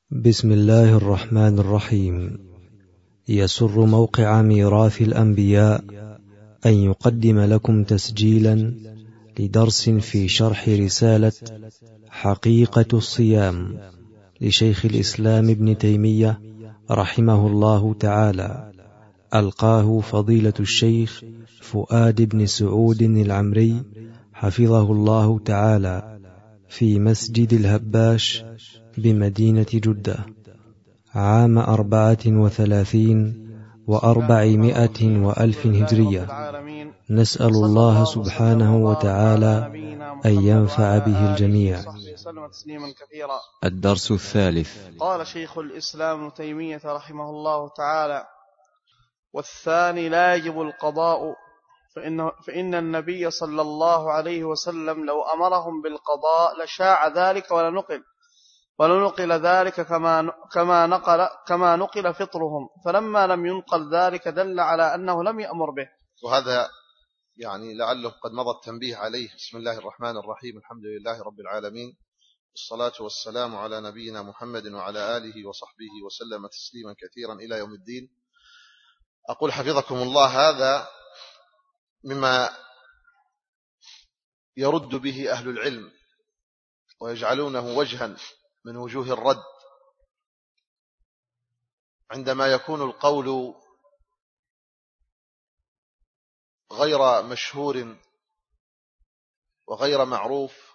بسم الله الرحمن الرحيم. يسر موقع ميراث الأنبياء أن يقدم لكم تسجيلا لدرس في شرح رسالة حقيقة الصيام لشيخ الإسلام ابن تيمية رحمه الله تعالى، ألقاه فضيلة الشيخ فؤاد بن سعود العمري حفظه الله تعالى في مسجد الهباش بمدينة جدة عام 34 و400 هجرية. نسأل الله سبحانه وتعالى أن ينفع به الجميع. الدرس الثالث. قال شيخ الإسلام ابن تيمية رحمه الله تعالى: والثاني لا يجب القضاء، فإن النبي صلى الله عليه وسلم لو أمرهم بالقضاء لشاع ذلك ولنقل ذلك كما نقل فطرهم، فلما لم ينقل ذلك دل على أنه لم يأمر به. وهذا يعني لعله قد مضى التنبيه عليه. بسم الله الرحمن الرحيم، الحمد لله رب العالمين، والصلاة والسلام على نبينا محمد وعلى آله وصحبه وسلم تسليما كثيرا إلى يوم الدين. أقول حفظكم الله، هذا مما يرد به أهل العلم ويجعلونه وجها من وجوه الرد عندما يكون القول غير مشهور وغير معروف،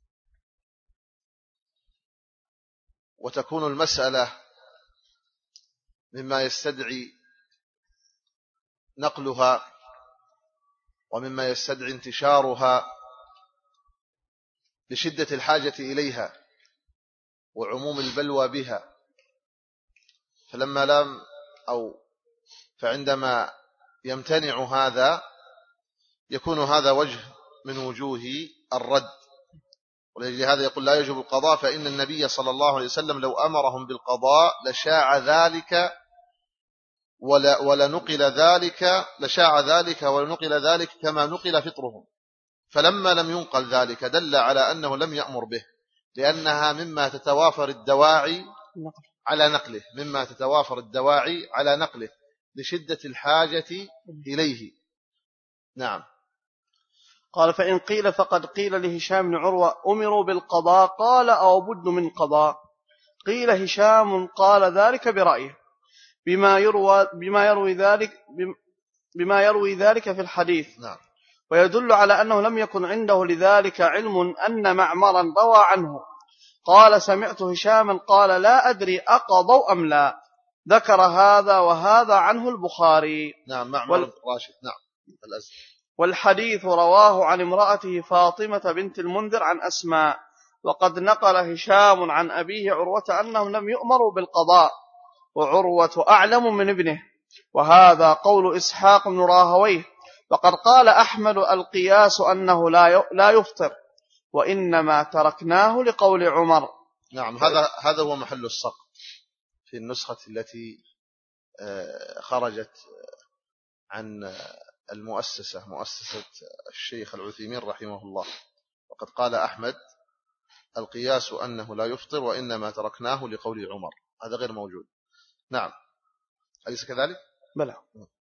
وتكون المسألة مما يستدعي نقلها ومما يستدعي انتشارها لشدة الحاجة إليها وعموم البلوى بها. فعندما يمتنع هذا يكون هذا وجه من وجوه الرد. ولأجل هذا يقول لا يجب القضاء، فإن النبي صلى الله عليه وسلم لو أمرهم بالقضاء لشاع ذلك ولنقل ذلك كما نقل فطرهم، فلما لم ينقل ذلك دل على أنه لم يأمر به، لأنها مما تتوافر الدواعي على نقله لشدة الحاجة إليه. نعم. قال: فإن قيل فقد قيل لهشام بن عروة أمروا بالقضاء قال أو بد من قضاء. قيل هشام قال ذلك برأيه بما يروي ذلك في الحديث. نعم. ويدل على أنه لم يكن عنده لذلك علم أن معمرا روى عنه قال سمعت هشاما قال لا أدري أقضوا أم لا. ذكر هذا وهذا عنه البخاري. نعم. معمر راشد. نعم. الأزل. والحديث رواه عن امرأته فاطمة بنت المنذر عن أسماء. وقد نقل هشام عن أبيه عروة أنهم لم يؤمروا بالقضاء، وعروة أعلم من ابنه، وهذا قول إسحاق بن راهويه. وقد قال أحمد القياس أنه لا يفطر، وإنما تركناه لقول عمر. نعم. هذا هو محل السقط في النسخة التي خرجت عن مؤسسة الشيخ العثيمين رحمه الله. وقد قال أحمد القياس أنه لا يفطر وإنما تركناه لقول عمر، هذا غير موجود. نعم. أليس كذلك؟ بلى.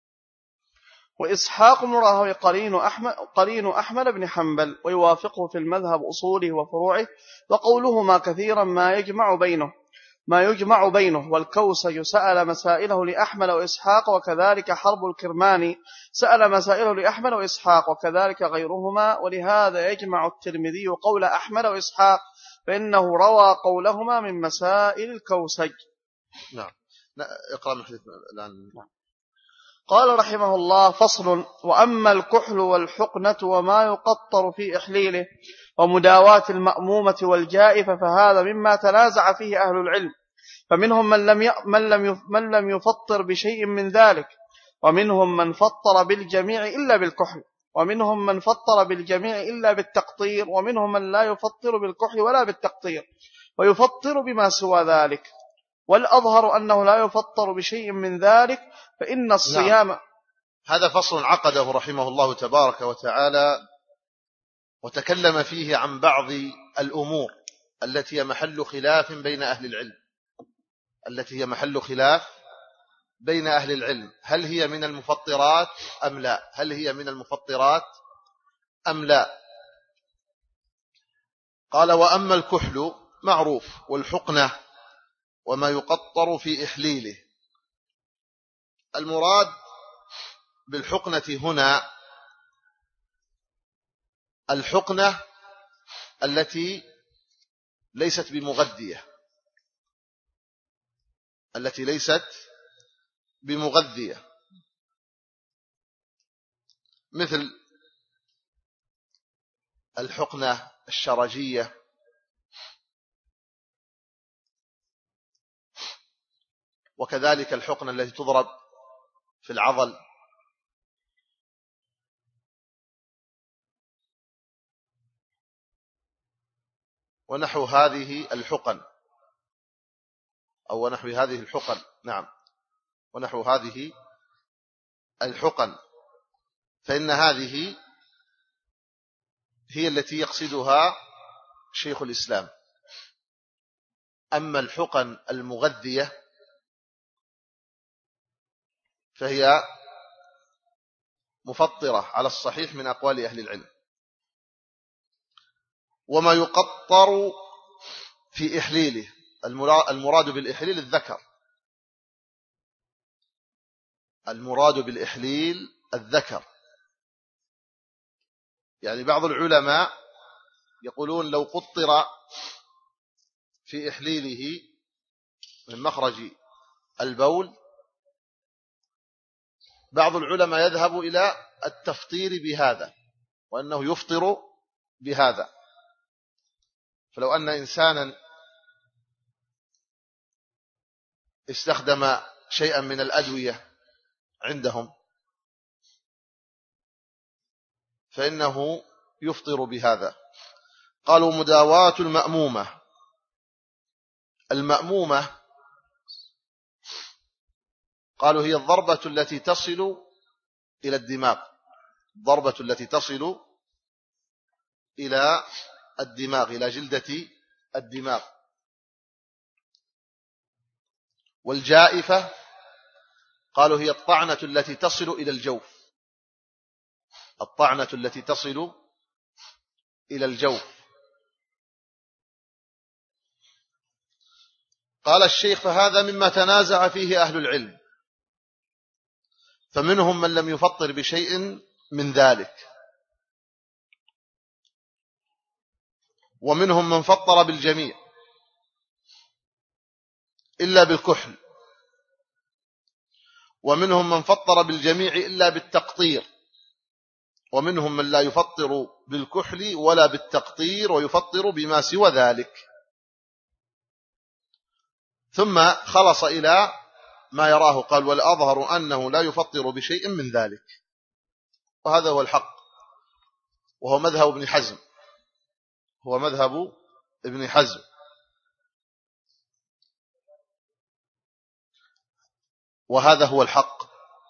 وإسحاق بن راهويه قرين أحمد بن حنبل، ويوافقه في المذهب أصوله وفروعه، وقولهما كثيرا ما يجمع بينه. والكوسج سأل مسائله لأحمد وإسحاق، وكذلك حرب الكرماني سأل مسائله لأحمد وإسحاق، وكذلك غيرهما. ولهذا يجمع الترمذي قول أحمد وإسحاق، فإنه روى قولهما من مسائل الكوسج. نعم. اقرأ من حديث الآن. نعم. قال رحمه الله: فصل. وأما الكحل والحقنة وما يقطر في إحليله ومداواة المأمومة والجائفة فهذا مما تنازع فيه أهل العلم، فمنهم من لم يفطر بشيء من ذلك، ومنهم من فطر بالجميع إلا بالكحل، ومنهم من فطر بالجميع إلا بالتقطير، ومنهم من لا يفطر بالكحل ولا بالتقطير ويفطر بما سوى ذلك. والأظهر أنه لا يفطر بشيء من ذلك، فإن الصيام. نعم. هذا فصل عقده رحمه الله تبارك وتعالى، وتكلم فيه عن بعض الأمور التي هي محل خلاف بين أهل العلم. التي هي محل خلاف بين أهل العلم، هل هي من المفطرات أم لا؟ هل هي من المفطرات أم لا؟ قال: وأما الكحل معروف، والحقنة وما يقطر في إحليله. المراد بالحقنة هنا الحقنة التي ليست بمغذية، التي ليست بمغذية، مثل الحقنة الشرجية، وكذلك الحقنة التي تضرب في العضل، ونحو هذه الحقن، أو ونحو هذه الحقن، نعم، ونحو هذه الحقن، فإن هذه هي التي يقصدها شيخ الإسلام. أما الحقن المغذية فهي مفطرة على الصحيح من أقوال أهل العلم. وما يقطر في إحليله، المراد بالإحليل الذكر، المراد بالإحليل الذكر. يعني بعض العلماء يقولون لو قطر في إحليله من مخرج البول، بعض العلماء يذهب إلى التفطير بهذا، وأنه يفطر بهذا. فلو أن إنسانا استخدم شيئا من الأدوية عندهم فإنه يفطر بهذا. قالوا: مداواة المأمومة. المأمومة قالوا هي الضربة التي تصل إلى الدماغ، الضربة التي تصل إلى الدماغ، إلى جلدة الدماغ. والجائفة قالوا هي الطعنة التي تصل إلى الجوف، الطعنة التي تصل إلى الجوف. قال الشيخ: فهذا مما تنازع فيه أهل العلم، فمنهم من لم يفطر بشيء من ذلك، ومنهم من فطر بالجميع إلا بالكحل، ومنهم من فطر بالجميع إلا بالتقطير، ومنهم من لا يفطر بالكحل ولا بالتقطير ويفطر بما سوى ذلك. ثم خلص إلى ما يراه، قال: والأظهر أنه لا يفطر بشيء من ذلك. وهذا هو الحق، وهو مذهب ابن حزم، هو مذهب ابن حزم. وهذا هو الحق.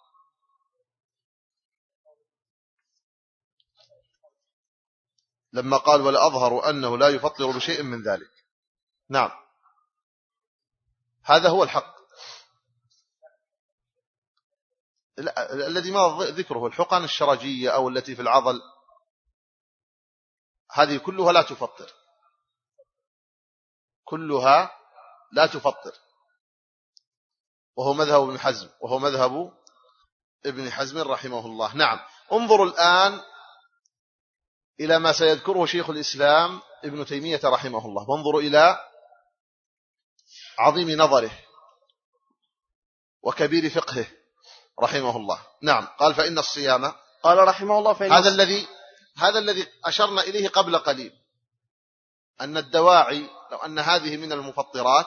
لما قال: والأظهر أنه لا يفطر بشيء من ذلك، نعم، هذا هو الحق. الذي ما ذكره الحقن الشرجية أو التي في العضل، هذه كلها لا تفطر، كلها لا تفطر، وهو مذهب ابن حزم، وهو مذهب ابن حزم رحمه الله. نعم. انظروا الآن إلى ما سيذكره شيخ الإسلام ابن تيمية رحمه الله، وانظروا إلى عظيم نظره وكبير فقهه رحمه الله. نعم. قال: فإن الصيام، قال رحمه الله فإن هذا الذي أشرنا إليه قبل قليل، أن الدواعي، لو أن هذه من المفطرات،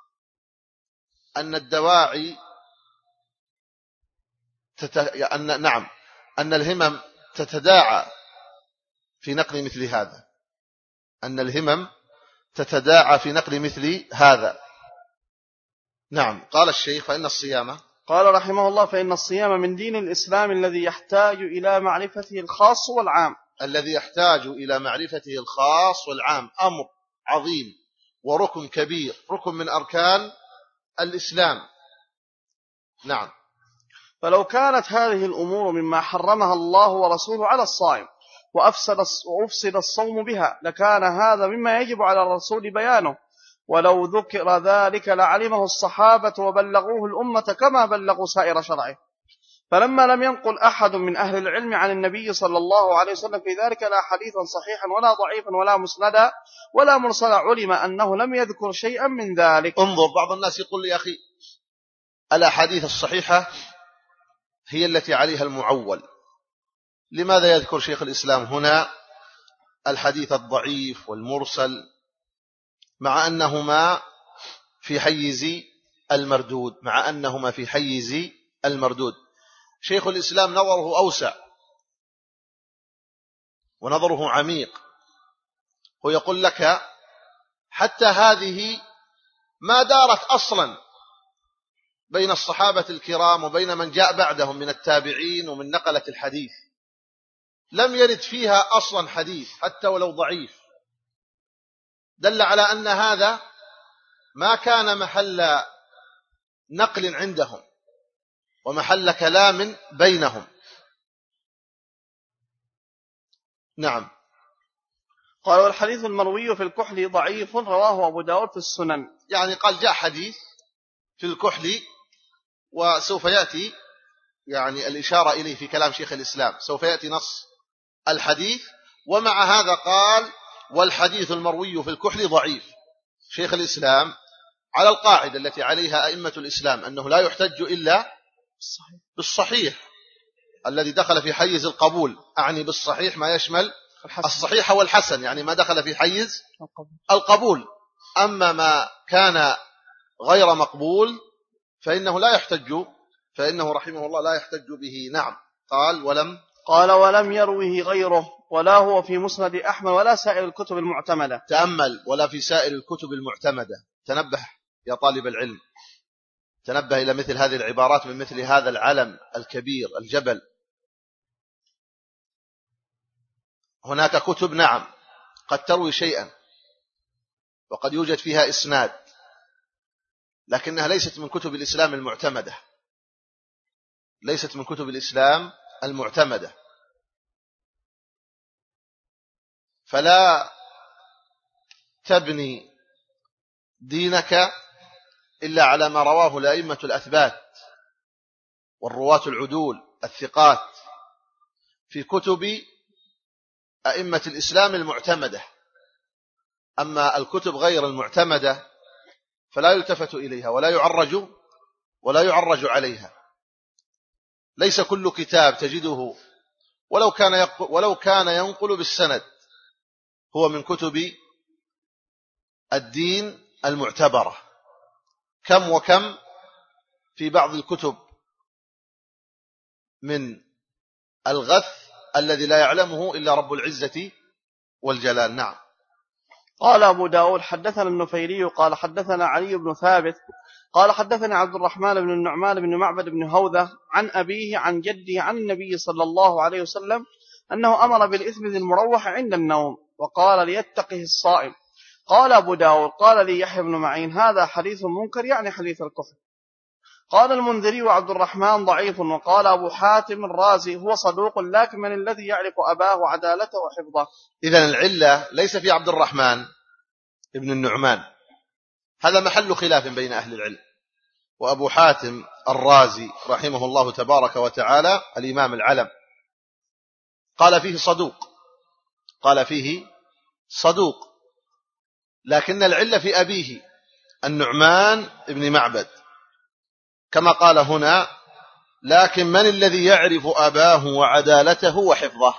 أن الدواعي أن الهمم تتداعى في نقل مثل هذا، أن الهمم تتداعى في نقل مثل هذا. نعم. قال الشيخ: فإن الصيام، قال رحمه الله فإن الصيام من دين الإسلام الذي يحتاج إلى معرفته الخاص والعام، الذي يحتاج إلى معرفته الخاص والعام، أمر عظيم وركن كبير، ركن من أركان الإسلام. نعم. فلو كانت هذه الأمور مما حرمها الله ورسوله على الصائم وأفسد الصوم بها لكان هذا مما يجب على الرسول بيانه، ولو ذكر ذلك لعلمه الصحابة وبلغوه الأمة كما بلغوا سائر شرعه. فلما لم ينقل أحد من أهل العلم عن النبي صلى الله عليه وسلم في ذلك لا حديثا صحيحا ولا ضعيفا ولا مسندا ولا مرسلا، علم أنه لم يذكر شيئا من ذلك. انظر، بعض الناس يقول لي يا أخي الأحاديث الصحيحة هي التي عليها المعول، لماذا يذكر شيخ الإسلام هنا الحديث الضعيف والمرسل مع أنهما في حيز المردود؟ شيخ الإسلام نظره أوسع ونظره عميق، ويقول لك حتى هذه ما دارت أصلا بين الصحابة الكرام وبين من جاء بعدهم من التابعين ومن نقلة الحديث، لم يرد فيها أصلا حديث حتى ولو ضعيف، دل على أن هذا ما كان محل نقل عندهم ومحل كلام بينهم. نعم. قال والحديث المروي في الكحل ضعيف رواه أبو داود في السنن. يعني قال جاء حديث في الكحل، وسوف يأتي يعني الإشارة إليه في كلام شيخ الإسلام، سوف يأتي نص الحديث، ومع هذا قال والحديث المروي في الكحل ضعيف. شيخ الإسلام على القاعدة التي عليها أئمة الإسلام أنه لا يحتج إلا بالصحيح الذي دخل في حيز القبول، أعني بالصحيح ما يشمل الصحيح والحسن، يعني ما دخل في حيز القبول. أما ما كان غير مقبول فإنه لا يحتج، فإنه رحمه الله لا يحتج به. نعم. قال ولم يروه غيره ولا هو في مسند أحمد ولا سائر الكتب المعتمدة. تأمل، ولا في سائر الكتب المعتمدة. تنبه يا طالب العلم، تنبه إلى مثل هذه العبارات من مثل هذا العلم الكبير الجبل. هناك كتب نعم قد تروي شيئا وقد يوجد فيها إسناد، لكنها ليست من كتب الإسلام المعتمدة، ليست من كتب الإسلام المعتمدة. فلا تبني دينك إلا على ما رواه الأئمة الأثبات والرواة العدول الثقات في كتب أئمة الإسلام المعتمدة. أما الكتب غير المعتمدة فلا يلتفت إليها ولا يعرج عليها. ليس كل كتاب تجده ولو كان ينقل بالسند هو من كتب الدين المعتبرة. كم وكم في بعض الكتب من الغث الذي لا يعلمه إلا رب العزة والجلال. نعم. قال أبو داود حدثنا النفيري قال حدثنا علي بن ثابت قال حدثني عبد الرحمن بن النعمان بن معبد بن هوذة عن أبيه عن جده عن النبي صلى الله عليه وسلم أنه أمر بالإثم ذي المروح عند النوم وقال ليتقه الصائم. قال أبو داود قال لي يحيى بن معين هذا حديث منكر، يعني حديث الكفر. قال المنذري وعبد الرحمن ضعيف. وقال أبو حاتم الرازي هو صدوق لكن من الذي يعرف أباه عدالته وحفظه. إذن العلة ليس في عبد الرحمن ابن النعمان، هذا محل خلاف بين أهل العلم. وأبو حاتم الرازي رحمه الله تبارك وتعالى الإمام العلم قال فيه صدوق، لكن العلة في أبيه النعمان ابن معبد، كما قال هنا لكن من الذي يعرف أباه وعدالته وحفظه.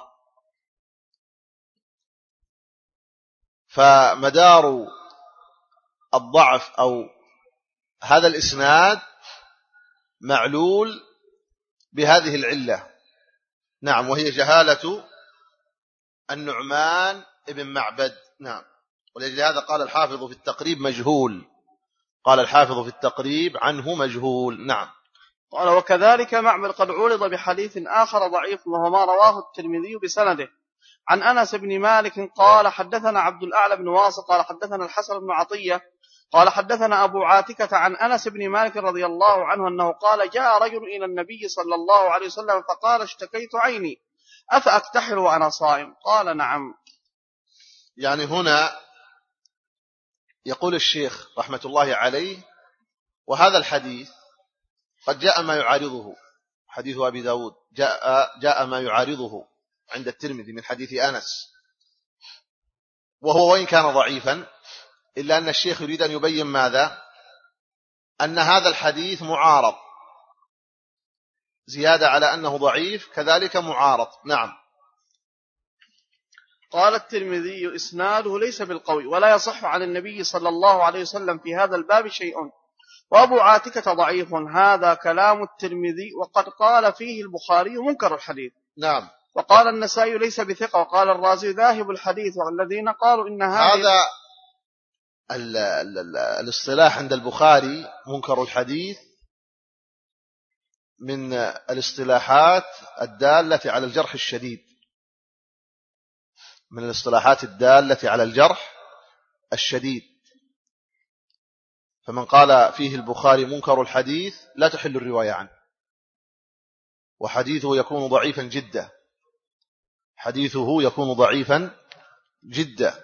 فمدار الضعف أو هذا الإسناد معلول بهذه العلة. نعم، وهي جهالة النعمان ابن معبد. نعم. ولأجل هذا قال الحافظ في التقريب مجهول، قال الحافظ في التقريب عنه مجهول. نعم. قال وكذلك معبد قد عرض بحديث آخر ضعيف وهو ما رواه الترمذي بسنده عن أنس بن مالك قال حدثنا عبد الأعلى بن واصل قال حدثنا الحسن بن عطية قال حدثنا أبو عاتكة عن أنس بن مالك رضي الله عنه أنه قال جاء رجل إلى النبي صلى الله عليه وسلم فقال اشتكيت عيني أفأكتحل وأنا صائم؟ قال نعم. يعني هنا يقول الشيخ رحمة الله عليه وهذا الحديث قد جاء ما يعارضه، حديث أبي داود جاء ما يعارضه عند الترمذي من حديث أنس، وهو وإن كان ضعيفا إلا أن الشيخ يريد أن يبين ماذا؟ أن هذا الحديث معارض، زيادة على أنه ضعيف كذلك معارض. نعم. قال الترمذي إسناده ليس بالقوي ولا يصح عن النبي صلى الله عليه وسلم في هذا الباب شيء، وأبو عاتكة ضعيف. هذا كلام الترمذي وقد قال فيه البخاري منكر الحديث. نعم. وقال النسائي ليس بثقة، وقال الرازي ذاهب الحديث، والذين قالوا إن هذا الاصطلاح عند البخاري منكر الحديث من الاصطلاحات الدالة على الجرح الشديد، من الاصطلاحات الدالة على الجرح الشديد. فمن قال فيه البخاري منكر الحديث لا تحل الرواية عنه، وحديثه يكون ضعيفا جدا، حديثه يكون ضعيفا جدا.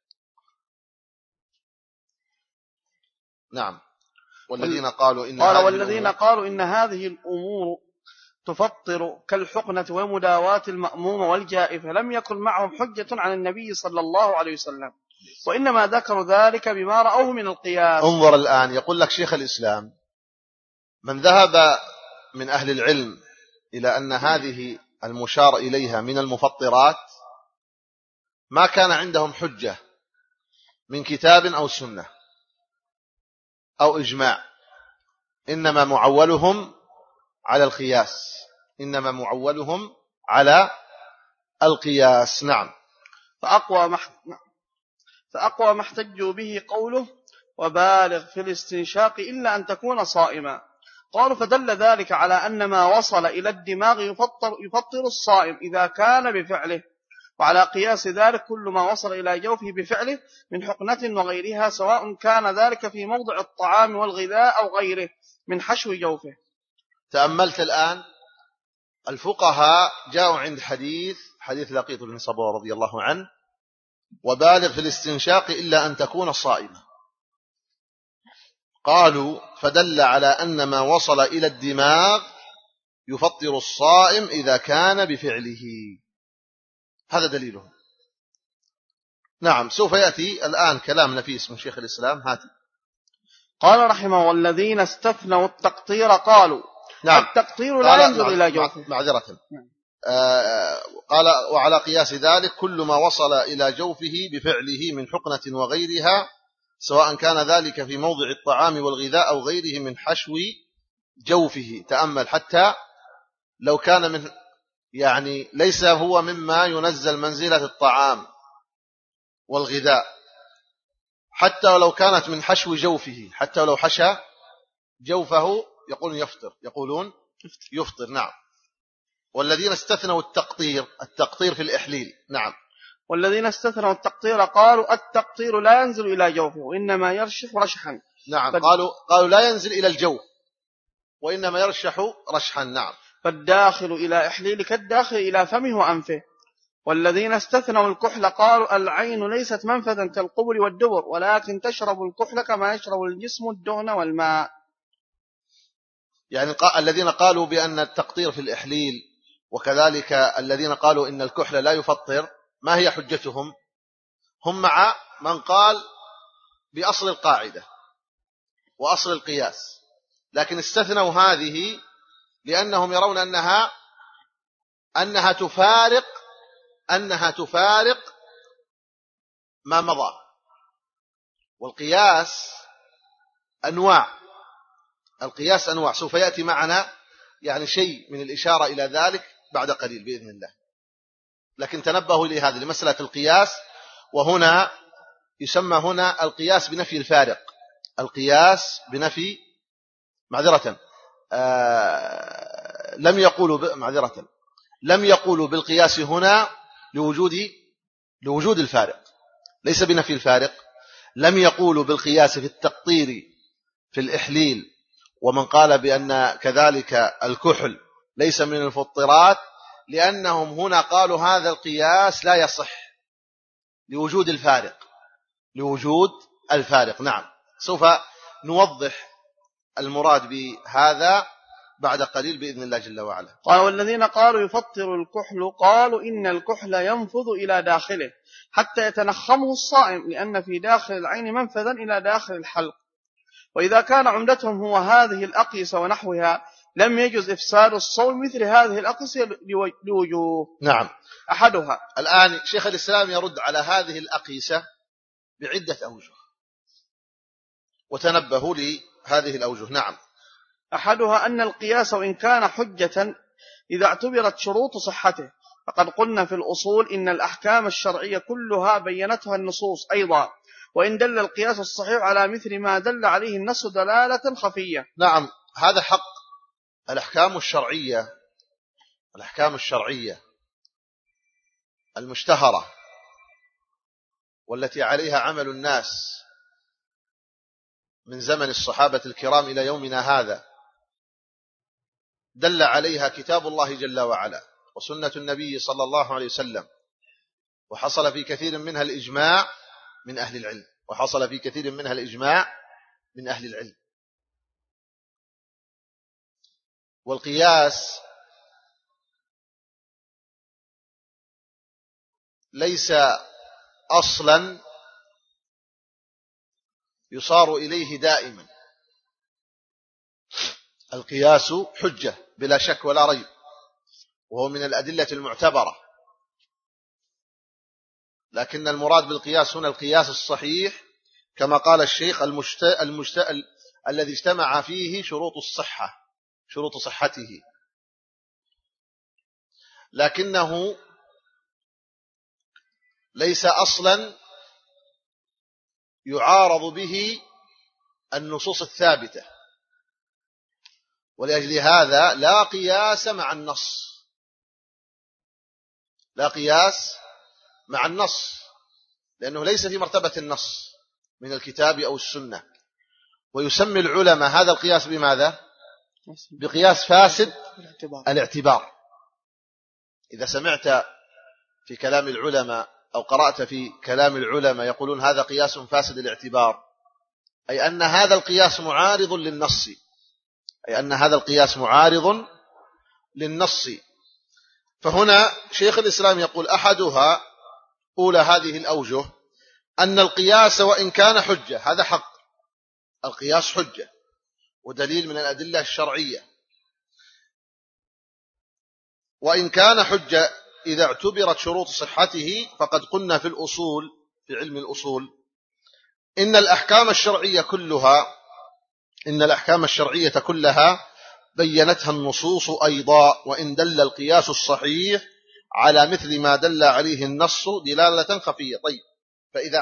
نعم. والذين قالوا إن هذه الأمور تفطر كالحقنة ومداواة المأمومة والجائفة لم يكن معهم حجة عن النبي صلى الله عليه وسلم، وإنما ذكروا ذلك بما رأوه من القياس. انظر الآن، يقول لك شيخ الإسلام من ذهب من أهل العلم إلى أن هذه المشار إليها من المفطرات ما كان عندهم حجة من كتاب أو سنة أو إجماع، إنما معولهم على القياس، إنما معولهم على القياس. نعم. فأقوى ما احتجوا به قوله وبالغ في الاستنشاق إلا أن تكون صائما. قالوا فدل ذلك على أن ما وصل إلى الدماغ يفطر الصائم إذا كان بفعله، وعلى قياس ذلك كل ما وصل إلى جوفه بفعله من حقنة وغيرها، سواء كان ذلك في موضع الطعام والغذاء أو غيره من حشو جوفه. تأملت الآن الفقهاء جاءوا عند حديث لقيط بن صبور رضي الله عنه وبالغ في الاستنشاق إلا أن تكون صائمة، قالوا فدل على أن ما وصل إلى الدماغ يفطر الصائم إذا كان بفعله، هذا دليلهم. نعم. سوف يأتي الآن كلام نفيس من شيخ الإسلام. هاتي. قال رحمه والذين استثنوا التقطير قالوا نعم. التقطير لا ينزل إلى جوفه. معذرة. قال وعلى قياس ذلك كل ما وصل إلى جوفه بفعله من حقنة وغيرها، سواء كان ذلك في موضع الطعام والغذاء أو غيره من حشو جوفه. تأمل، حتى لو كان من يعني ليس هو مما ينزل منزلة الطعام والغذاء، حتى لو كانت من حشو جوفه، حتى لو حشى جوفه يقولون يفطر. نعم. والذين استثنوا التقطير في الإحليل. نعم. والذين استثنوا التقطير قالوا التقطير لا ينزل إلى جوفه وإنما يرشح رشحا. نعم. قالوا لا ينزل إلى الجوف وإنما يرشح رشحا. نعم. فالداخل إلى إحليل كالداخل إلى فمه وأنفه. والذين استثنوا الكحل قالوا العين ليست منفذا كالقبل والدبر، ولكن تشرب الكحل كما يشرب الجسم الدهن والماء. يعني الذين قالوا بأن التقطير في الإحليل، وكذلك الذين قالوا إن الكحل لا يفطر، ما هي حجتهم؟ هم مع من قال بأصل القاعدة وأصل القياس، لكن استثنوا هذه لأنهم يرون أنها تفارق ما مضى. والقياس أنواع، القياس أنواع، سوف يأتي معنا يعني شيء من الإشارة إلى ذلك بعد قليل بإذن الله. لكن تنبهوا لهذه لمسألة القياس، وهنا يسمى هنا القياس بنفي الفارق، القياس بنفي معذرة لم يقولوا بالقياس هنا لوجود الفارق، ليس بنفي الفارق، لم يقولوا بالقياس في التقطير في الإحليل، ومن قال بأن كذلك الكحل ليس من المفطرات، لأنهم هنا قالوا هذا القياس لا يصح لوجود الفارق. نعم، سوف نوضح المراد بهذا بعد قليل بإذن الله جل وعلا. قال والذين قالوا يفطر الكحل قالوا إن الكحل ينفذ إلى داخله حتى يتنخمه الصائم، لأن في داخل العين منفذا إلى داخل الحلق، وإذا كان عمدتهم هو هذه الأقيسة ونحوها لم يجوز إفساد الصوم مثل هذه الأقيسة لوجوه. نعم، أحدها، الآن شيخ الإسلام يرد على هذه الأقيسة بعدة أوجه، وتنبهوا لهذه الأوجه. نعم، أحدها أن القياس وإن كان حجة إذا اعتبرت شروط صحته، فقد قلنا في الأصول إن الأحكام الشرعية كلها بينتها النصوص أيضا، وإن دل القياس الصحيح على مثل ما دل عليه النص دلالة خفية. نعم، هذا حق. الأحكام الشرعية المشتهرة والتي عليها عمل الناس من زمن الصحابة الكرام إلى يومنا هذا، دل عليها كتاب الله جل وعلا وسنة النبي صلى الله عليه وسلم، وحصل في كثير منها الإجماع من أهل العلم. والقياس ليس أصلا يصار إليه دائما. القياس حجة بلا شك ولا ريب، وهو من الأدلة المعتبرة، لكن المراد بالقياس هنا القياس الصحيح كما قال الشيخ الذي اجتمع فيه شروط صحته، لكنه ليس أصلا يعارض به النصوص الثابتة، ولأجل هذا لا قياس مع النص، لأنه ليس في مرتبة النص من الكتاب أو السنة. ويسمي العلماء هذا القياس بماذا؟ بقياس فاسد الاعتبار. إذا سمعت في كلام العلماء أو قرأت في كلام العلماء يقولون هذا قياس فاسد الاعتبار، أي أن هذا القياس معارض للنص. فهنا شيخ الإسلام يقول أحدها أولى هذه الأوجه أن القياس وإن كان حجة، هذا حق، القياس حجة ودليل من الأدلة الشرعية، وإن كان حجة إذا اعتبرت شروط صحته، فقد قلنا في علم الأصول إن الأحكام الشرعية كلها بينتها النصوص أيضا، وإن دل القياس الصحيح على مثل ما دل عليه النص دلالة خفية. طيب، فإذا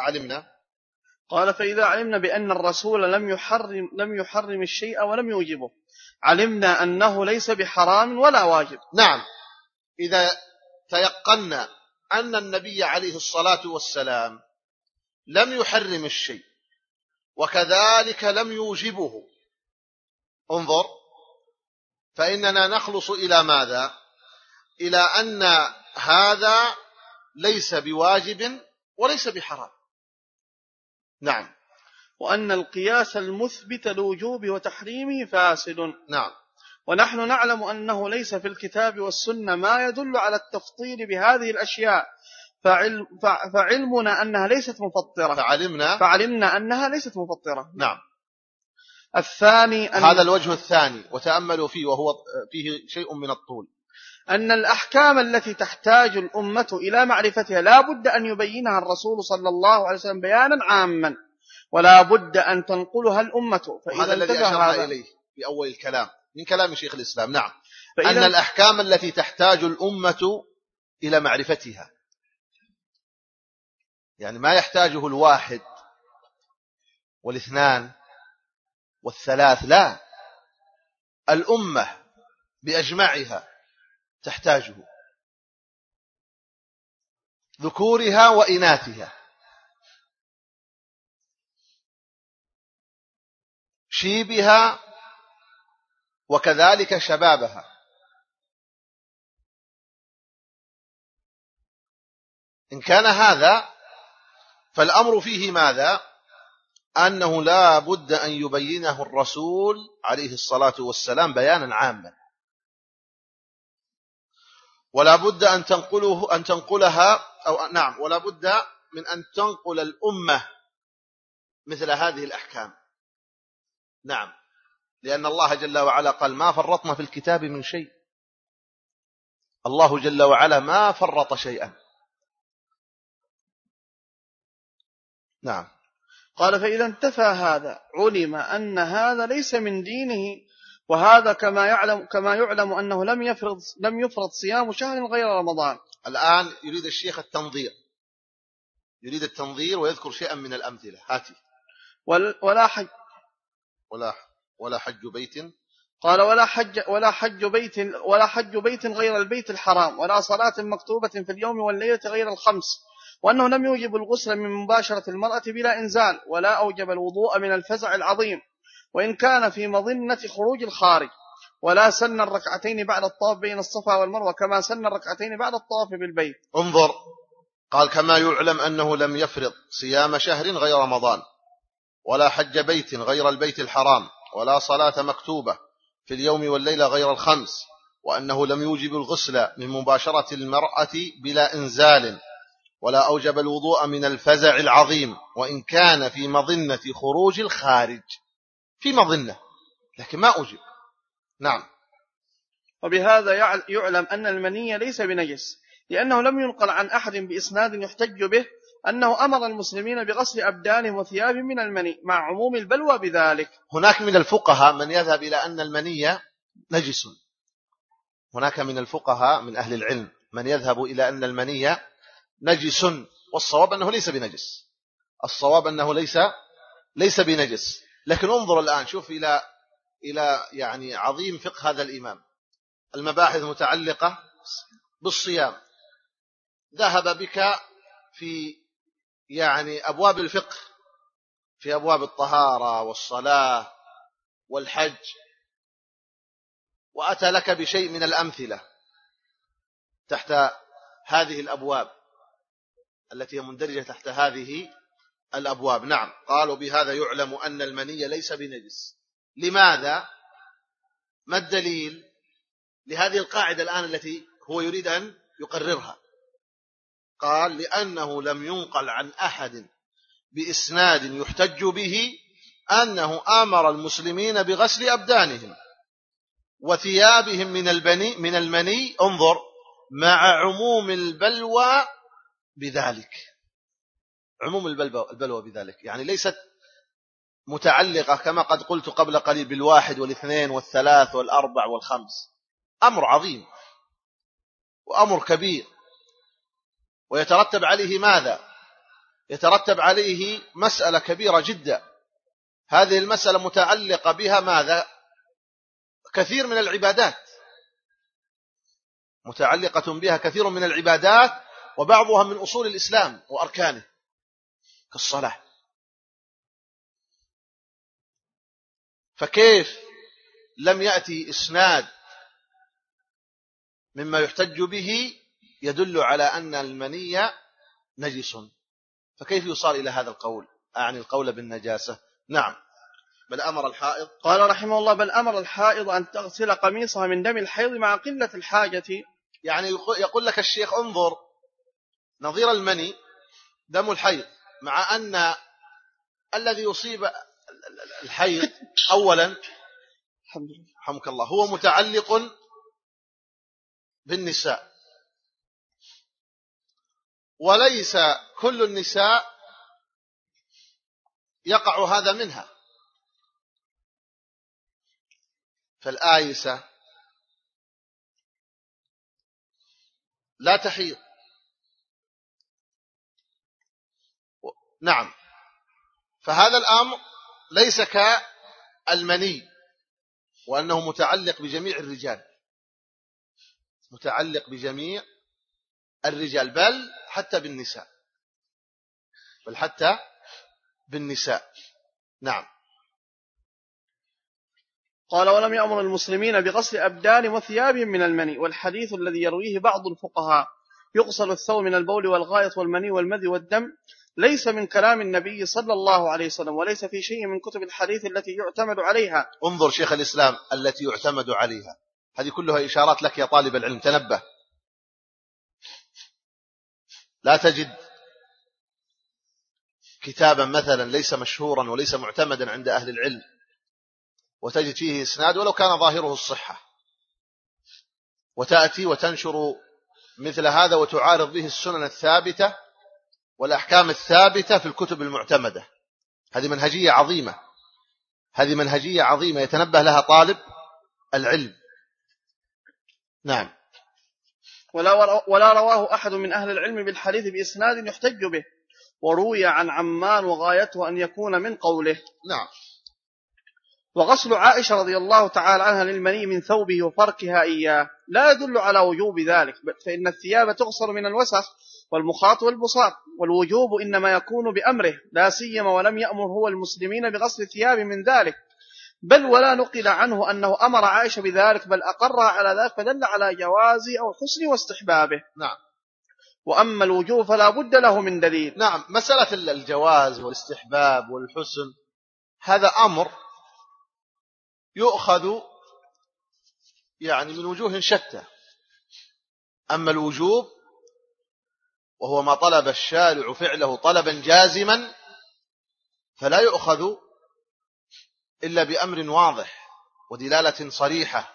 علمنا بأن الرسول لم يحرم الشيء ولم يوجبه، علمنا أنه ليس بحرام ولا واجب. نعم، إذا تيقنا أن النبي عليه الصلاة والسلام لم يحرم الشيء وكذلك لم يوجبه، انظر، فإننا نخلص إلى ماذا؟ إلى أن هذا ليس بواجب وليس بحرام. نعم، وأن القياس المثبت لوجوب وتحريمه فاسد. نعم، ونحن نعلم أنه ليس في الكتاب والسنة ما يدل على التفطير بهذه الأشياء، فعلمنا أنها ليست مفطرة. فعلمنا أنها ليست مفطرة. نعم. الثاني هذا الوجه الثاني، وتأملوا فيه وهو فيه شيء من الطول، أن الأحكام التي تحتاج الأمة إلى معرفتها لا بد أن يبينها الرسول صلى الله عليه وسلم بيانا عاما، ولا بد أن تنقلها الأمة. وهذا الذي أشرنا إليه في أول الكلام من كلام شيخ الإسلام. نعم، أن الأحكام التي تحتاج الأمة إلى معرفتها، يعني ما يحتاجه الواحد والاثنان والثلاث، لا، الأمة بأجمعها تحتاجه، ذكورها وإناثها. شيبها وكذلك شبابها. إن كان هذا فالأمر فيه ماذا؟ أنه لا بد أن يبينه الرسول عليه الصلاة والسلام بيانا عاما، ولا بد أن تنقلها ولا بد من أن تنقل الأمة مثل هذه الأحكام. نعم، لأن الله جل وعلا قال ما فرطنا في الكتاب من شيء. الله جل وعلا ما فرط شيئا. نعم. قال فإذا انتفى هذا علم أن هذا ليس من دينه، وهذا كما يعلم أنه لم يفرض صيام شهر غير رمضان. الآن يريد الشيخ التنظير ويذكر شيئا من الأمثلة. هاتي. ولا حج بيت. قال ولا حج بيت غير البيت الحرام، ولا صلاة مكتوبة في اليوم والليلة غير الخمس، وأنه لم يوجب الغسل من مباشرة المرأة بلا إنزال، ولا أوجب الوضوء من الفزع العظيم وإن كان في مظنة خروج الخارج، ولا سن الركعتين بعد الطواف بين الصفا والمروة كما سن الركعتين بعد الطواف بالبيت. انظر، قال كما يعلم أنه لم يفرض صيام شهر غير رمضان، ولا حج بيت غير البيت الحرام، ولا صلاة مكتوبة في اليوم والليلة غير الخمس، وأنه لم يوجب الغسل من مباشرة المرأة بلا إنزال، ولا أوجب الوضوء من الفزع العظيم وإن كان في مظنة خروج الخارج. في مظنة لكن ما أوجب. نعم. وبهذا يعلم أن المني ليس بنجس، لأنه لم ينقل عن أحد بإسناد يحتج به أنه أمر المسلمين بغسل أبدانهم وثيابهم من المني مع عموم البلوى بذلك. هناك من الفقهاء من يذهب إلى أن المني نجس. هناك من الفقهاء من أهل العلم من يذهب إلى أن المني نجس، والصواب أنه ليس بنجس. الصواب أنه ليس بنجس. لكن انظر الآن، شوف إلى يعني عظيم فقه هذا الإمام. المباحث متعلقة بالصيام، ذهب بك في يعني أبواب الفقه، في أبواب الطهارة والصلاة والحج، وأتى لك بشيء من الأمثلة تحت هذه الأبواب التي هي مندرجة تحت هذه الأبواب. نعم. قالوا بهذا يعلم أن المني ليس بنجس. لماذا؟ ما الدليل لهذه القاعدة الآن التي هو يريد أن يقررها؟ قال لأنه لم ينقل عن أحد بإسناد يحتج به أنه أمر المسلمين بغسل أبدانهم وثيابهم من المني، انظر، مع عموم البلوى بذلك. عموم البلوى بذلك يعني ليست متعلقة كما قد قلت قبل قليل بالواحد والاثنين والثلاث والأربع والخمس. أمر عظيم وأمر كبير، ويترتب عليه ماذا؟ يترتب عليه مسألة كبيرة جدا. هذه المسألة متعلقة بها ماذا؟ كثير من العبادات، متعلقة بها كثير من العبادات، وبعضها من أصول الإسلام وأركانه كالصلاة. فكيف لم يأتي إسناد مما يحتج به يدل على أن المني نجس؟ فكيف يصار إلى هذا القول، أعني القول بالنجاسة؟ نعم. بل أمر الحائض، قال رحمه الله بل أمر الحائض أن تغسل قميصها من دم الحيض مع قلة الحاجة. يعني يقول لك الشيخ انظر، نظير المني دم الحيض، مع أن الذي يصيب الحيض أولا رحمك الله هو متعلق بالنساء، وليس كل النساء يقع هذا منها. فالآيسة لا تحيض. نعم. فهذا الأمر ليس كالمني، وأنه متعلق بجميع الرجال، متعلق بجميع الرجال، بل حتى بالنساء. نعم. قال ولم يأمر المسلمين بغسل أبدان وثيابهم من المني. والحديث الذي يرويه بعض الفقهاء يغسل الثوب من البول والغائط والمني والمذي والدم ليس من كلام النبي صلى الله عليه وسلم، وليس في شيء من كتب الحديث التي يعتمد عليها. انظر شيخ الإسلام، التي يعتمد عليها، هذه كلها إشارات لك يا طالب العلم، تنبه. لا تجد كتابا مثلا ليس مشهورا وليس معتمدا عند أهل العلم وتجد فيه إسناد ولو كان ظاهره الصحة، وتأتي وتنشر مثل هذا وتعارض به السنن الثابتة والأحكام الثابتة في الكتب المعتمدة. هذه منهجية عظيمة، هذه منهجية عظيمة يتنبه لها طالب العلم. نعم. ولا رواه أحد من أهل العلم بالحديث بإسناد يحتج به، وروي عن عمان وغايته أن يكون من قوله. نعم. وغسل عائشة رضي الله تعالى عنها للمني من ثوبه وفركها إياه لا يدل على وجوب ذلك، فإن الثياب تغسل من الوسخ والمخاط والبصاق، والوجوب إنما يكون بأمره، لا سيما ولم يأمر هو المسلمين بغسل الثياب من ذلك، بل ولا نقل عنه أنه أمر عائشة بذلك، بل أقرها على ذلك، فدل على جوازه أو حسن واستحبابه. نعم. وأما الوجوب فلا بد له من دليل. نعم. مسألة الجواز والاستحباب والحسن هذا أمر يؤخذ يعني من وجوه شتى. أما الوجوب وهو ما طلب الشارع فعله طلبا جازما فلا يؤخذ إلا بأمر واضح ودلالة صريحة،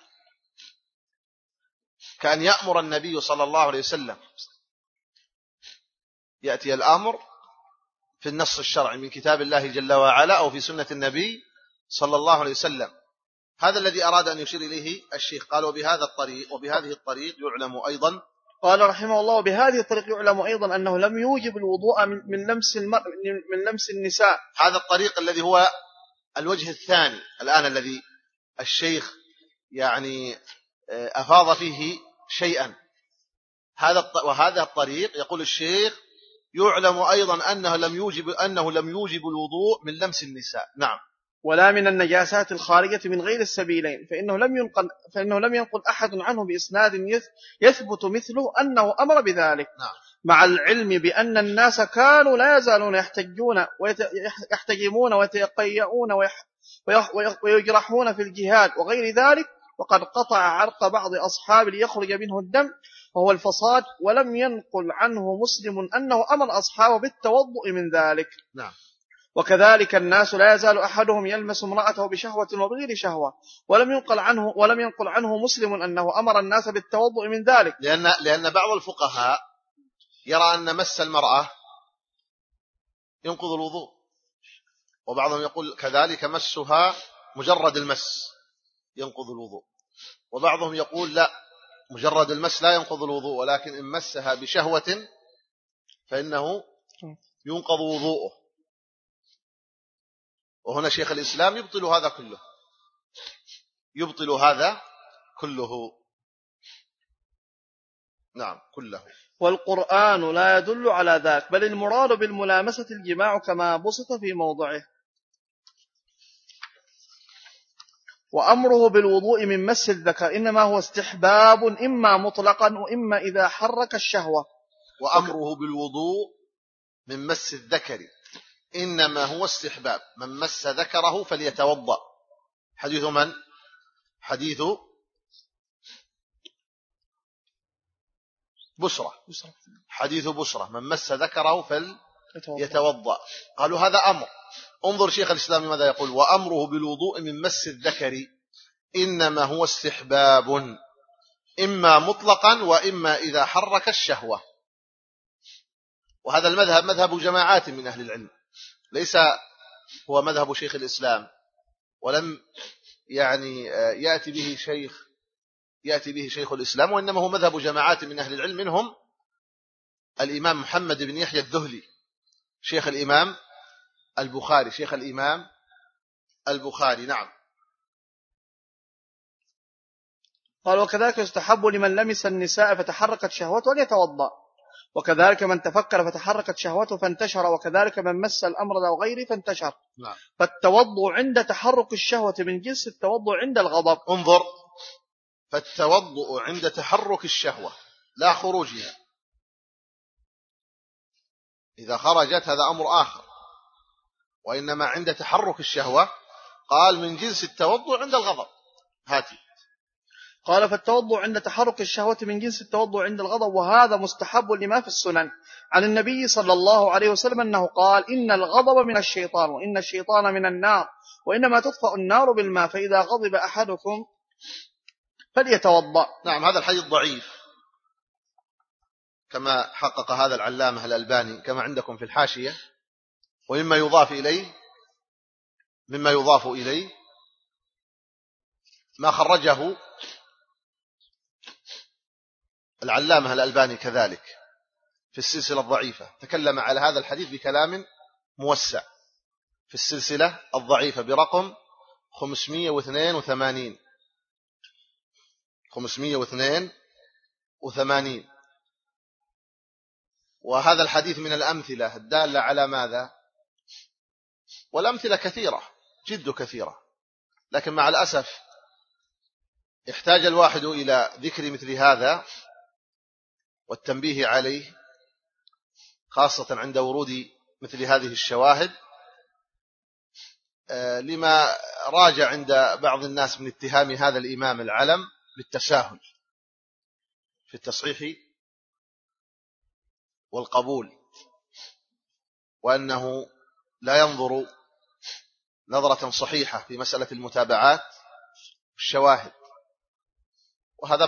كأن يأمر النبي صلى الله عليه وسلم، يأتي الأمر في النص الشرعي من كتاب الله جل وعلا أو في سنة النبي صلى الله عليه وسلم. هذا الذي أراد أن يشير إليه الشيخ. قال وبهذه الطريق يعلم أيضا، قال رحمه الله وبهذه الطريق يعلم أيضا أنه لم يوجب الوضوء من لمس النساء. هذا الطريق الذي هو الوجه الثاني الآن الذي الشيخ يعني أفاض فيه شيئا. وهذا الطريق يقول الشيخ يعلم أيضا أنه لم يوجب الوضوء من لمس النساء. نعم. ولا من النجاسات الخارجة من غير السبيلين، فإنه لم ينقل أحد عنه بإسناد يثبت مثله أنه أمر بذلك. نعم. مع العلم بأن الناس كانوا لا يزالون يحتجمون ويتقيؤون ويجرحون في الجهاد وغير ذلك، وقد قطع عرق بعض أصحاب ليخرج منه الدم وهو الفصاد، ولم ينقل عنه مسلم أنه أمر أصحابه بالتوضؤ من ذلك. نعم. وكذلك الناس لا يزال أحدهم يلمس امرأته بشهوة وبغير شهوة، ولم ينقل عنه مسلم أنه أمر الناس بالتوضؤ من ذلك، لأن بعض الفقهاء يرى أن مس المرأة ينقض الوضوء، وبعضهم يقول كذلك مسها مجرد المس ينقض الوضوء، وبعضهم يقول لا، مجرد المس لا ينقض الوضوء، ولكن إن مسها بشهوة فإنه ينقض وضوءه. وهنا شيخ الإسلام يبطل هذا كله. نعم كله. والقرآن لا يدل على ذلك، بل المراد بالملامسة الجماع كما بسط في موضعه. وأمره بالوضوء من مس الذكر إنما هو استحباب، إما مطلقا وإما إذا حرك الشهوة. وأمره بالوضوء من مس الذكر إنما هو استحباب، من مس ذكره فليتوضأ. حديث من؟ حديث بسرة. حديث بسرة، من مس ذكره فليتوضأ. قالوا هذا أمر. انظر شيخ الإسلام ماذا يقول: وأمره بالوضوء من مس الذكر إنما هو استحباب، إما مطلقا وإما إذا حرك الشهوة. وهذا المذهب مذهب جماعات من أهل العلم، ليس هو مذهب شيخ الإسلام، ولم يعني يأتي به شيخ الإسلام، وإنما هو مذهب جماعات من أهل العلم، منهم الإمام محمد بن يحيى الذهلي شيخ الإمام البخاري. نعم. قال: وكذلك يستحب لمن لمس النساء فتحركت شهوته أن يتوضأ، وكذلك من تفكر فتحركت شهوته فانتشر، وكذلك من مس الأمر أو غيره فانتشر. نعم. فالتوضؤ عند تحرك الشهوة من جنس التوضؤ عند الغضب. انظر، فالتوضؤ عند تحرك الشهوة لا خروجها، إذا خرجت هذا أمر آخر، وإنما عند تحرك الشهوة قال من جنس التوضؤ عند الغضب. هاتي. قال فالتوضؤ عند تحرك الشهوة من جنس التوضؤ عند الغضب، وهذا مستحب لما في السنن عن النبي صلى الله عليه وسلم أنه قال إن الغضب من الشيطان وإن الشيطان من النار، وإنما تطفأ النار بالماء، فإذا غضب أحدكم فليتوضأ. نعم، هذا الحديث ضعيف كما حقق هذا العلامة الألباني كما عندكم في الحاشية. ومما يضاف إليه ما خرجه العلامة الألباني كذلك في السلسلة الضعيفة، تكلم على هذا الحديث بكلام موسع في السلسلة الضعيفة برقم 582. وهذا الحديث من الأمثلة الدالة على ماذا؟ والأمثلة كثيرة جد كثيرة، لكن مع الأسف يحتاج الواحد إلى ذكر مثل هذا والتنبيه عليه، خاصة عند ورود مثل هذه الشواهد، لما راجع عند بعض الناس من اتهام هذا الإمام العلم بالتساهل في التصحيح والقبول، وأنه لا ينظر نظرة صحيحة في مسألة المتابعات والشواهد، وهذا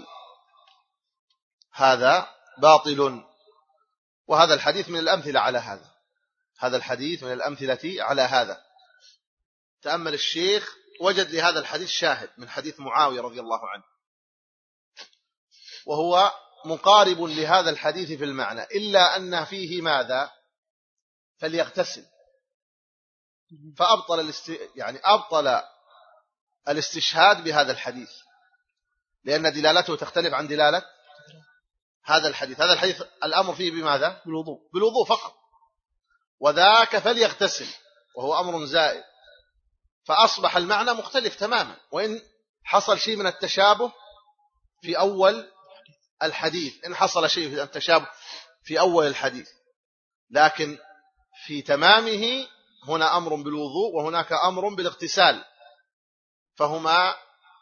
باطل. وهذا الحديث من الأمثلة على هذا، هذا الحديث من الأمثلة على هذا. تأمل الشيخ وجد لهذا الحديث شاهد من حديث معاوية رضي الله عنه، وهو مقارب لهذا الحديث في المعنى، إلا أن فيه ماذا؟ فليغتسل، فأبطل أبطل الاستشهاد بهذا الحديث، لأن دلالته تختلف عن دلالة هذا الحديث. هذا الحديث الأمر فيه بماذا؟ بالوضوء فقط، وذاك فليغتسل وهو أمر زائد، فأصبح المعنى مختلف تماما، وإن حصل شيء من التشابه في أول الحديث، إن حصل شيء من التشابه في أول الحديث، لكن في تمامه هنا أمر بالوضوء وهناك أمر بالاغتسال، فهما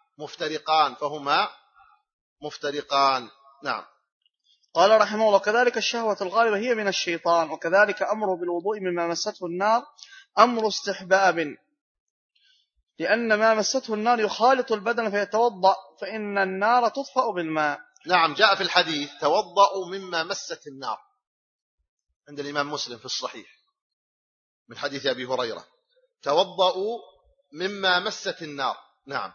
مفترقان. نعم. قال رحمه الله كذلك الشهوة الغالبة هي من الشيطان، وكذلك أمره بالوضوء مما مسته النار أمر استحباب، لأن ما مسته النار يخالط البدن فيتوضأ، فإن النار تطفأ بالماء. نعم، جاء في الحديث توضأوا مما مست النار عند الإمام مسلم في الصحيح من حديث أبي هريرة، توضأوا مما مست النار. نعم.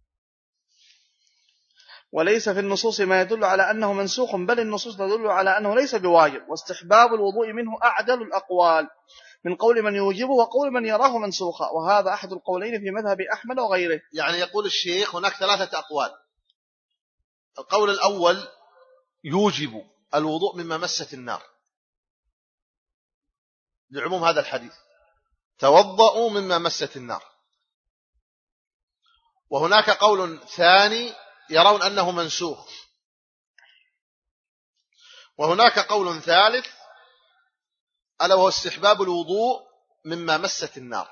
وليس في النصوص ما يدل على أنه منسوخ، بل النصوص تدل على أنه ليس بواجب، واستحباب الوضوء منه أعدل الأقوال من قول من يوجبه وقول من يراه منسوخا، وهذا أحد القولين في مذهب أحمد وغيره. يعني يقول الشيخ هناك 3 أقوال. القول الأول يوجب الوضوء مما مست النار لعموم هذا الحديث، توضأوا مما مست النار. وهناك قول ثاني يرون أنه منسوخ. وهناك قول ثالث ألا وهو استحباب الوضوء مما مست النار.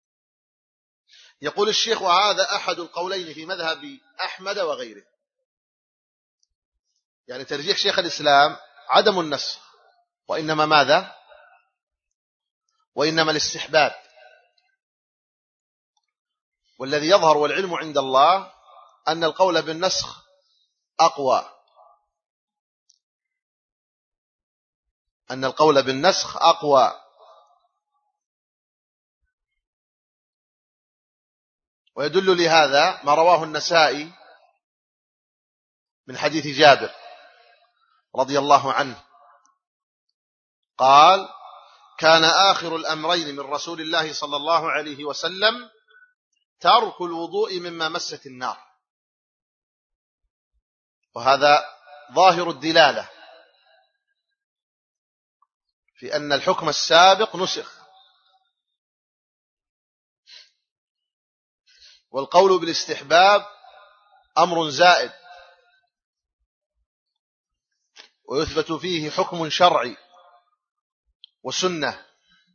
يقول الشيخ وهذا أحد القولين في مذهب أحمد وغيره، يعني ترجيح شيخ الإسلام عدم النسخ، وإنما ماذا؟ وإنما الاستحباب. والذي يظهر والعلم عند الله أن القول بالنسخ أقوى، أن القول بالنسخ أقوى. ويدل لهذا ما رواه النسائي من حديث جابر رضي الله عنه قال: كان آخر الأمرين من رسول الله صلى الله عليه وسلم ترك الوضوء مما مست النار. وهذا ظاهر الدلالة في أن الحكم السابق نسخ. والقول بالاستحباب أمر زائد ويثبت فيه حكم شرعي وسنة.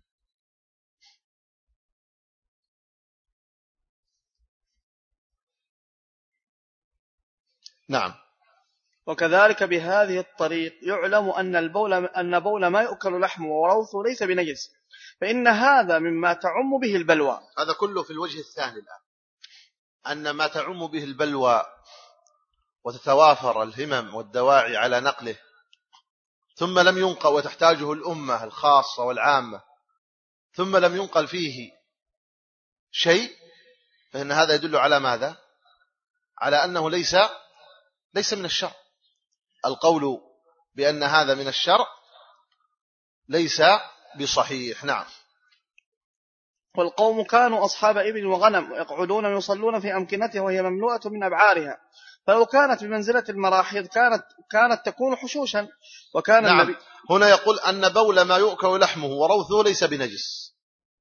نعم. وكذلك بهذه الطريق يعلم أن بول ما يؤكل لحمه وروثه ليس بنجس، فإن هذا مما تعم به البلوى. هذا كله في الوجه الثاني الآن، أن ما تعم به البلوى وتتوافر الهمم والدواعي على نقله ثم لم ينقل، وتحتاجه الأمة الخاصة والعامة ثم لم ينقل فيه شيء، فإن هذا يدل على ماذا؟ على أنه ليس من الشرع. القول بأن هذا من الشرع ليس بصحيح. نعم. والقوم كانوا أصحاب إبل وغنم يقعدون ويصلون في أمكنتها وهي مملوءة من أبعارها، فلو كانت بمنزلة المراحيض كانت تكون حشوشا. وكان نعم. النبي هنا يقول أن بول ما يؤكل لحمه وروثه ليس بنجس،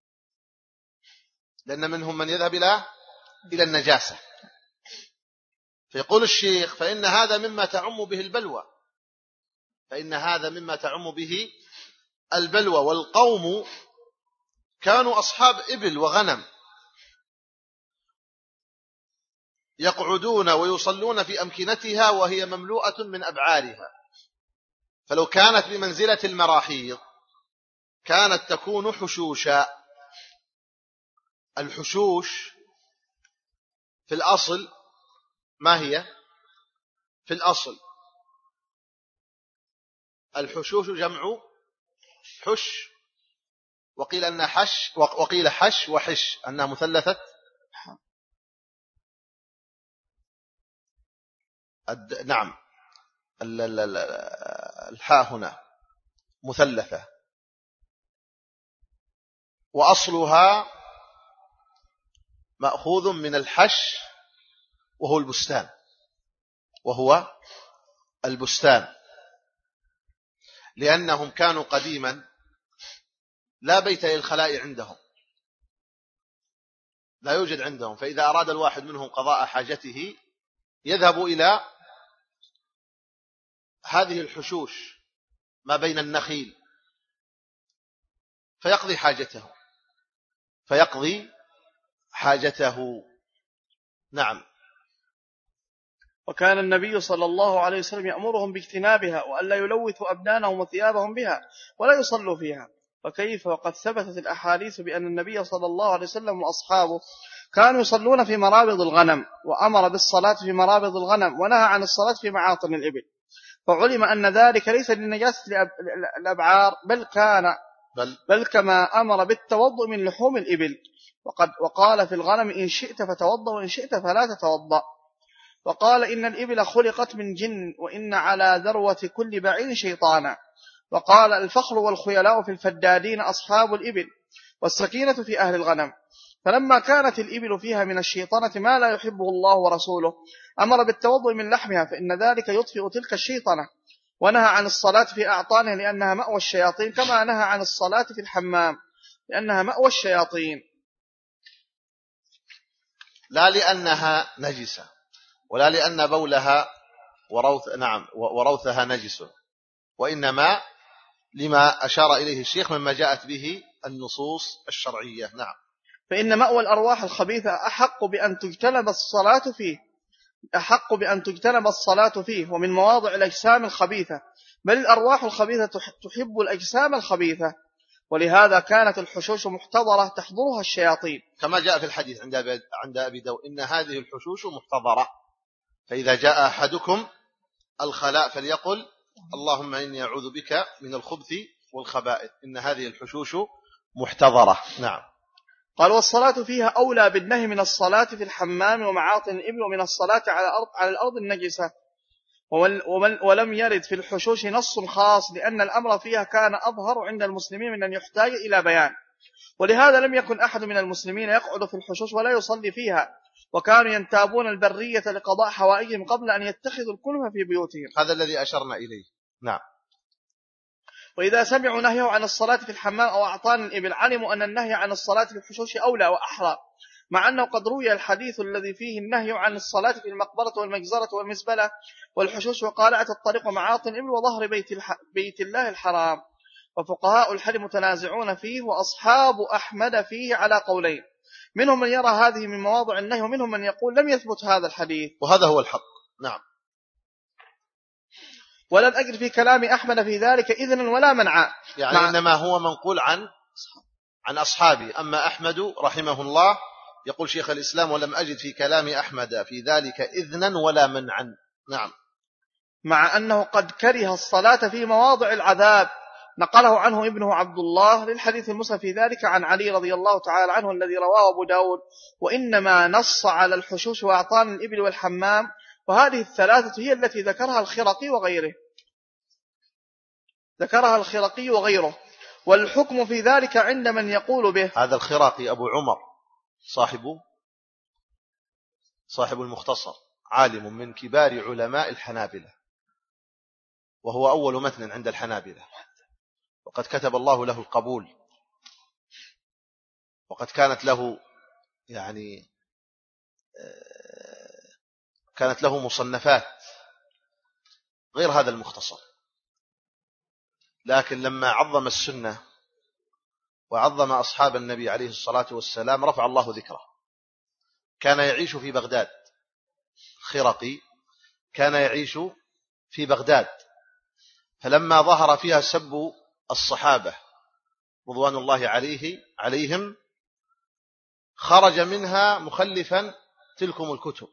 لأن منهم من يذهب إلى النجاسة. فيقول الشيخ فإن هذا مما تعم به البلوى، فإن هذا مما تعم به البلوى. والقوم كانوا أصحاب إبل وغنم يقعدون ويصلون في أمكنتها وهي مملوءة من أبعارها، فلو كانت بمنزلة المراحيض كانت تكون حشوشا. الحشوش في الأصل ما هي؟ في الأصل الحشوش جمع حش، وقيل أنها حش، وقيل حش وحش أنها مثلثة. نعم. الحاء هنا مثلثة، وأصلها مأخوذ من الحش وهو البستان، لأنهم كانوا قديما لا بيت للخلاء عندهم، لا يوجد عندهم، فإذا أراد الواحد منهم قضاء حاجته يذهب إلى هذه الحشوش ما بين النخيل فيقضي حاجته. نعم. وكان النبي صلى الله عليه وسلم يأمرهم باجتنابها وألا يلوثوا أبدانهم وثيابهم بها ولا يصلوا فيها. وكيف وقد ثبتت الأحاديث بأن النبي صلى الله عليه وسلم وأصحابه كانوا يصلون في مرابض الغنم، وأمر بالصلاة في مرابض الغنم ونهى عن الصلاة في معاطن الإبل، فعلم أن ذلك ليس للنجاسة الأبعار بل كما أمر بالتوضؤ من لحوم الإبل. وقال في الغنم إن شئت فتوضأ وإن شئت فلا تتوضأ. وقال إن الإبل خلقت من جن وإن على ذروة كل بعير شيطانا. وقال الفخر والخيلاء في الفدادين أصحاب الإبل، والسكينة في أهل الغنم. فلما كانت الإبل فيها من الشيطنة ما لا يحبه الله ورسوله أمر بالتوضؤ من لحمها، فإن ذلك يطفئ تلك الشيطنة، ونهى عن الصلاة في أعطانها لأنها مأوى الشياطين، كما نهى عن الصلاة في الحمام لأنها مأوى الشياطين، لا لأنها نجسة ولا لأن بولها وروثها نجس، وإنما لما أشار إليه الشيخ مما جاءت به النصوص الشرعية. نعم. فإن مأوى الأرواح الخبيثة أحق بأن تجتنب الصلاة فيه ومن مواضع الأجسام الخبيثة، بل الأرواح الخبيثة تحب الأجسام الخبيثة، ولهذا كانت الحشوش محتضرة تحضرها الشياطين، كما جاء في الحديث عند أبي داود إن هذه الحشوش محتضرة، فإذا جاء أحدكم الخلاء فليقل اللهم إني أعوذ بك من الخبث والخبائث، إن هذه الحشوش محتضرة. نعم. قال والصلاة فيها أولى بالنهي من الصلاة في الحمام ومعاطن الإبل ومن الصلاة على الأرض النجسة. ولم يرد في الحشوش نص خاص، لأن الأمر فيها كان أظهر عند المسلمين من أن يحتاج إلى بيان، ولهذا لم يكن أحد من المسلمين يقعد في الحشوش ولا يصلي فيها، وكانوا ينتابون البرية لقضاء حوائجهم قبل أن يتخذوا الكلفة في بيوتهم. هذا الذي أشرنا إليه. نعم. وإذا سمعوا نهيه عن الصلاة في الحمام أو أعطان الإبل علموا أن النهي عن الصلاة في الحشوش أولى وأحرى، مع أنه قد روي الحديث الذي فيه النهي عن الصلاة في المقبرة والمجزرة والمزبلة والحشوش وقالعة الطريق ومعاطن الإبل وظهر بيت الله الحرام. وفقهاء الحل متنازعون فيه، وأصحاب أحمد فيه على قولين، منهم من يرى هذه من مواضع النهي ومنهم من يقول لم يثبت هذا الحديث، وهذا هو الحق. نعم. ولم أجد في كلام أحمد في ذلك إذنا ولا منعا، يعني إنما هو منقول عن أصحابه. أما أحمد رحمه الله يقول شيخ الإسلام ولم أجد في كلام أحمد في ذلك إذنا ولا منعا. نعم. مع أنه قد كره الصلاة في مواضع العذاب، نقله عنه ابنه عبد الله للحديث المسلم في ذلك عن علي رضي الله تعالى عنه الذي رواه أبو داود، وإنما نص على الحشوش وأعطان الإبل والحمام، وهذه الثلاثة هي التي ذكرها الخرقي وغيره، والحكم في ذلك عند من يقول به. هذا الخرقي أبو عمر صاحب المختصر، عالم من كبار علماء الحنابلة، وهو أول متن عند الحنابلة، وقد كتب الله له القبول، وقد كانت له مصنفات غير هذا المختصر. لكن لما عظم السنة وعظم أصحاب النبي عليه الصلاة والسلام رفع الله ذكره. كان يعيش في بغداد، خرقي كان يعيش في بغداد، فلما ظهر فيها سب الصحابة رضوان الله عليهم خرج منها مخلفا تلكم الكتب،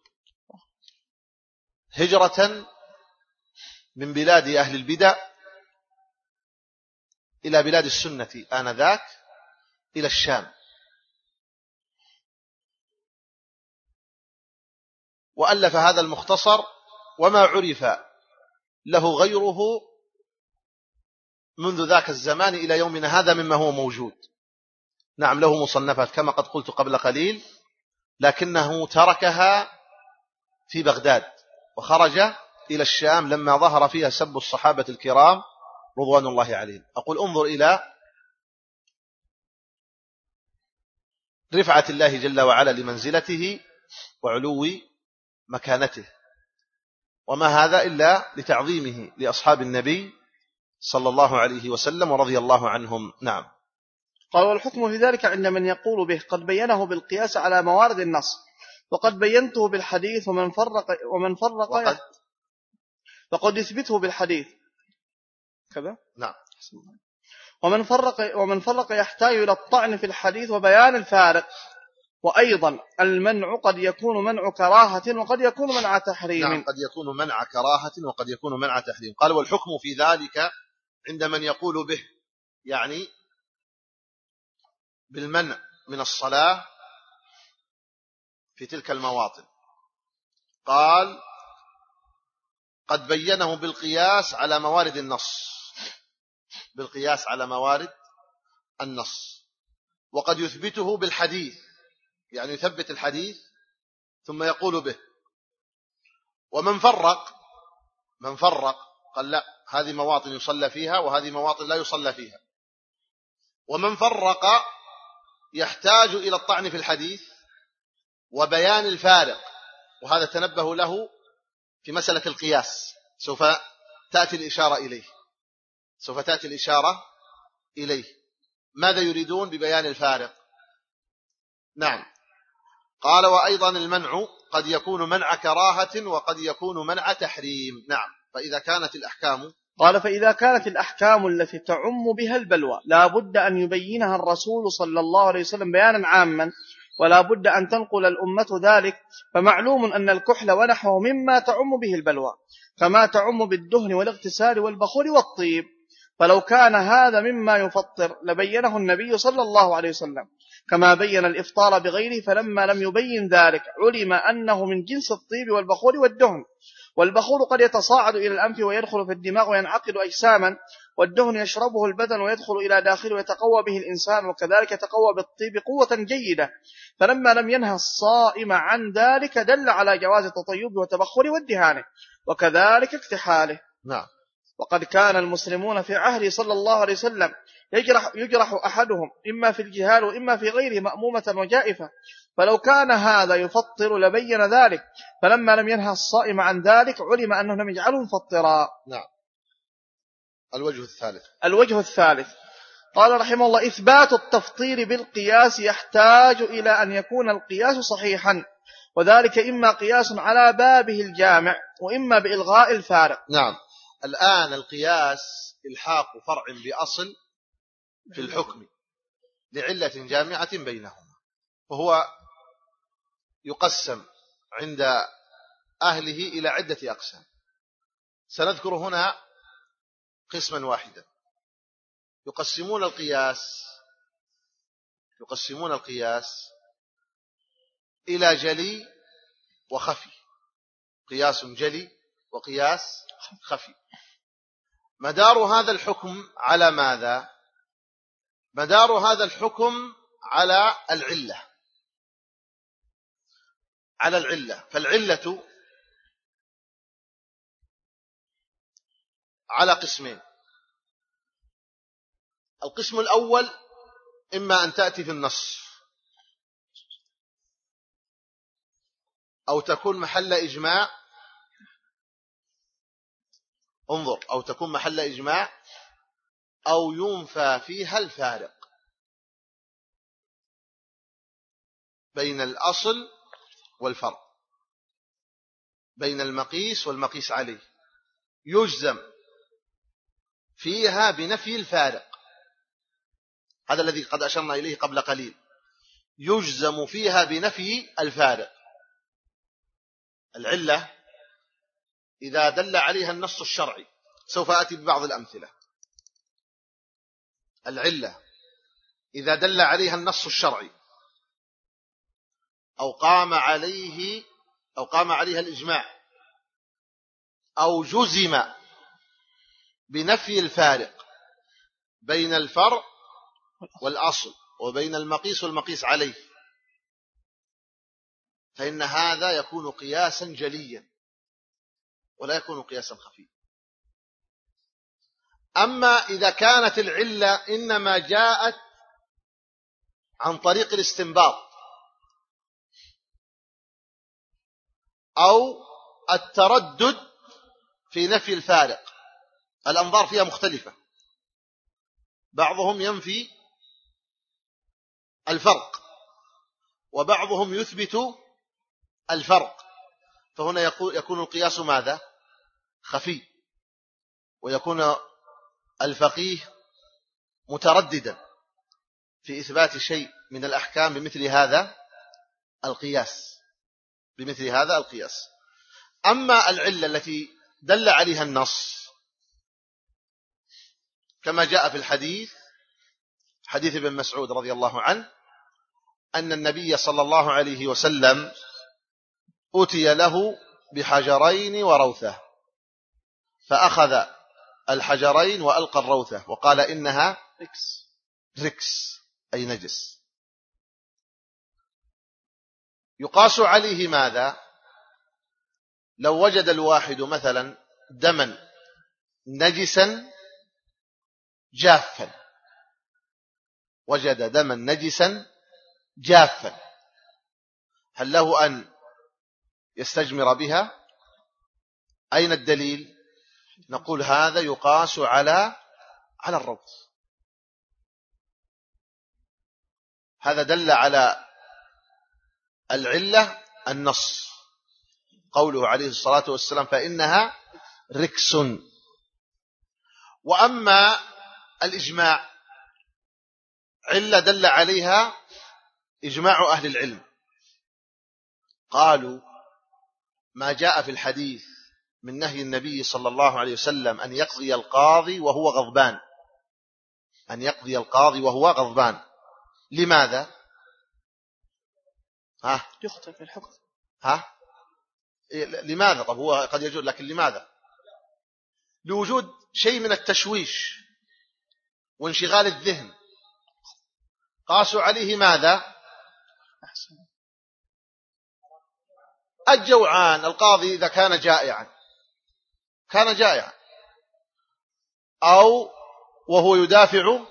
هجرة من بلاد أهل البدع إلى بلاد السنة آنذاك إلى الشام، وألف هذا المختصر وما عرف له غيره منذ ذاك الزمان إلى يومنا هذا مما هو موجود. نعم، له مصنفات كما قد قلت قبل قليل، لكنه تركها في بغداد وخرج إلى الشام لما ظهر فيها سب الصحابة الكرام رضوان الله عليهم. أقول انظر إلى رفعة الله جل وعلا لمنزلته وعلو مكانته، وما هذا إلا لتعظيمه لأصحاب النبي صلى الله عليه وسلم ورضي الله عنهم. نعم. قال والحكم في ذلك عند من يقول به قد بينه بالقياس على موارد النص، وقد بينته بالحديث، وقد يثبته بالحديث كذا. نعم. ومن فرق يحتاج إلى الطعن في الحديث وبيان الفارق. وأيضا المنع قد يكون منع كراهة وقد يكون منع تحريم. نعم، قد يكون منع كراهة وقد يكون منع تحريم. قال والحكم في ذلك عند من يقول به، يعني بالمنع من الصلاة في تلك المواطن. قال قد بينه بالقياس على موارد النص، وقد يثبته بالحديث، يعني يثبت الحديث ثم يقول به. ومن فرق قال لا، هذه مواطن يصلى فيها وهذه مواطن لا يصلى فيها. ومن فرق يحتاج إلى الطعن في الحديث وبيان الفارق، وهذا تنبه له في مسألة القياس، سوف تأتي الإشارة إليه. ماذا يريدون ببيان الفارق؟ نعم. قال وأيضا المنع قد يكون منع كراهة وقد يكون منع تحريم. نعم. فإذا كانت الأحكام التي تعم بها البلوى لا بد أن يبينها الرسول صلى الله عليه وسلم بيانا عاما، ولا بد أن تنقل الأمة ذلك، فمعلوم أن الكحل ونحوه مما تعم به البلوى، كما تعم بالدهن والاغتسال والبخور والطيب. فلو كان هذا مما يفطر لبينه النبي صلى الله عليه وسلم كما بين الإفطار بغيره، فلما لم يبين ذلك علم أنه من جنس الطيب والبخور والدهن. والبخور قد يتصاعد إلى الأنف ويدخل في الدماغ وينعقد أجساما، والدهن يشربه البدن ويدخل إلى داخله ويتقوى به الإنسان، وكذلك يتقوى بالطيب قوة جيدة. فلما لم ينهى الصائم عن ذلك دل على جواز التطيب والتبخر والدهان وكذلك اكتحاله. نعم. وقد كان المسلمون في عهده صلى الله عليه وسلم يجرح أحدهم إما في الجهال وإما في غيره مأمومة وجائفة، فلو كان هذا يفطر لبين ذلك، فلما لم ينهى الصائم عن ذلك علم أنه لم يجعله مفطرا. نعم. الوجه الثالث قال رحمه الله: إثبات التفطير بالقياس يحتاج إلى أن يكون القياس صحيحا، وذلك إما قياس على بابه الجامع وإما بإلغاء الفارق. نعم. الآن القياس إلحاق فرع بأصل في الحكم لعلة جامعة بينهما، وهو يقسم عند أهله إلى عدة أقسام. سنذكر هنا قسما واحدا. يقسمون القياس إلى جلي وخفي، قياس جلي وقياس خفي. مدار هذا الحكم على ماذا؟ مدار هذا الحكم على العلة. فالعلة على قسمين. القسم الأول إما أن تأتي في النص أو تكون محل إجماع. انظر، أو تكون محل إجماع أو ينفى فيها الفارق بين الأصل والفرع، بين المقيس والمقيس عليه، يجزم فيها بنفي الفارق. هذا الذي قد أشرنا إليه قبل قليل، يجزم فيها بنفي الفارق. العلة إذا دل عليها النص الشرعي، سوف أتي ببعض الأمثلة. العلة إذا دل عليها النص الشرعي أو قام عليها الإجماع أو جزم بنفي الفارق بين الفرع والأصل وبين المقيس والمقيس عليه، فإن هذا يكون قياسا جليا ولا يكون قياسا خفيا. أما إذا كانت العلة إنما جاءت عن طريق الاستنباط أو التردد في نفي الفارق، الأنظار فيها مختلفة، بعضهم ينفي الفرق وبعضهم يثبت الفرق، فهنا يكون القياس ماذا؟ خفي، ويكون الفقيه مترددا في إثبات شيء من الأحكام بمثل هذا القياس. أما العلة التي دل عليها النص كما جاء في الحديث، حديث ابن مسعود رضي الله عنه، أن النبي صلى الله عليه وسلم أتي له بحجرين وروثة، فأخذ الحجرين وألقى الروثة وقال إنها ركس أي نجس. يقاس عليه ماذا؟ لو وجد الواحد مثلا دما نجسا جافا، وجد دما نجسا جافا، هل له أن يستجمر بها؟ أين الدليل؟ نقول هذا يقاس على الروث. هذا دل على العلة النص، قوله عليه الصلاة والسلام فإنها ركس. وأما الإجماع، علة دل عليها إجماع أهل العلم، قالوا ما جاء في الحديث من نهي النبي صلى الله عليه وسلم أن يقضي القاضي وهو غضبان، لماذا؟ يخطئ في الحكم. لماذا؟ طب هو قد يجوز، لكن لماذا؟ لوجود شيء من التشويش وانشغال الذهن. قاسوا عليه ماذا؟ الجوعان. القاضي إذا كان جائعا أو وهو يدافع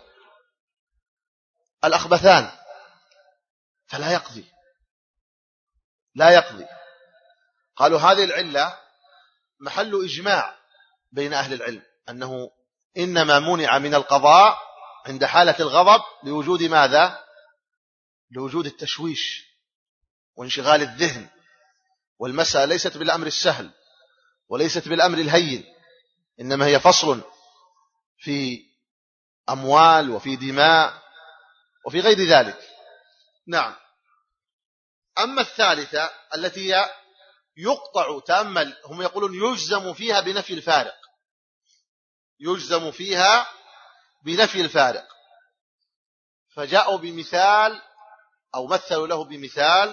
الأخبثان، فلا يقضي، لا يقضي. قالوا هذه العلة محل إجماع بين أهل العلم أنه إنما منع من القضاء عند حالة الغضب لوجود ماذا؟ لوجود التشويش وانشغال الذهن، والمسألة ليست بالأمر السهل وليست بالأمر الهين، إنما هي فصل في أموال وفي دماء وفي غير ذلك. نعم. أما الثالثة التي هي يقطع، تأمل، هم يقولون يجزم فيها بنفي الفارق، يجزم فيها بنفي الفارق، فجاءوا بمثال أو مثلوا له بمثال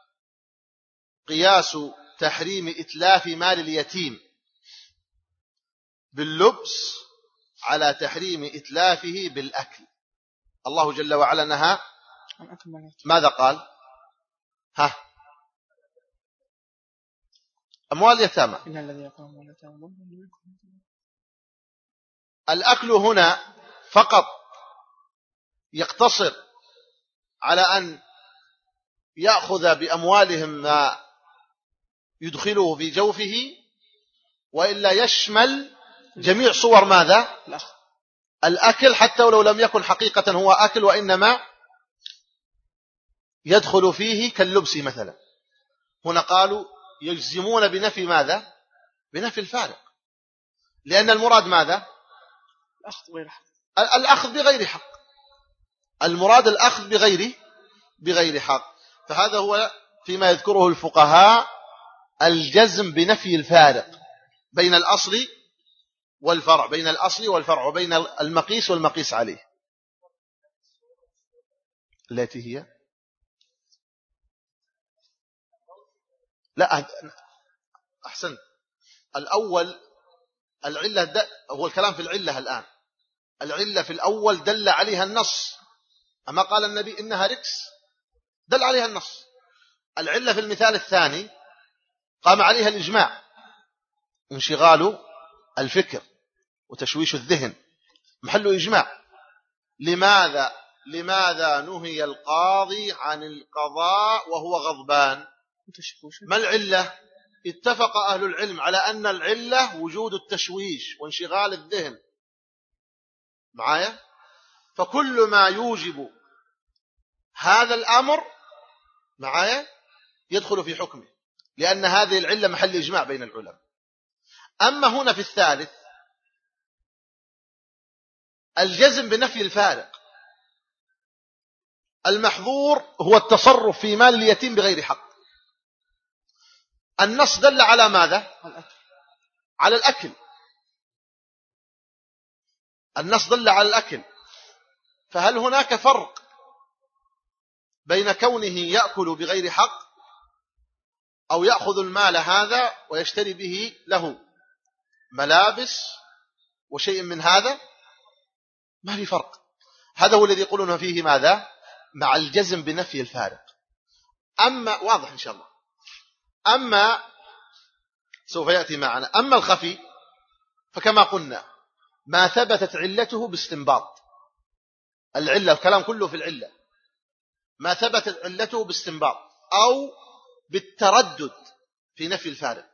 قياس تحريم إتلاف مال اليتيم باللبس على تحريم إتلافه بالأكل. الله جل وعلا نهى، ماذا قال؟ أموال اليتامى. الأكل هنا فقط يقتصر على أن يأخذ بأموالهم ما يدخله في جوفه، وإلا يشمل جميع صور ماذا؟ الأكل، حتى ولو لم يكن حقيقة هو أكل، وإنما يدخل فيه كاللبس مثلا. هنا قالوا يجزمون بنفي ماذا؟ بنفي الفارق، لأن المراد ماذا؟ الأخذ بغير حق، المراد الأخذ بغير حق. فهذا هو فيما يذكره الفقهاء الجزم بنفي الفارق بين الأصل والفرع، بين الأصل والفرع، وبين المقيس والمقيس عليه، التي هي لا أحسن. الأول العلة هو الكلام في العلة الآن. العلة في الأول دل عليها النص، أما قال النبي إنها ركس دل عليها النص. العلة في المثال الثاني قام عليها الإجماع، انشغال الفكر وتشويش الذهن، محل إجماع. لماذا نهي القاضي عن القضاء وهو غضبان؟ ما العلة؟ اتفق أهل العلم على أن العلة وجود التشويش وانشغال الذهن معايا، فكل ما يوجب هذا الأمر معايا يدخل في حكمه، لأن هذه العلة محل إجماع بين العلماء. أما هنا في الثالث الجزم بنفي الفارق، المحظور هو التصرف في مال اليتيم بغير حق. النص دل على ماذا؟ على الأكل، النص دل على الأكل. فهل هناك فرق بين كونه يأكل بغير حق أو يأخذ المال هذا ويشتري به له ملابس وشيء من هذا؟ ما في فرق. هذا هو الذي يقولون فيه ماذا؟ مع الجزم بنفي الفارق. أما واضح إن شاء الله. أما سوف يأتي معنا. أما الخفي فكما قلنا ما ثبتت علته باستنباط، العلة الكلام كله في العلة، ما ثبتت علته باستنباط أو بالتردد في نفي الفارق،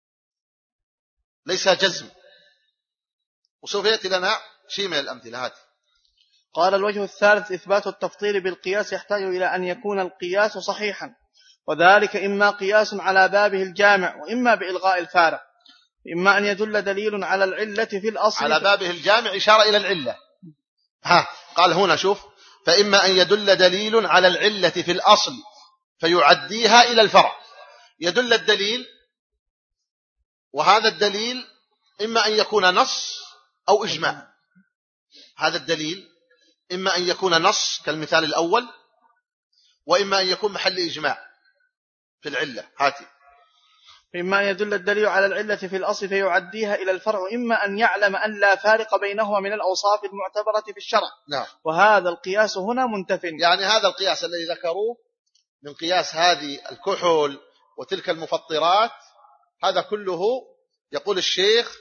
ليس جزم. وسوف يأتي لنا شيء من الأمثلة هذه. قال الوجه الثالث إثبات التفضيل بالقياس يحتاج إلى أن يكون القياس صحيحا، وذلك إما قياس على بابه الجامع وإما بإلغاء الفارق، إما أن يدل دليل على العلة في الأصل. على بابه الجامع إشارة إلى العلة. قال هنا شوف، فإما أن يدل دليل على العلة في الأصل فيعديها إلى الفرع. يدل الدليل، وهذا الدليل إما أن يكون نص أو إجماع. هذا الدليل إما أن يكون نص كالمثال الأول، وإما أن يكون محل إجماع في العلة. هاتي. إما أن يدل الدليل على العلة في الأصل فيعديها إلى الفرع، وإما أن يعلم أن لا فارق بينهما من الأوصاف المعتبرة في الشرع. نعم. وهذا القياس هنا منتف. يعني هذا القياس الذي ذكروه من قياس هذه الكحول وتلك المفطرات، هذا كله يقول الشيخ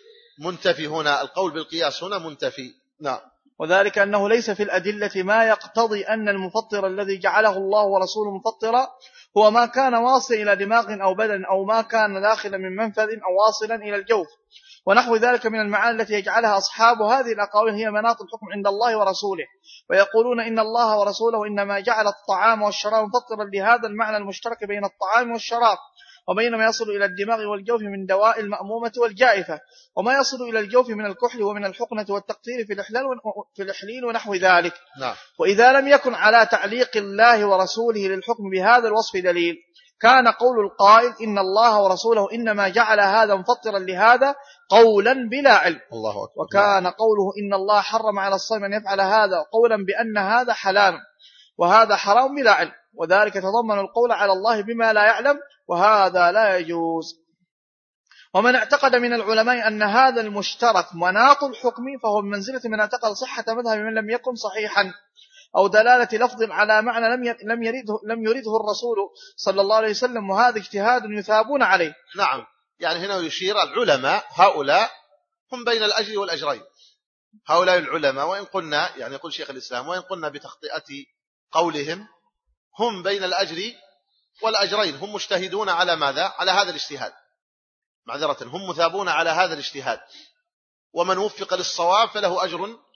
منتفي هنا، القول بالقياس هنا منتفي. نعم. وذلك أنه ليس في الأدلة ما يقتضي أن المفطر الذي جعله الله ورسوله مفطرا هو ما كان واصلا إلى دماغ أو بدن أو ما كان داخلا من منفذ أو واصلا إلى الجوف ونحو ذلك من المعاني التي يجعلها أصحاب هذه الأقاويل هي مناط الحكم عند الله ورسوله، ويقولون إن الله ورسوله إنما جعل الطعام والشراب مفطرا لهذا المعنى المشترك بين الطعام والشراب وبين ما يصل إلى الدماغ والجوف من دواء المأمومة والجائفة وما يصل إلى الجوف من الكحل ومن الحقنة والتقطير في الإحليل ونحو ذلك. نعم. وإذا لم يكن على تعليق الله ورسوله للحكم بهذا الوصف دليل كان قول القائل إن الله ورسوله إنما جعل هذا مفطرا لهذا قولا بلا علم. الله أكبر. وكان قوله إن الله حرم على الصائم أن يفعل هذا قولا بأن هذا حلال وهذا حرام بلا علم، وذلك يتضمن القول على الله بما لا يعلم وهذا لا يجوز. ومن اعتقد من العلماء أن هذا المشترك مناط الحكم فهو بمنزلة من اعتقد صحة مذهب من لم يكن صحيحا أو دلالة لفظ على معنى لم يرده الرسول صلى الله عليه وسلم، وهذا اجتهاد يثابون عليه. نعم. يعني هنا يشير العلماء هؤلاء هم بين الأجر والأجرين. هؤلاء العلماء وإن قلنا يعني يقول شيخ الإسلام وإن قلنا بتخطئة قولهم هم بين الأجر والأجرين، هم مجتهدون على ماذا؟ على هذا الاجتهاد، معذرة هم مثابون على هذا الاجتهاد، ومن وفق للصواب فله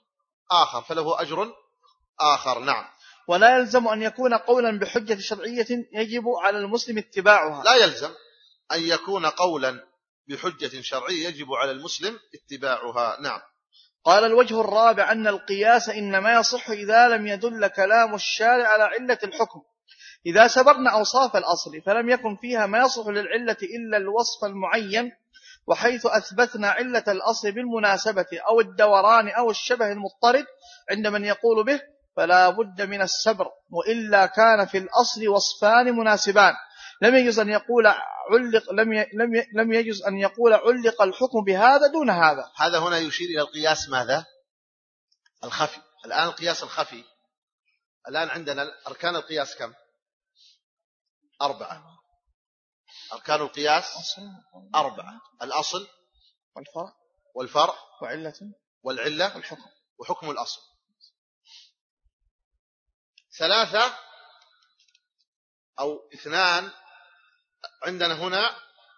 أجر آخر. نعم. ولا يلزم أن يكون قولا بحجة شرعية يجب على المسلم اتباعها. لا يلزم أن يكون قولا بحجة شرعية يجب على المسلم اتباعها. نعم. قال الوجه الرابع أن القياس إنما يصح إذا لم يدل كلام الشارع على علة الحكم. إذا سبقنا أوصاف الأصل فلم يكن فيها ما يصح للعلة إلا الوصف المعين، وحيث أثبتنا علة الأصل بالمناسبة أو الدوران أو الشبه المضطرد عند من يقول به فلا بد من السبر، وإلا كان في الأصل وصفان مناسبان لم يجوز أن يقول علق الحكم بهذا دون هذا. هذا هنا يشير إلى القياس ماذا؟ الخفي. الآن القياس الخفي، الآن عندنا أركان القياس كم؟ 4. أركان القياس 4: الأصل والفرع والعلة وحكم الأصل. 3 أو 2 عندنا هنا.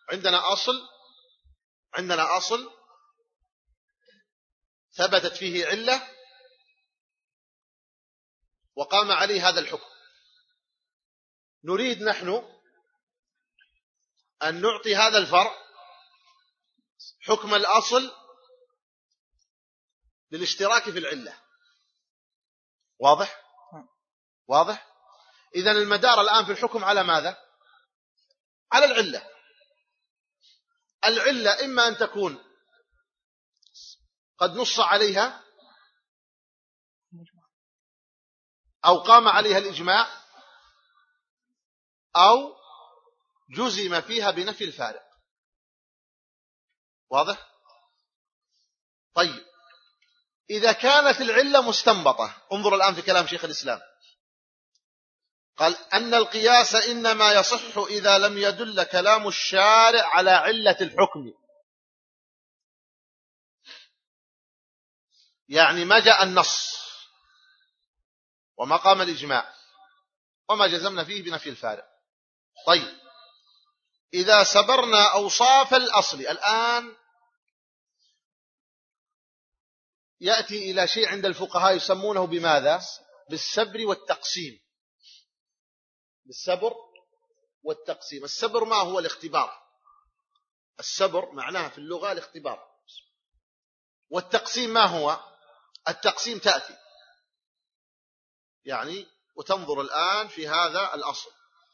عندنا أصل ثبتت فيه علة وقام عليه هذا الحكم، نريد نحن أن نعطي هذا الفرع حكم الأصل للاشتراك في العلة. واضح؟ إذن المدار الآن في الحكم على ماذا؟ على العلة. العلة إما أن تكون قد نص عليها أو قام عليها الإجماع أو جزم فيها بنفي الفارق. واضح؟ طيب، إذا كانت العلة مستنبطة، انظر الآن في كلام شيخ الإسلام، قال أن القياس إنما يصح إذا لم يدل كلام الشارع على علة الحكم. يعني ما جاء النص وما قام الإجماع وما جزمنا فيه بنفي الفارق. طيب، إذا سبرنا أوصاف الأصل، الآن يأتي إلى شيء عند الفقهاء يسمونه بماذا؟ بالسبر والتقسيم. بالسبر والتقسيم. السبر ما هو؟ الاختبار. السبر معناها في اللغة الاختبار. والتقسيم ما هو؟ التقسيم تأتي يعني وتنظر الآن في هذا الأصل،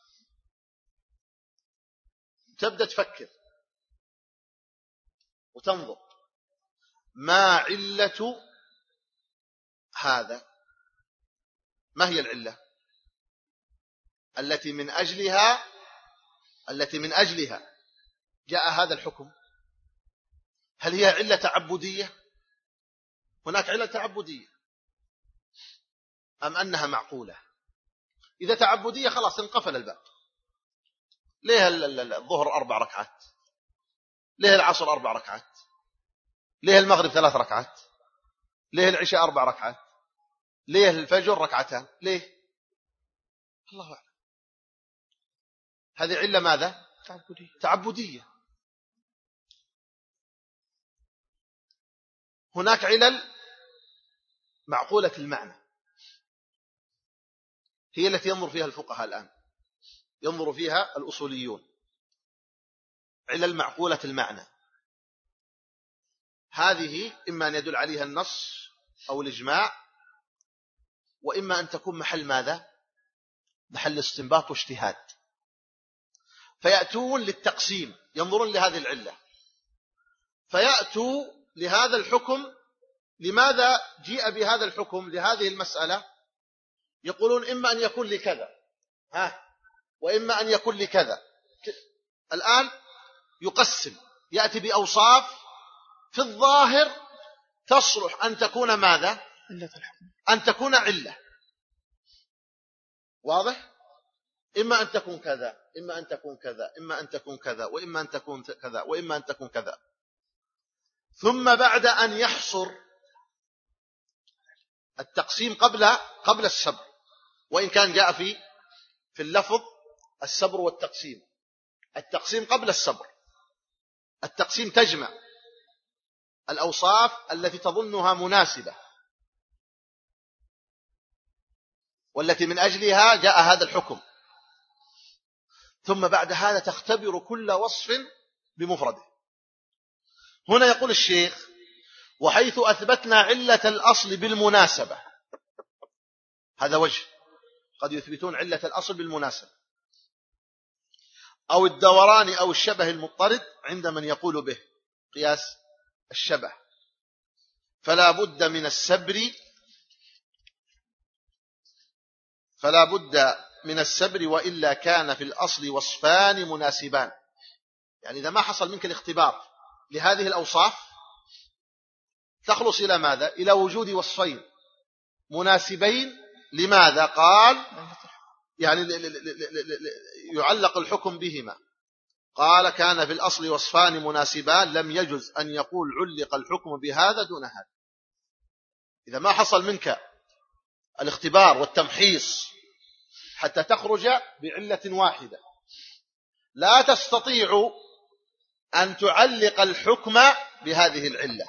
تبدأ تفكر وتنظر ما علة هذا، ما هي العلة التي من أجلها جاء هذا الحكم؟ هل هي علة تعبدية؟ هناك علة تعبدية أم أنها معقولة؟ إذا تعبدية خلاص انقفل الباب. ليه الظهر 4 ركعات؟ ليه العصر 4 ركعات؟ ليه المغرب 3 ركعات؟ ليه العشاء 4 ركعات؟ ليه الفجر 2 ركعات؟ ليه؟ الله أعلم. هذه علة ماذا؟ تعبدية. هناك علل معقولة المعنى، هي التي ينظر فيها الفقهاء الآن، ينظر فيها الأصوليون. علل معقولة المعنى هذه إما أن يدل عليها النص أو الإجماع، وإما أن تكون محل ماذا؟ محل استنباط واجتهاد. فيأتون للتقسيم، ينظرون لهذه العلة فيأتوا لهذا الحكم. لماذا جيء بهذا الحكم لهذه المسألة؟ يقولون إما أن يكون لكذا وإما أن يكون لكذا. الآن يقسم، يأتي بأوصاف في الظاهر تصلح أن تكون ماذا؟ أن تكون علة. واضح؟ إما أن تكون كذا، إما أن تكون كذا، إما أن تكون كذا، وإما أن تكون كذا، وإما أن تكون كذا. ثم بعد أن يحصر التقسيم قبل السبر، وإن كان جاء في اللفظ السبر والتقسيم. التقسيم قبل السبر. التقسيم تجمع الأوصاف التي تظنها مناسبة والتي من أجلها جاء هذا الحكم، ثم بعد هذا تختبر كل وصف بمفرده. هنا يقول الشيخ: وحيث أثبتنا علة الأصل بالمناسبة. هذا وجه، قد يثبتون علة الأصل بالمناسبة أو الدوران أو الشبه المضطرد عند من يقول به قياس الشبه، فلا بد من السبر وإلا كان في الأصل وصفان مناسبان. يعني إذا ما حصل منك الاختبار لهذه الأوصاف تخلص إلى ماذا؟ إلى وجود وصفين مناسبين. لماذا؟ قال يعني يعلق الحكم بهما. قال: كان في الأصل وصفان مناسبان لم يجز أن يقول علق الحكم بهذا دون هذا. إذا ما حصل منك الاختبار والتمحيص حتى تخرج بعلة واحدة لا تستطيع أن تعلق الحكم بهذه العلة.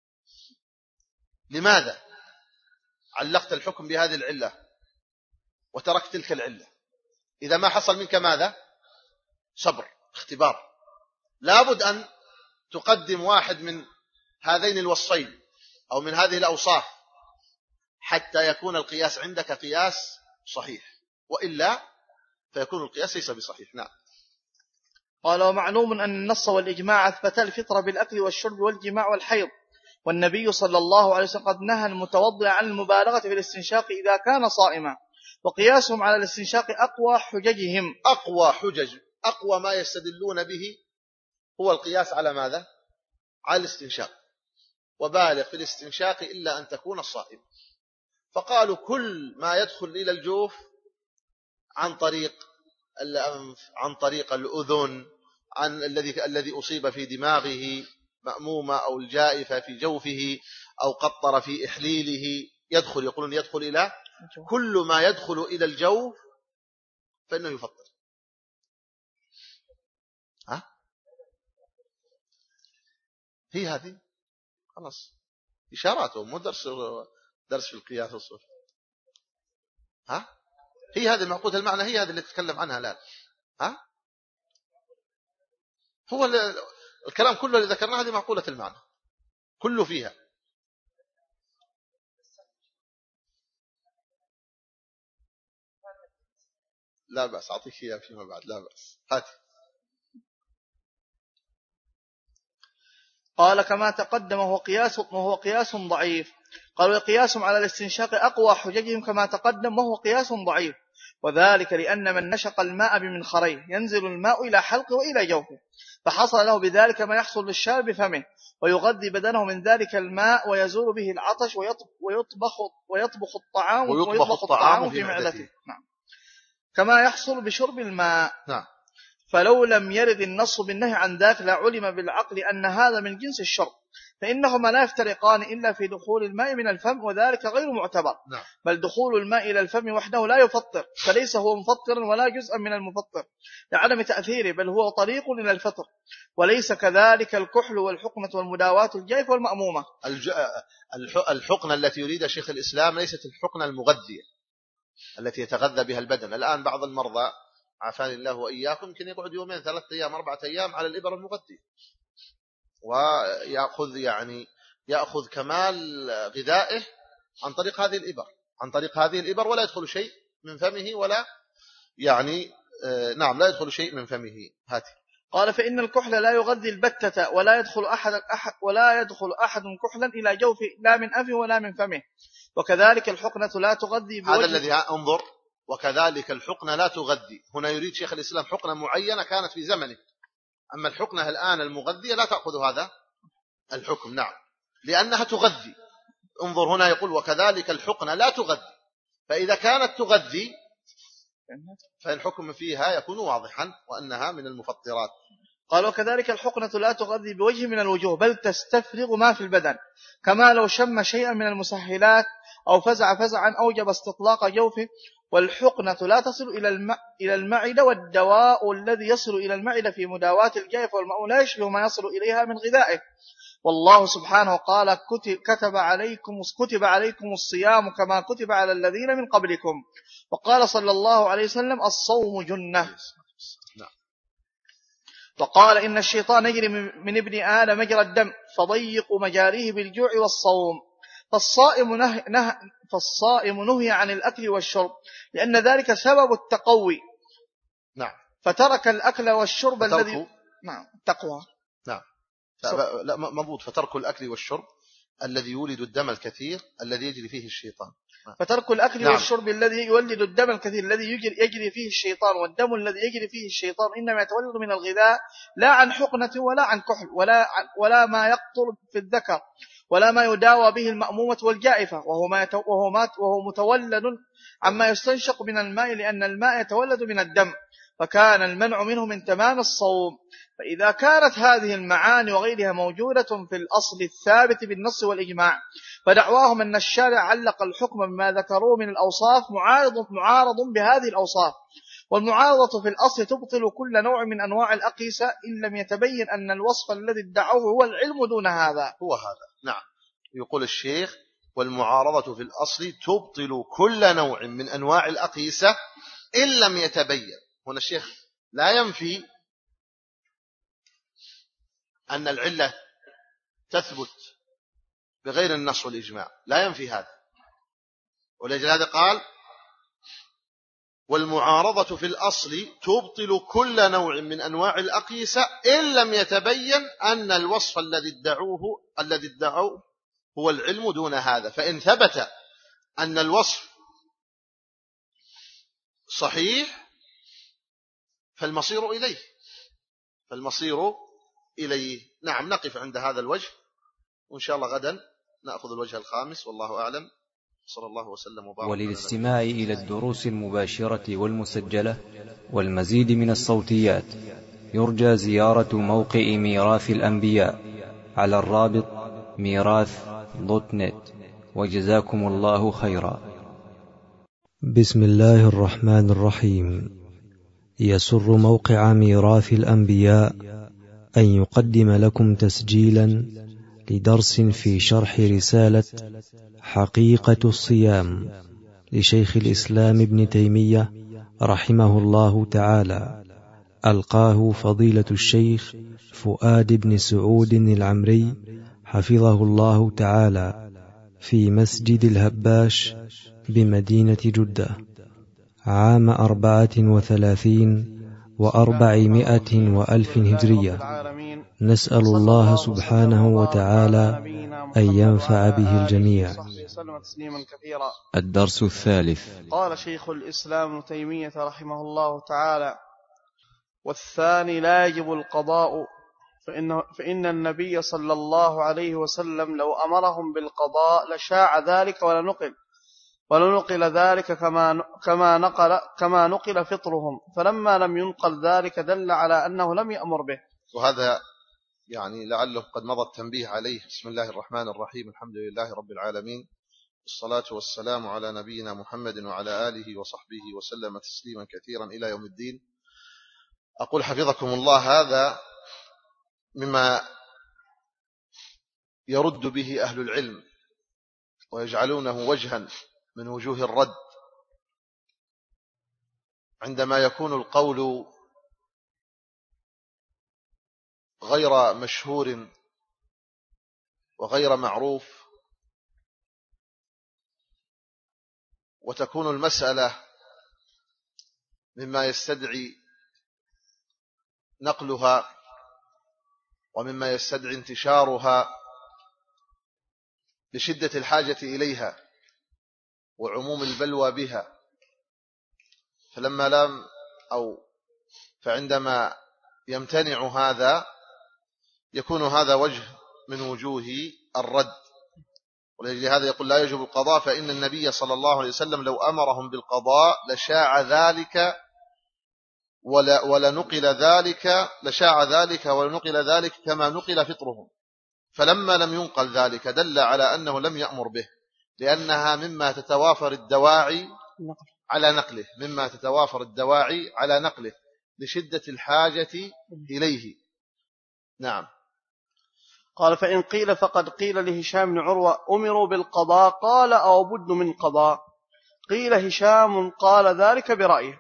لماذا علقت الحكم بهذه العلة وتركت تلك العلة؟ إذا ما حصل منك ماذا؟ صبر، اختبار. لابد أن تقدم واحد من هذين الوصفين أو من هذه الأوصاف حتى يكون القياس عندك قياس صحيح، وإلا فيكون القياس ليس بصحيح. نعم. قال: ومعلوم أن النص والإجماع أثبتا الفطرة بالأكل والشرب والجماع والحيض، والنبي صلى الله عليه وسلم قد نهى المتوضئ عن المبالغة في الاستنشاق إذا كان صائما، وقياسهم على الاستنشاق أقوى حججهم. أقوى ما يستدلون به هو القياس على ماذا؟ على الاستنشاق. وبالغ في الاستنشاق إلا أن تكون الصائم. فقالوا كل ما يدخل إلى الجوف عن طريق الأنف، عن طريق الأذن، عن الذي أصيب في دماغه مأمومة أو الجائفة في جوفه أو قطر في إحليله يقولون يدخل إلى كل ما يدخل إلى الجوف فإنه يفطر. هي هذه خلاص إشاراته، مو درس في القياس الصوفي. هي هذه معقولة المعنى، هي هذه اللي تتكلم عنها الآن. هو الكلام كله اللي ذكرناه هذه معقولة المعنى كله فيها. لا بأس، أعطيك إياه فيما بعد، لا بأس. هات. قال: كما تقدم وهو قياس ضعيف. قالوا: قياسهم على الاستنشاق أقوى حججهم كما تقدم وهو قياس ضعيف، وذلك لأن من نشق الماء بمنخريه ينزل الماء إلى حلقه وإلى جوفه، فحصل له بذلك ما يحصل للشارب بفمه، ويغذي بدنه من ذلك الماء ويزول به العطش ويطبخ الطعام في معدته. نعم. كما يحصل بشرب الماء. نعم. فلو لم يرد النص بالنهي عن ذلك لعلم بالعقل أن هذا من جنس الشرب، فإنهما لا يفترقان إلا في دخول الماء من الفم، وذلك غير معتبر. بل دخول الماء إلى الفم وحده لا يفطر، فليس هو مفطرا ولا جزءا من المفطر لعدم تأثيره، بل هو طريق إلى الفطر. وليس كذلك الكحل والحقنة والمداواة الجيف والمأمومة. الحقنة التي يريد شيخ الإسلام ليست الحقنة المغذية التي يتغذى بها البدن. الآن بعض المرضى عافاني الله وإياكم يمكن يقعد 2 3 أيام 4 أيام على الإبر المغذية، يأخذ كمال غذائه عن طريق هذه الإبر، ولا يدخل شيء من فمه ولا لا يدخل شيء من فمه. قال فإن الكحل لا يغذي البتة، ولا يدخل أحد كحلا إلى جوفه لا من أنفه ولا من فمه. وكذلك الحقنة لا تغذي بوجه. هذا الذي انظر، وكذلك الحقنة لا تغذي، هنا يريد شيخ الإسلام حقنة معينة كانت في زمنه، أما الحقنة الآن المغذية لا تأخذ هذا الحكم. نعم، لأنها تغذي. انظر هنا يقول وكذلك الحقنة لا تغذي، فإذا كانت تغذي فالحكم فيها يكون واضحا وأنها من المفطرات. قال وكذلك الحقنة لا تغذي بوجه من الوجوه، بل تستفرغ ما في البدن، كما لو شم شيئا من المسهلات أو فزع فزعا أوجب استطلاق جوفه. والحقنة لا تصل إلى المعدة، والدواء الذي يصل إلى المعدة في مداواة الجيف والماء لا يشبه ما يصل إليها من غذائه. والله سبحانه قال كتب عليكم الصيام كما كتب على الذين من قبلكم. وقال صلى الله عليه وسلم الصوم جنة. وقال إن الشيطان يجري من ابن آدم مجرى الدم، فضيقوا مجاريه بالجوع والصوم. فالصائم نهي عن الأكل والشرب لأن ذلك سبب التقوي. نعم. فترك الأكل والشرب الذي تقوى. نعم. لا مضبوط. فترك الأكل والشرب الذي يولد الدم الكثير الذي يجري فيه الشيطان. فترك الأكل والشرب الذي يولد الدم الكثير الذي يجري فيه الشيطان، والدم الذي يجري فيه الشيطان إنما يتولد من الغذاء لا عن حقنة ولا عن كحل ولا ما يقطر في الذكر ولا ما يداوى به المأمومة والجائفة، وهو متولد عما يستنشق من الماء، لأن الماء يتولد من الدم، فكان المنع منه من تمام الصوم. فإذا كانت هذه المعاني وغيرها موجودة في الأصل الثابت بالنص والإجماع، فدعواهم أن الشارع علق الحكم بما ذكروه من الأوصاف معارض بهذه الأوصاف. والمعارضة في الأصل تبطل كل نوع من أنواع الأقيسة إن لم يتبين أن الوصف الذي ادعوه هو العلم دون هذا. نعم. يقول الشيخ والمعارضة في الأصل تبطل كل نوع من أنواع الأقيسة إن لم يتبين. هنا الشيخ لا ينفي أن العلة تثبت بغير النص والإجماع، لا ينفي هذا، ولأجل هذا قال والمعارضة في الأصل تبطل كل نوع من أنواع الأقيسة إن لم يتبين أن الوصف الذي ادعوه هو العلم دون هذا. فإن ثبت أن الوصف صحيح فالمصير إليه. نعم. نقف عند هذا الوجه، وإن شاء الله غدا نأخذ الوجه الخامس، والله أعلم. صلى الله وسلم وبارك. وللاستماع إلى الدروس المباشرة والمسجلة والمزيد من الصوتيات يرجى زيارة موقع ميراث الأنبياء على الرابط ميراث.net. وجزاكم الله خيرا. بسم الله الرحمن الرحيم. يسر موقع ميراث الأنبياء أن يقدم لكم تسجيلا لدرس في شرح رسالة حقيقة الصيام لشيخ الإسلام ابن تيمية رحمه الله تعالى، ألقاه فضيلة الشيخ فؤاد بن سعود العمري حفظه الله تعالى في مسجد الهباش بمدينة جدة عام 34 و400 وألف هجرية. نسأل الله سبحانه وتعالى أن ينفع به الجميع. الدرس الثالث. قال شيخ الإسلام ابن تيمية رحمه الله تعالى: والثاني لا يجب القضاء، فإن النبي صلى الله عليه وسلم لو أمرهم بالقضاء لشاع ذلك ولنقل ذلك كما نقل فطرهم، فلما لم ينقل ذلك دل على أنه لم يأمر به. وهذا يعني لعله قد مضى التنبيه عليه. بسم الله الرحمن الرحيم، الحمد لله رب العالمين، والصلاة والسلام على نبينا محمد وعلى آله وصحبه وسلم تسليما كثيرا إلى يوم الدين. أقول حفظكم الله، هذا مما يرد به أهل العلم ويجعلونه وجها من وجوه الرد، عندما يكون القول غير مشهور وغير معروف، وتكون المسألة مما يستدعي نقلها ومما يستدعي انتشارها لشدة الحاجة إليها وعموم البلوى بها. فعندما يمتنع هذا يكون هذا وجه من وجوه الرد. ولأجل هذا يقول لا يجب القضاء، فإن النبي صلى الله عليه وسلم لو أمرهم بالقضاء لشاع ذلك ولنقل ذلك كما نقل فطرهم. فلما لم ينقل ذلك دل على أنه لم يأمر به، لأنها مما تتوافر الدواعي على نقله لشدة الحاجة إليه. نعم. قال فإن قيل فقد قيل لهشام بن عروة أمروا بالقضاء قال أو بد من قضاء. قيل هشام قال ذلك برأيه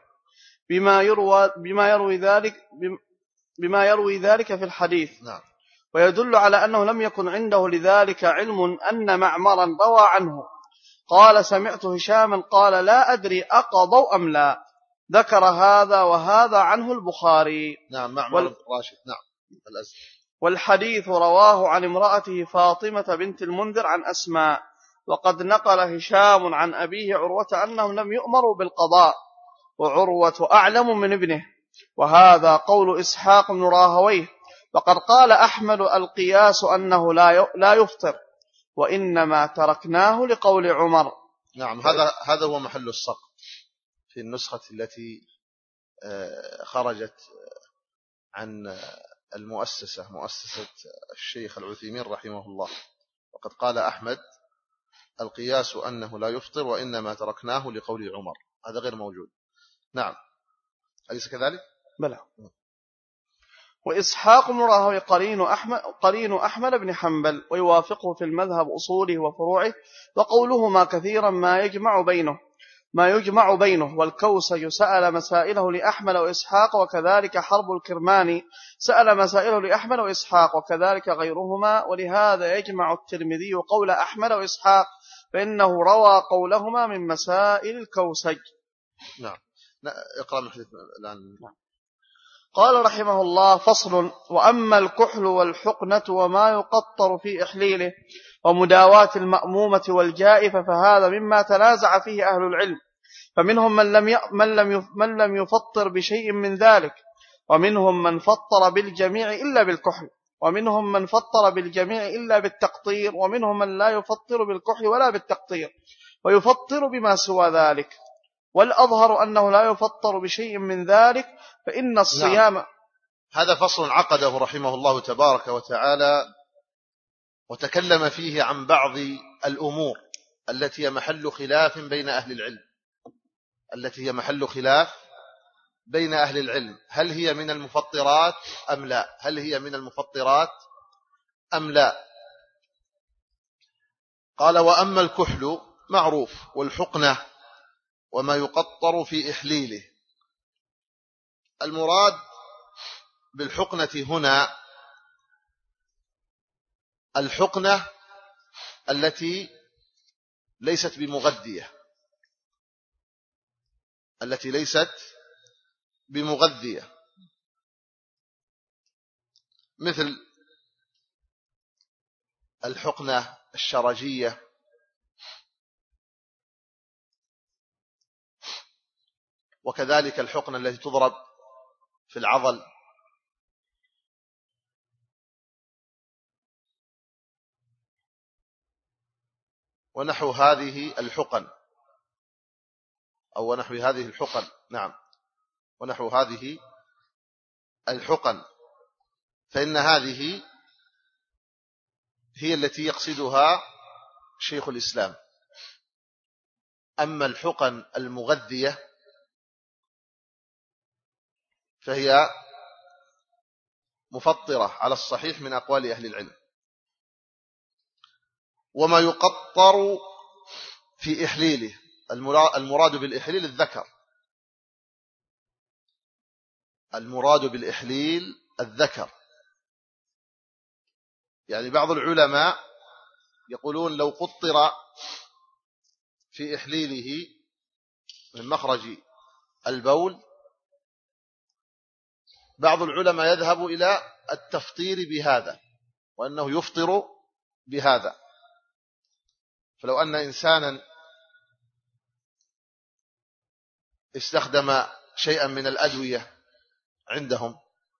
بما يروي ذلك في الحديث. نعم. ويدل على أنه لم يكن عنده لذلك علم أن معمرا روى عنه قال سمعت هشاما قال لا أدري أقضوا أم لا. ذكر هذا وهذا عنه البخاري. نعم. معمر راشد. نعم. الأزل. والحديث رواه عن امرأته فاطمة بنت المنذر عن أسماء. وقد نقل هشام عن أبيه عروة أنهم لم يؤمروا بالقضاء، وعروة أعلم من ابنه، وهذا قول إسحاق بن راهويه. وقد قال أحمد القياس أنه لا يفطر، وإنما تركناه لقول عمر. نعم. هذا هو محل السقط في النسخة التي خرجت عن مؤسسة الشيخ العثيمين رحمه الله. وقد قال أحمد القياس أنه لا يفطر وإنما تركناه لقول عمر، هذا غير موجود. نعم. أليس كذلك؟ بلى. وإسحاق بن راهويه قرين أحمد بن حنبل، ويوافقه في المذهب أصوله وفروعه، وقولهما كثيرا ما يجمع بينه. والكوسج سأل مسائله لأحمد وإسحاق، وكذلك حرب الكرماني سأل مسائله لأحمد وإسحاق، وكذلك غيرهما. ولهذا يجمع الترمذي قول أحمد وإسحاق، فإنه روى قولهما من مسائل الكوسج. نعم. اقرأ من حديث الآن. قال رحمه الله: فصل. وأما الكحل والحقنة وما يقطر في إحليله ومداواة المأمومة والجائفة فهذا مما تنازع فيه أهل العلم، فمنهم من لم يفطر بشيء من ذلك، ومنهم من فطر بالجميع إلا بالكحل، ومنهم من فطر بالجميع إلا بالتقطير، ومنهم من لا يفطر بالكحل ولا بالتقطير ويفطر بما سوى ذلك. والأظهر أنه لا يفطر بشيء من ذلك، فإن الصيام. نعم. هذا فصل عقده رحمه الله تبارك وتعالى، وتكلم فيه عن بعض الأمور التي هي محل خلاف بين أهل العلم، هل هي من المفطرات أم لا. قال: وأما الكحل معروف، والحقنة وما يقطر في إحليله. المراد بالحقنة هنا الحقنة التي ليست بمغذية، مثل الحقنة الشرجية، وكذلك الحقنة التي تضرب في العضل، ونحو هذه الحقن. نعم. ونحو هذه الحقن، فإن هذه هي التي يقصدها شيخ الإسلام. أما الحقن المغذية فهي مفطرة على الصحيح من أقوال أهل العلم. وما يقطر في إحليله، المراد بالإحليل الذكر، المراد بالإحليل الذكر. يعني بعض العلماء يقولون لو قطر في إحليله من مخرج البول، بعض العلماء يذهب إلى التفطير بهذا، وأنه يفطر بهذا. فلو أن إنسانا استخدم شيئا من الأدوية عندهم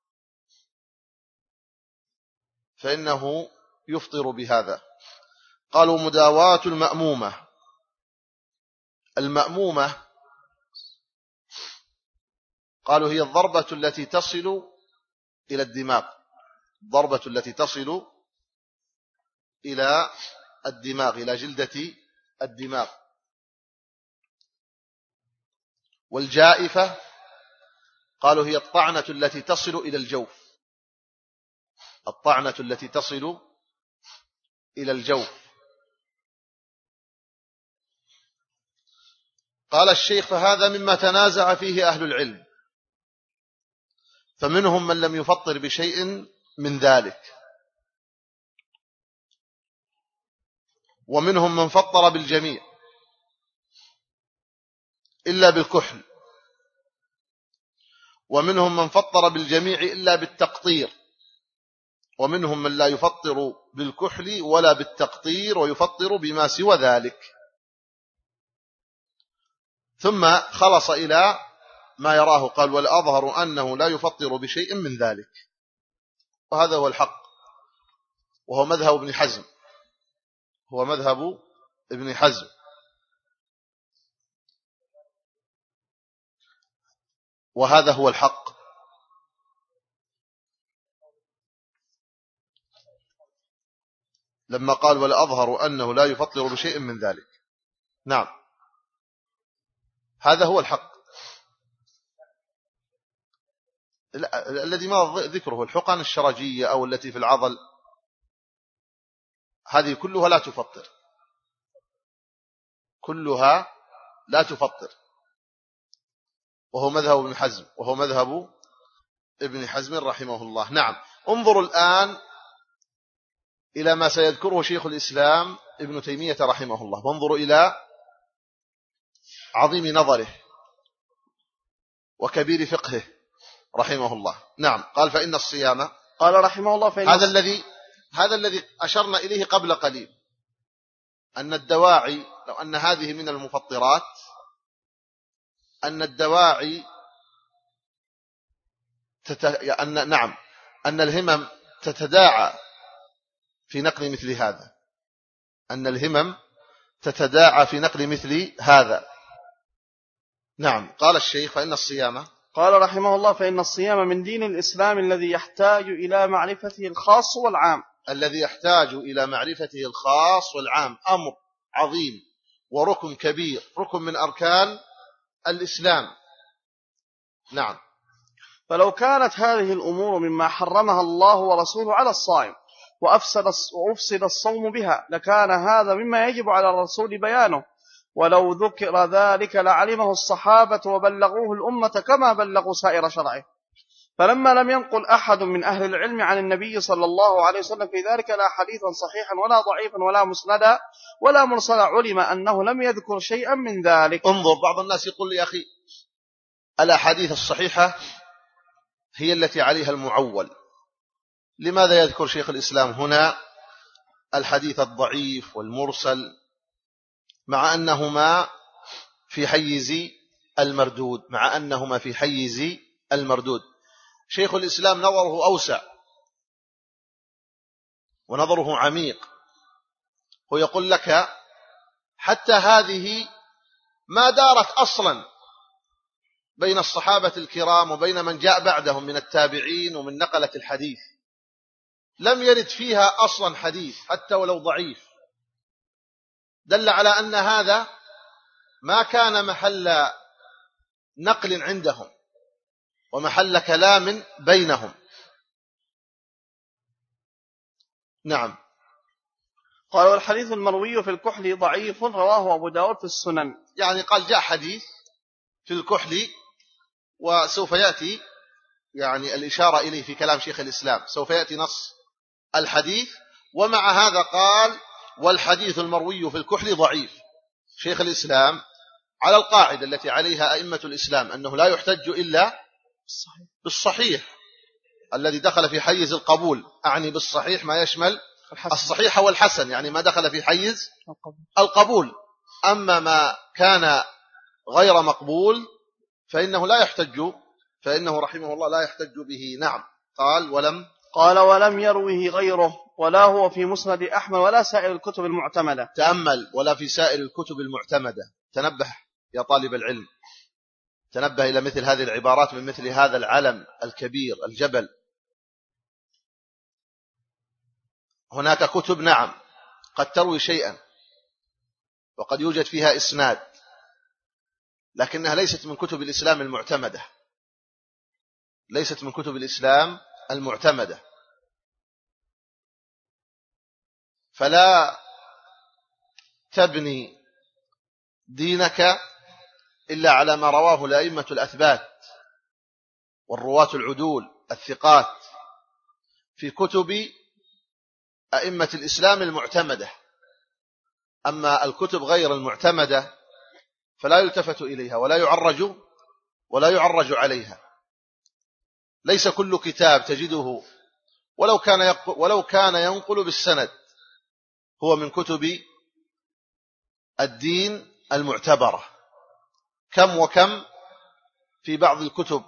فإنه يفطر بهذا. قالوا مداواة المأمومة. المأمومة قالوا هي الضربة التي تصل إلى الدماغ، الضربة التي تصل إلى الدماغ، إلى جلدة الدماغ. والجائفة قالوا هي الطعنة التي تصل إلى الجوف، الطعنة التي تصل إلى الجوف. قال الشيخ فهذا مما تنازع فيه أهل العلم، فمنهم من لم يفطر بشيء من ذلك، ومنهم من فطر بالجميع إلا بالكحل، ومنهم من فطر بالجميع إلا بالتقطير، ومنهم من لا يفطر بالكحل ولا بالتقطير ويفطر بما سوى ذلك. ثم خلص إلى ما يراه، قال والأظهر أنه لا يفطر بشيء من ذلك، وهذا هو الحق، وهو مذهب ابن حزم، هو مذهب ابن حزم. وهذا هو الحق. لما قال والأظهر أنه لا يفطر بشيء من ذلك، نعم هذا هو الحق الذي ما ذكره. الحقن الشرجية أو التي في العضل هذه كلها لا تفطر، كلها لا تفطر، وهو مذهب ابن حزم، وهو مذهب ابن حزم رحمه الله. نعم. انظروا الآن إلى ما سيذكره شيخ الإسلام ابن تيمية رحمه الله، وانظروا إلى عظيم نظره وكبير فقهه رحمه الله. نعم. قال فإن الصيام، قال رحمه الله فإن هذا الذي أشرنا إليه قبل قليل، أن الدواعي، لو أن هذه من المفطرات، أن الدواعي أن الهمم تتداعى في نقل مثل هذا، أن الهمم تتداعى في نقل مثل هذا. نعم. قال الشيخ فإن الصيام، قال رحمه الله فإن الصيام من دين الإسلام الذي يحتاج إلى معرفته الخاص والعام، الذي يحتاج إلى معرفته الخاص والعام، أمر عظيم وركن كبير، ركن من أركان الإسلام. نعم. فلو كانت هذه الأمور مما حرمها الله ورسوله على الصائم وأفسد الصوم بها، لكان هذا مما يجب على الرسول بيانه، ولو ذكر ذلك لعلمه الصحابة وبلغوه الأمة كما بلغوا سائر شرعه. فلما لم ينقل أحد من أهل العلم عن النبي صلى الله عليه وسلم في ذلك لا حديثا صحيحا ولا ضعيفا ولا مسندا ولا مرسلا، علم أنه لم يذكر شيئا من ذلك. انظر، بعض الناس يقول لي يا أخي الأحاديث الصحيحة هي التي عليها المعول، لماذا يذكر شيخ الإسلام هنا الحديث الضعيف والمرسل مع أنهما في حيز المردود، مع أنهما في حيز المردود؟ شيخ الإسلام نظره أوسع ونظره عميق، ويقول لك حتى هذه ما دارت أصلا بين الصحابة الكرام وبين من جاء بعدهم من التابعين ومن نقلة الحديث، لم يرد فيها أصلا حديث حتى ولو ضعيف، دل على أن هذا ما كان محل نقل عندهم ومحل كلام بينهم. نعم. قال والحديث المروي في الكحل ضعيف رواه أبو داود في السنن. يعني قال جاء حديث في الكحل، وسوف يأتي يعني الإشارة إليه في كلام شيخ الإسلام، سوف يأتي نص الحديث. ومع هذا قال والحديث المروي في الكحل ضعيف. شيخ الإسلام على القاعدة التي عليها أئمة الإسلام أنه لا يحتج إلا بالصحيح الذي دخل في حيز القبول. أعني بالصحيح ما يشمل الصحيح والحسن، يعني ما دخل في حيز القبول. أما ما كان غير مقبول فإنه لا يحتج، فإنه رحمه الله لا يحتج به. نعم. قال ولم يروه غيره ولا هو في مسند أحمد ولا سائر الكتب المعتمدة. تأمل، ولا في سائر الكتب المعتمدة. تنبه يا طالب العلم، تنبه إلى مثل هذه العبارات من مثل هذا العلم الكبير الجبل. هناك كتب نعم قد تروي شيئا وقد يوجد فيها إسناد، لكنها ليست من كتب الإسلام المعتمدة، ليست من كتب الإسلام المعتمدة. فلا تبني دينك إلا على ما رواه الأئمة الأثبات والرواة العدول الثقات في كتب أئمة الإسلام المعتمدة. أما الكتب غير المعتمدة فلا يلتفت إليها ولا يعرج عليها. ليس كل كتاب تجده ولو كان ينقل بالسند هو من كتب الدين المعتبرة. كم وكم في بعض الكتب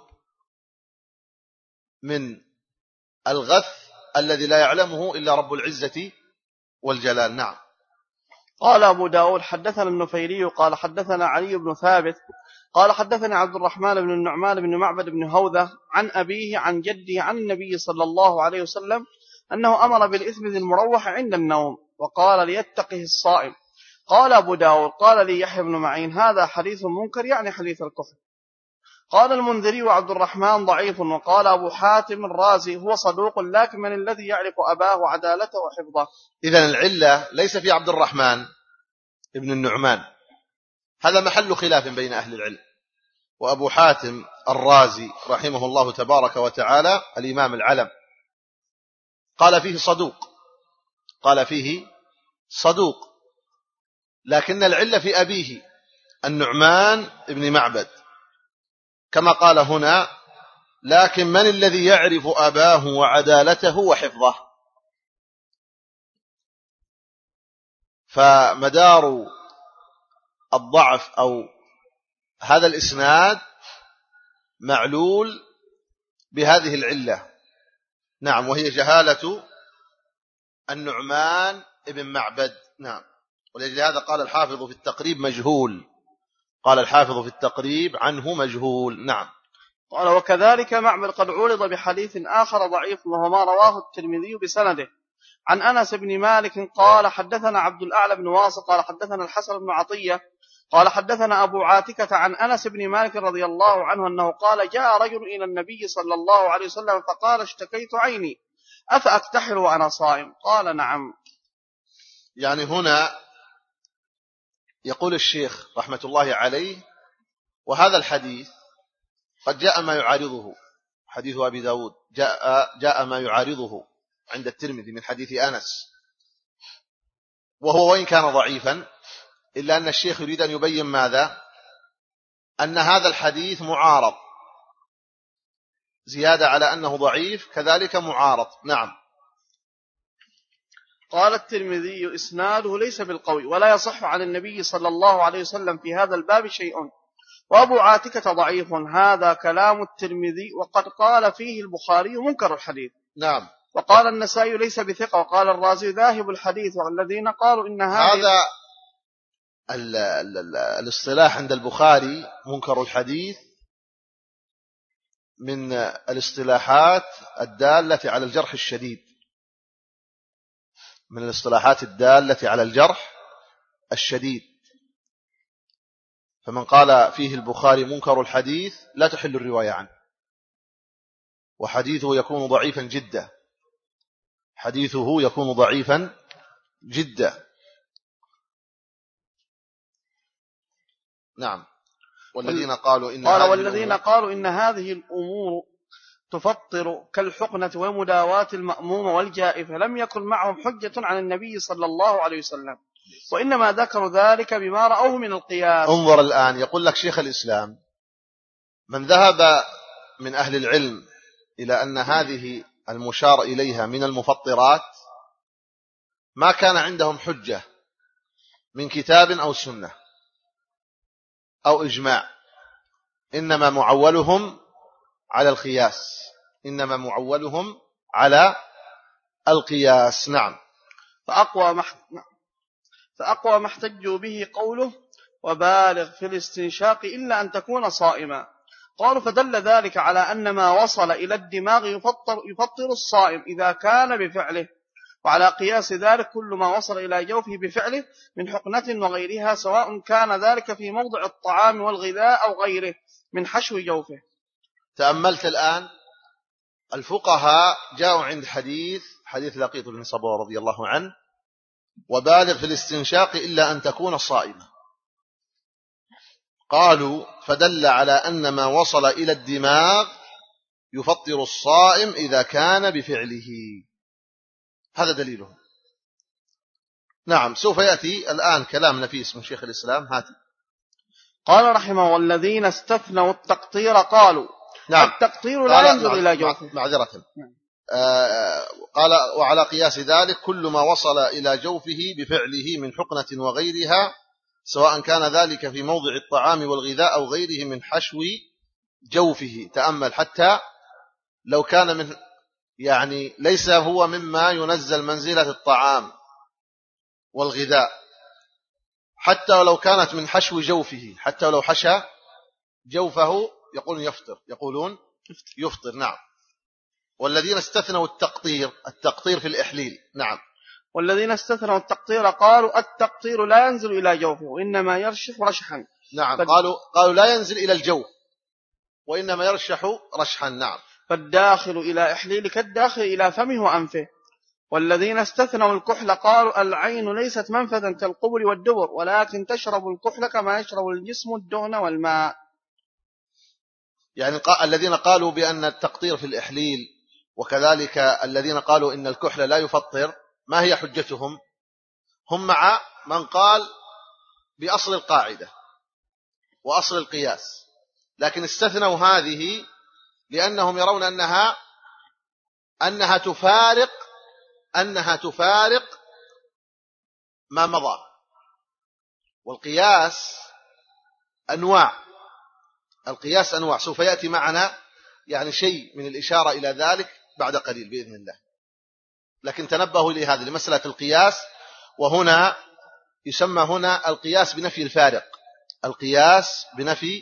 من الغث الذي لا يعلمه إلا رب العزة والجلال. نعم. قال أبو داود حدثنا النفيري قال حدثنا علي بن ثابت قال حدثني عبد الرحمن بن النعمان بن معبد بن هوذة عن أبيه عن جده عن النبي صلى الله عليه وسلم أنه أمر بالإثم ذي المروح عند النوم وقال ليتقه الصائم. قال أبو داود قال لي يحيى بن معين هذا حديث منكر، يعني حديث الكفر. قال المنذري وعبد الرحمن ضعيف. وقال أبو حاتم الرازي هو صدوق لكن من الذي يعرف أباه عدالته وحفظه. إذن العلة ليس في عبد الرحمن ابن النعمان، هذا محل خلاف بين أهل العلم. وأبو حاتم الرازي رحمه الله تبارك وتعالى الإمام العلم قال فيه صدوق، لكن العلة في أبيه النعمان ابن معبد، كما قال هنا لكن من الذي يعرف أباه وعدالته وحفظه. فمدار الضعف أو هذا الإسناد معلول بهذه العلة. نعم، وهي جهالة النعمان ابن معبد. نعم. ولأجل هذا قال الحافظ في التقريب مجهول، قال الحافظ في التقريب عنه مجهول. نعم. قال وكذلك معبد قد عرض بحديث آخر ضعيف وهو ما رواه الترمذي بسنده عن أنس بن مالك قال حدثنا عبد الأعلى بن واصل قال حدثنا الحسن بن عطية قال حدثنا أبو عاتكة عن أنس بن مالك رضي الله عنه أنه قال جاء رجل إلى النبي صلى الله عليه وسلم فقال اشتكيت عيني أفأكتحل وأنا صائم؟ قال نعم. يعني هنا يقول الشيخ رحمة الله عليه وهذا الحديث قد جاء ما يعارضه، حديث أبي داود جاء ما يعارضه عند الترمذي من حديث أنس، وهو وإن كان ضعيفا إلا أن الشيخ يريد أن يبين ماذا؟ أن هذا الحديث معارض، زيادة على أنه ضعيف كذلك معارض. نعم. قال الترمذي إسناده ليس بالقوي ولا يصح عن النبي صلى الله عليه وسلم في هذا الباب شيء، وأبو عاتكة ضعيف. هذا كلام الترمذي وقد قال فيه البخاري منكر الحديث. نعم. وقال النسائي ليس بثقة، وقال الرازي ذاهب الحديث، والذين قالوا إن هذا الاصطلاح عند البخاري منكر الحديث من الاصطلاحات الدالة على الجرح الشديد، من الاصطلاحات الدالة على الجرح الشديد. فمن قال فيه البخاري منكر الحديث لا تحل الرواية عنه، وحديثه يكون ضعيفا جدا، حديثه يكون ضعيفا جدا. نعم. والذين قالوا إن هذه الأمور تفطر كالحقنة ومداواة المأموم والجائفة لم يكن معهم حجة عن النبي صلى الله عليه وسلم، وإنما ذكروا ذلك بما رأوه من القياس. انظر الآن، يقول لك شيخ الإسلام: من ذهب من أهل العلم إلى أن هذه المشار إليها من المفطرات ما كان عندهم حجة من كتاب أو سنة أو إجماع، إنما معولهم على القياس، إنما معولهم على القياس. نعم. فأقوى ما احتجوا به قوله وبالغ في الاستنشاق إلا أن تكون صائما. قالوا فدل ذلك على أن ما وصل إلى الدماغ يفطر الصائم إذا كان بفعله، وعلى قياس ذلك كل ما وصل إلى جوفه بفعله من حقنة وغيرها، سواء كان ذلك في موضع الطعام والغذاء أو غيره من حشو جوفه. تأملت الآن الفقهاء جاءوا عند حديث لقيط بن صبور رضي الله عنه: وبالغ في الاستنشاق إلا أن تكون صائمة. قالوا فدل على أن ما وصل إلى الدماغ يفطر الصائم إذا كان بفعله، هذا دليله. نعم. سوف يأتي الآن كلام نفيس من شيخ الإسلام. هاتي. قال رحمه: والذين استثنوا التقطير قالوا نعم. التقطير لا ينزل إلى جوفه. معذرة. قال وعلى قياس ذلك كل ما وصل إلى جوفه بفعله من حقنة وغيرها، سواء كان ذلك في موضع الطعام والغذاء أو غيره من حشو جوفه. تأمل، حتى لو كان من يعني ليس هو مما ينزل منزلة الطعام والغذاء، حتى ولو كانت من حشو جوفه، حتى ولو حشى جوفه يقولون يفطر. نعم. والذين استثنوا التقطير في الإحليل. نعم. والذين استثنوا التقطير قالوا التقطير لا ينزل إلى جوفه وإنما يرشح رشحا. نعم. قالوا لا ينزل إلى الجوف وإنما يرشح رشحا. نعم. فالداخل إلى إحليل كالداخل إلى فمه وأنفه. والذين استثنوا الكحل قالوا العين ليست منفذا كالقبل والدبر، ولكن تشرب الكحل كما يشرب الجسم الدهن والماء. يعني الذين قالوا بأن التقطير في الإحليل، وكذلك الذين قالوا إن الكحل لا يفطر، ما هي حجتهم؟ هم مع من قال بأصل القاعدة وأصل القياس، لكن استثنوا هذه لأنهم يرون أنها تفارق ما مضى. والقياس أنواع، سوف يأتي معنا يعني شيء من الإشارة إلى ذلك بعد قليل بإذن الله. لكن تنبهوا لهذا لمسألة القياس، وهنا يسمى هنا القياس بنفي الفارق. القياس بنفي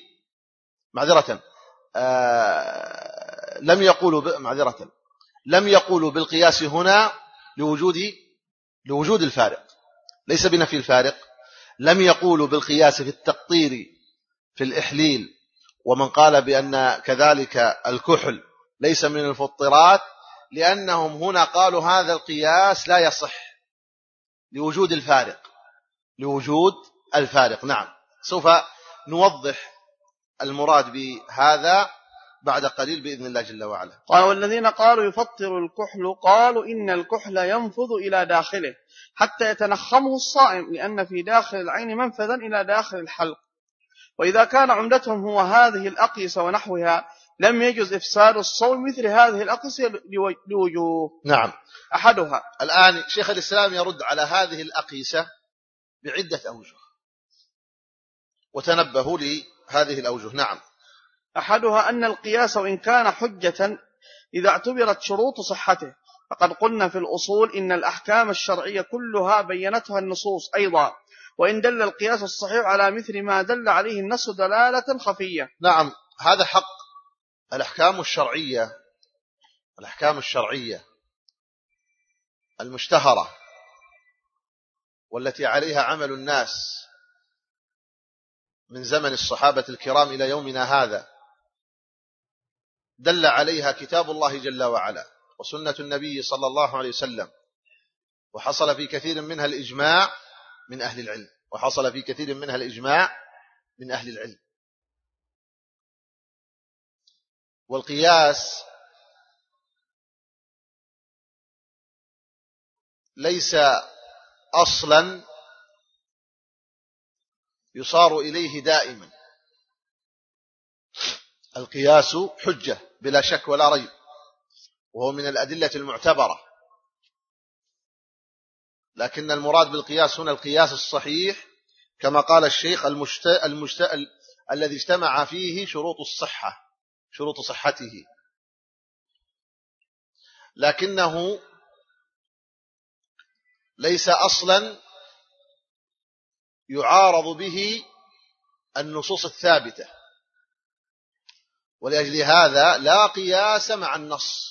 لم يقولوا بالقياس هنا لوجود الفارق، ليس بنفي الفارق. لم يقولوا بالقياس في التقطير في الإحليل، ومن قال بأن كذلك الكحل ليس من الفطرات، لأنهم هنا قالوا هذا القياس لا يصح لوجود الفارق. نعم. سوف نوضح المراد بهذا بعد قليل بإذن الله جل وعلا. قال والذين قالوا يفطر الكحل قالوا إن الكحل ينفذ إلى داخله حتى يتنخمه الصائم، لأن في داخل العين منفذا إلى داخل الحلق. وإذا كان عمدتهم هو هذه الأقيسة ونحوها لم يجوز إفساد الصوم مثل هذه الأقيسة لوجوه. نعم. أحدها، الآن شيخ الإسلام يرد على هذه الأقيسة بعدة أوجه، وتنبهوا لهذه الأوجه. نعم. أحدها أن القياس وإن كان حجة إذا اعتبرت شروط صحته، فقد قلنا في الأصول إن الأحكام الشرعية كلها بينتها النصوص أيضا، وإن دل القياس الصحيح على مثل ما دل عليه النص دلالة خفية. نعم، هذا حق. الأحكام الشرعية المشتهرة والتي عليها عمل الناس من زمن الصحابة الكرام إلى يومنا هذا، دل عليها كتاب الله جل وعلا وسنة النبي صلى الله عليه وسلم، وحصل في كثير منها الإجماع من أهل العلم، وحصل في كثير منها الإجماع من أهل العلم. والقياس ليس أصلا يصار إليه دائما، القياس حجة بلا شك ولا ريب، وهو من الأدلة المعتبرة، لكن المراد بالقياس هنا القياس الصحيح، كما قال الشيخ الذي اجتمع فيه شروط الصحة، شروط صحته، لكنه ليس أصلا يعارض به النصوص الثابتة، ولأجل هذا لا قياس مع النص،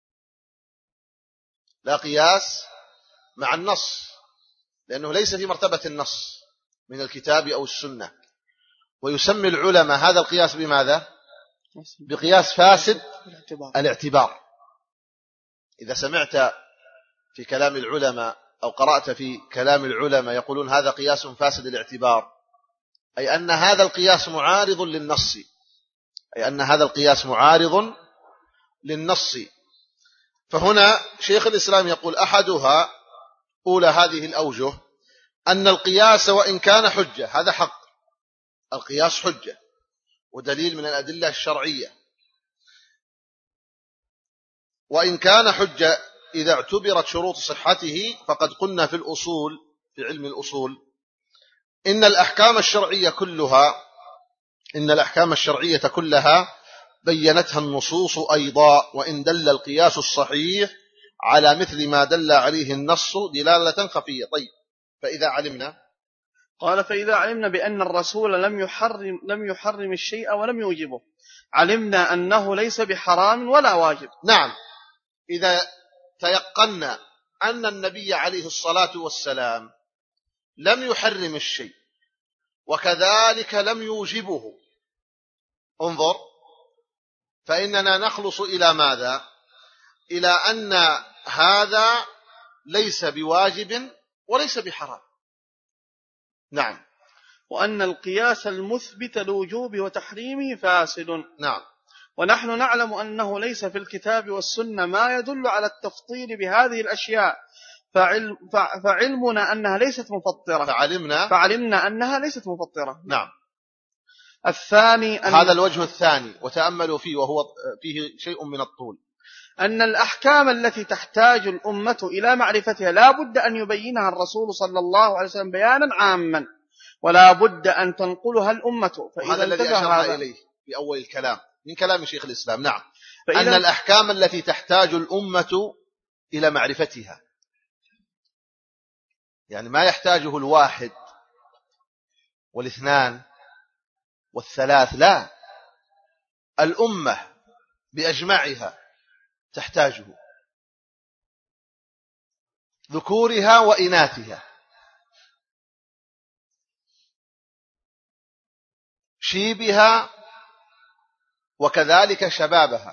لا قياس مع النص، لأنه ليس في مرتبة النص من الكتاب أو السنة. ويسمي العلماء هذا القياس بماذا؟ بقياس فاسد الاعتبار. إذا سمعت في كلام العلماء أو قرأت في كلام العلماء يقولون هذا قياس فاسد الاعتبار، أي أن هذا القياس معارض للنص، أي أن هذا القياس معارض للنص. فهنا شيخ الإسلام يقول أحدها، أولى هذه الأوجه، أن القياس وإن كان حجة، هذا حق، القياس حجة ودليل من الأدلة الشرعية، وإن كان حجة إذا اعتبرت شروط صحته، فقد قلنا في الأصول، في علم الأصول، إن الأحكام الشرعية كلها بينتها النصوص أيضا، وإن دل القياس الصحيح على مثل ما دل عليه النص دلالة خفية. طيب، فإذا علمنا، قال فإذا علمنا بأن الرسول لم يحرم الشيء ولم يوجبه، علمنا أنه ليس بحرام ولا واجب. نعم، إذا تيقنا أن النبي عليه الصلاة والسلام لم يحرم الشيء وكذلك لم يوجبه، انظر، فإننا نخلص إلى ماذا؟ إلى أن هذا ليس بواجب وليس بحرام. نعم. وأن القياس المثبت لوجوب وتحريمه فاسد. نعم. ونحن نعلم أنه ليس في الكتاب والسنة ما يدل على التفضيل بهذه الأشياء، فعلمنا أنها ليست مفطرة، فعلمنا أنها ليست مفطرة. نعم. الثاني هذا الوجه الثاني، وتأملوا فيه وهو فيه شيء من الطول، أن الأحكام التي تحتاج الأمة إلى معرفتها لا بد أن يبينها الرسول صلى الله عليه وسلم بيانا عاما، ولا بد أن تنقلها الأمة. وهذا الذي أشرنا إليه في أول الكلام من كلام شيخ الإسلام. نعم. أن الأحكام التي تحتاج الأمة إلى معرفتها، يعني ما يحتاجه الواحد والاثنان والثلاث، لا، الأمة بأجمعها تحتاجه، ذكورها وإناثها، شيبها وكذلك شبابها.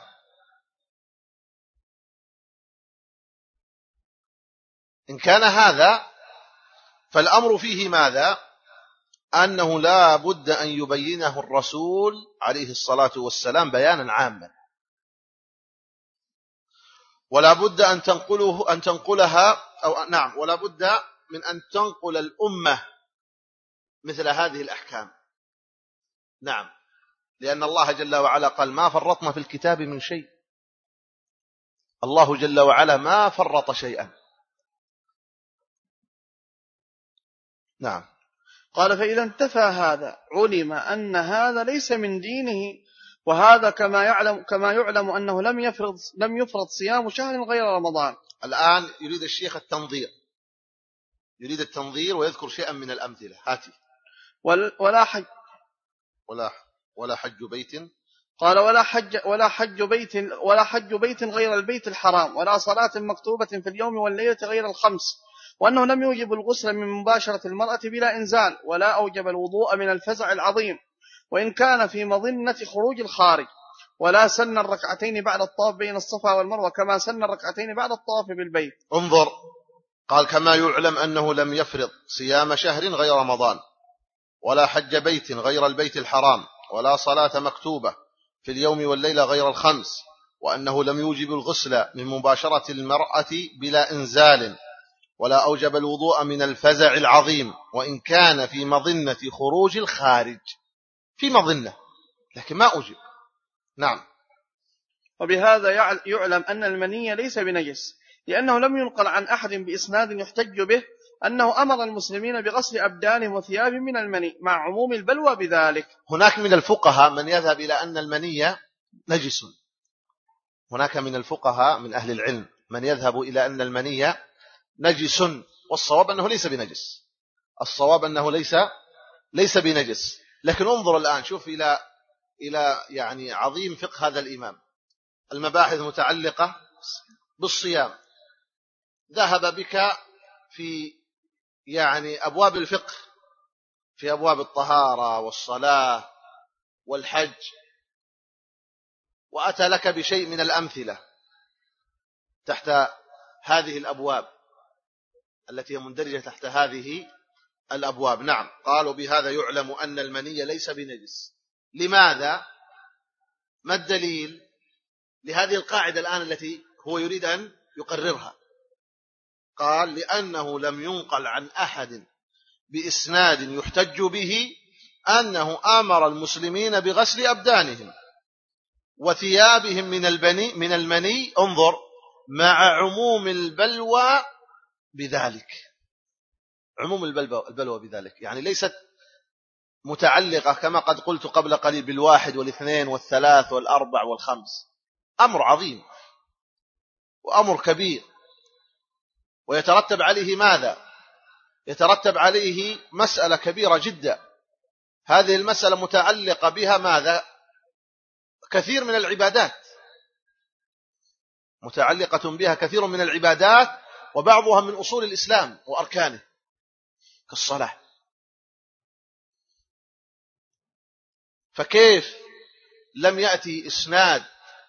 إن كان هذا فالأمر فيه ماذا؟ أنه لا بد أن يبينه الرسول عليه الصلاة والسلام بيانا عاما، ولا بد أن تنقلها، أو نعم، ولا بد من أن تنقل الأمة مثل هذه الأحكام. نعم، لأن الله جل وعلا قال ما فرطنا في الكتاب من شيء، الله جل وعلا ما فرط شيئا. نعم. قال فإذا انتفى هذا علم أن هذا ليس من دينه، وهذا كما يعلم أنه لم يفرض صيام شهر غير رمضان. الآن يريد الشيخ التنظير، يريد التنظير ويذكر شيئا من الأمثلة. هاتي. ولا حج بيت، قال ولا حج بيت غير البيت الحرام، ولا صلاة مكتوبة في اليوم والليلة غير الخمس، وأنه لم يوجب الغسل من مباشرة المرأة بلا إنزال، ولا أوجب الوضوء من الفزع العظيم وإن كان في مظنة خروج الخارج، ولا سن الركعتين بعد الطواف بين الصفا والمروة كما سن الركعتين بعد الطواف بالبيت. انظر، قال كما يعلم أنه لم يفرض صيام شهر غير رمضان، ولا حج بيت غير البيت الحرام، ولا صلاة مكتوبة في اليوم والليلة غير الخمس، وأنه لم يوجب الغسل من مباشرة المرأة بلا إنزال، ولا أوجب الوضوء من الفزع العظيم وإن كان في مظنة خروج الخارج. في مظنة لكن ما أوجب. نعم. وبهذا يعلم أن المني ليس بنجس، لأنه لم ينقل عن أحد بإسناد يحتج به أنه أمر المسلمين بغسل أبدانهم وثياب من المني مع عموم البلوى بذلك. هناك من الفقهاء من يذهب إلى أن المني نجس، هناك من الفقهاء من أهل العلم من يذهب إلى أن المني نجس، والصواب أنه ليس بنجس، الصواب أنه ليس بنجس. لكن انظر الآن، شوف إلى يعني عظيم فقه هذا الإمام، المباحث متعلقة بالصيام، ذهب بك في يعني أبواب الفقه، في أبواب الطهارة والصلاة والحج، وأتى لك بشيء من الأمثلة تحت هذه الأبواب التي هي مندرجة تحت هذه الأبواب. نعم. قالوا بهذا يعلم أن المني ليس بنجس. لماذا؟ ما الدليل لهذه القاعدة الآن التي هو يريد أن يقررها؟ قال لأنه لم ينقل عن أحد بإسناد يحتج به أنه أمر المسلمين بغسل أبدانهم وثيابهم من المني، انظر، مع عموم البلوى بذلك. عموم البلوى بذلك يعني ليست متعلقة كما قد قلت قبل قليل بالواحد والاثنين والثلاث والأربع والخمس. أمر عظيم وأمر كبير، ويترتب عليه ماذا؟ يترتب عليه مسألة كبيرة جدا. هذه المسألة متعلقة بها ماذا؟ كثير من العبادات، متعلقة بها كثير من العبادات، وبعضها من أصول الإسلام وأركانه كالصلاة. فكيف لم يأتي إسناد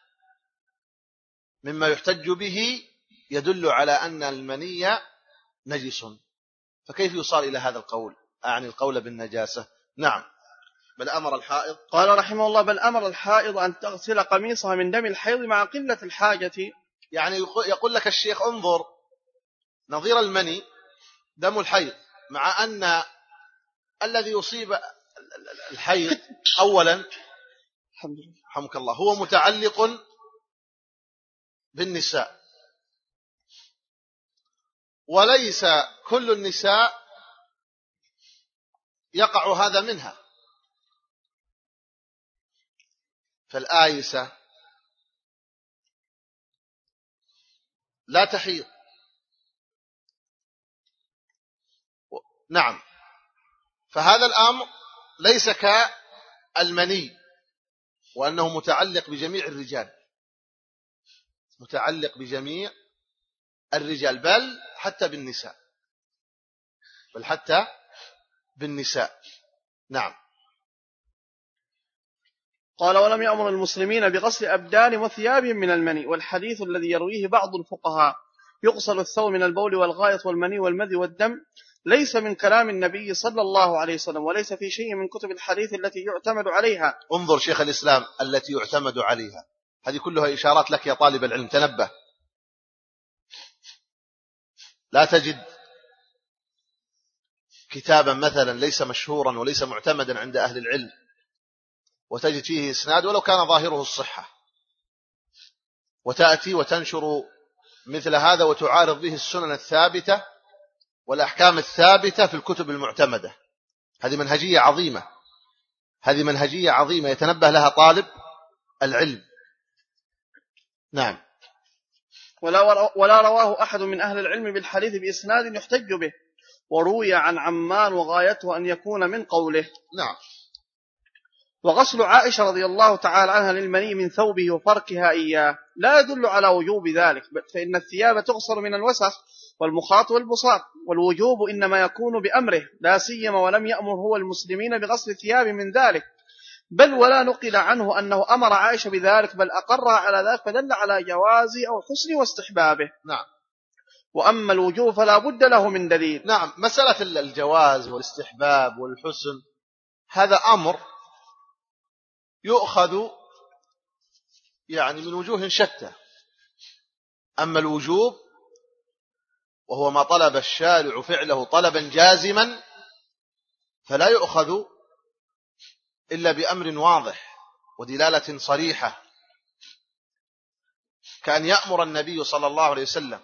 مما يحتج به يدل على أن المني نجس؟ فكيف يصار إلى هذا القول، أعني القول بالنجاسة؟ نعم. بل أمر الحائض، قال رحمه الله بل أمر الحائض أن تغسل قميصها من دم الحيض مع قلة الحاجة. يعني يقول لك الشيخ انظر، نظير المني دم الحيض، مع أن الذي يصيب الحيض أولا رحمك الله هو متعلق بالنساء، وليس كل النساء يقع هذا منها، فالآيسة لا تحيض. نعم. فهذا الأمر ليس كالمني، وأنه متعلق بجميع الرجال، متعلق بجميع الرجال، بل حتى بالنساء، بل حتى بالنساء. نعم. قال ولم يأمر المسلمين بغسل أبدان وثيابهم من المني. والحديث الذي يرويه بعض الفقهاء يغسل الثوب من البول والغائط والمني والمذي والدم ليس من كلام النبي صلى الله عليه وسلم، وليس في شيء من كتب الحديث التي يعتمد عليها. انظر شيخ الإسلام، التي يعتمد عليها، هذه كلها إشارات لك يا طالب العلم، تنبه. لا تجد كتابا مثلا ليس مشهورا وليس معتمدا عند أهل العلم وتجد فيه إسناد ولو كان ظاهره الصحة، وتأتي وتنشر مثل هذا وتعارض به السنن الثابتة والأحكام الثابتة في الكتب المعتمدة. هذه منهجية عظيمة، هذه منهجية عظيمة يتنبه لها طالب العلم. نعم. ولا رواه أحد من أهل العلم بالحديث بإسناد يحتج به، وروي عن عمان وغايته أن يكون من قوله. نعم. وغسل عائشة رضي الله تعالى عنها للمني من ثوبه وفركها إياه لا يدل على وجوب ذلك، فإن الثياب تغسل من الوسخ والمخاط والبصاق. والوجوب إنما يكون بأمره، لا سيما ولم يأمر هو المسلمين بغسل الثياب من ذلك، بل ولا نقل عنه أنه أمر عائشة بذلك، بل أقرها على ذلك، فدل على جوازه أو حسن واستحبابه. نعم. وأما الوجوب فلا بد له من دليل. نعم. مسألة الجواز والاستحباب والحسن هذا أمر يؤخذ يعني من وجوه شتى. أما الوجوب وهو ما طلب الشارع فعله طلبا جازما فلا يؤخذ إلا بأمر واضح ودلالة صريحة، كأن يأمر النبي صلى الله عليه وسلم،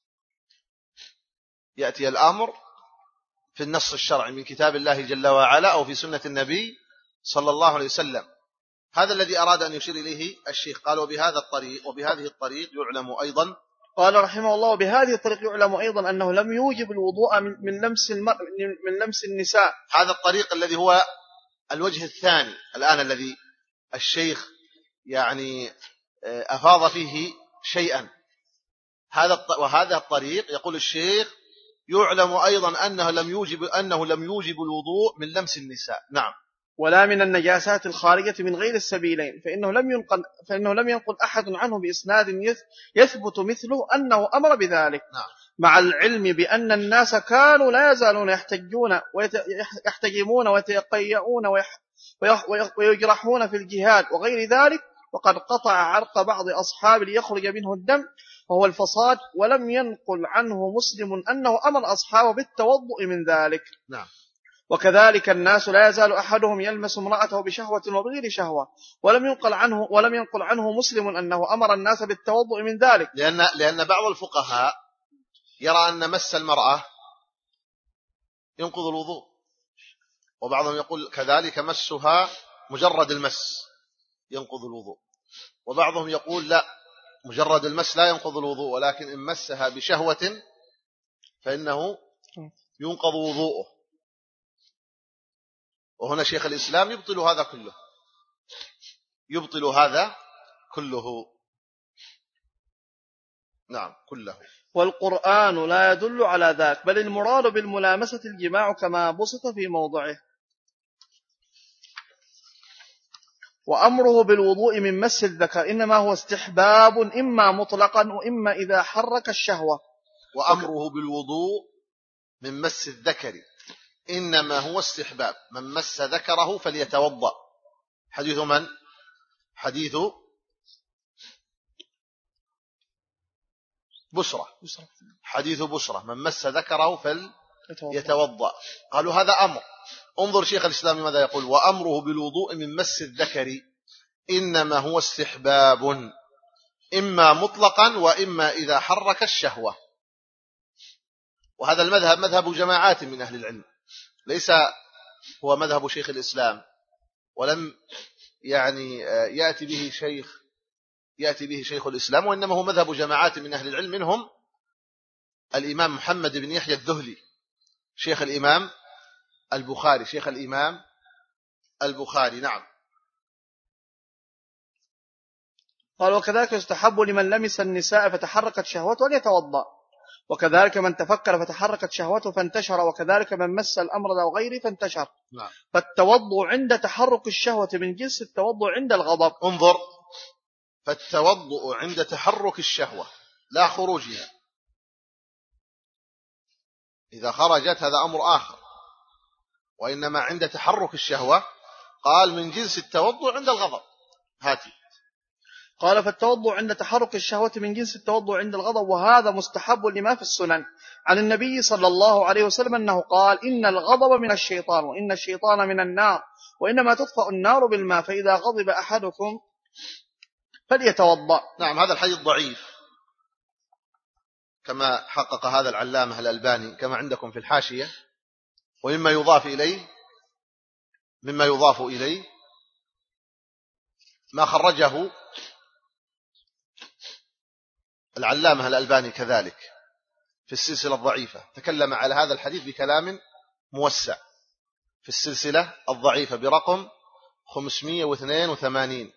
يأتي الأمر في النص الشرعي من كتاب الله جل وعلا أو في سنة النبي صلى الله عليه وسلم. هذا الذي أراد أن يشير إليه الشيخ. قال وبهذا الطريق، وبهذه الطريق يعلم أيضا، قال رحمه الله وبهذه الطريق يعلم أيضا أنه لم يوجب الوضوء من لمس النساء. هذا الطريق الذي هو الوجه الثاني الآن الذي الشيخ يعني أفاض فيه شيئا. وهذا الطريق يقول الشيخ يعلم أيضا أنه لم يوجب الوضوء من لمس النساء. نعم. ولا من النجاسات الخارجة من غير السبيلين، فإنه لم ينقل أحد عنه بإسناد يثبت مثله أنه أمر بذلك. نعم. مع العلم بأن الناس كانوا لا يزالون يحتجمون ويتقيؤون ويجرحون في الجهاد وغير ذلك، وقد قطع عرق بعض أصحاب ليخرج منه الدم وهو الفصاد، ولم ينقل عنه مسلم أنه أمر أصحابه بالتوضؤ من ذلك. نعم. وكذلك الناس لا يزال أحدهم يلمس امرأته بشهوة وبغير شهوة، ولم ينقل عنه مسلم أنه أمر الناس بالتوضؤ من ذلك، لأن بعض الفقهاء يرى أن مس المرأة ينقض الوضوء، وبعضهم يقول كذلك مسها مجرد المس ينقض الوضوء، وبعضهم يقول لا، مجرد المس لا ينقض الوضوء، ولكن إن مسها بشهوة فإنه ينقض وضوءه. وهنا شيخ الإسلام يبطل هذا كله. نعم كله. والقرآن لا يدل على ذاك، بل المراد بالملامسة الجماع كما بسط في موضعه. وأمره بالوضوء من مس الذكر إنما هو استحباب، إما مطلقا وإما إذا حرك الشهوة. وأمره بالوضوء من مس الذكر إنما هو استحباب، من مس ذكره فليتوضأ. حديث من؟ حديث بشرى. حديث بشرى من مس ذكره فليتوضأ. قالوا هذا أمر. انظر شيخ الإسلام ماذا يقول: وأمره بالوضوء من مس الذكر إنما هو استحباب، إما مطلقا وإما إذا حرك الشهوة. وهذا المذهب مذهب جماعات من أهل العلم، ليس هو مذهب شيخ الإسلام، ولم يعني يأتي به شيخ الإسلام، وإنما هو مذهب جماعات من أهل العلم، منهم الإمام محمد بن يحيى الذهلي شيخ الإمام البخاري. نعم. قال: وكذلك يستحب لمن لمس النساء فتحركت شهوته أن يتوضأ، وكذلك من تفكر فتحركت شهوته فانتشر، وكذلك من مس الأمر أو غيره فانتشر. نعم. فالتوضؤ عند تحرك الشهوة من جنس التوضؤ عند الغضب. انظر، فالتوضؤ عند تحرك الشهوة لا خروجها. إذا خرجت هذا أمر آخر، وإنما عند تحرك الشهوة قال من جنس التوضؤ عند الغضب. هاتي. قال: فالتوضؤ عند تحرك الشهوة من جنس التوضؤ عند الغضب، وهذا مستحب لما في السنن عن النبي صلى الله عليه وسلم أنه قال: إن الغضب من الشيطان، وإن الشيطان من النار، وإنما تطفأ النار بالماء، فإذا غضب أحدكم فليتوضأ. نعم. هذا الحديث ضعيف كما حقق هذا العلامة الألباني كما عندكم في الحاشية. ومما يضاف إليه ما خرجه العلامة الألباني كذلك في السلسلة الضعيفة، تكلم على هذا الحديث بكلام موسع في السلسلة الضعيفة برقم 582.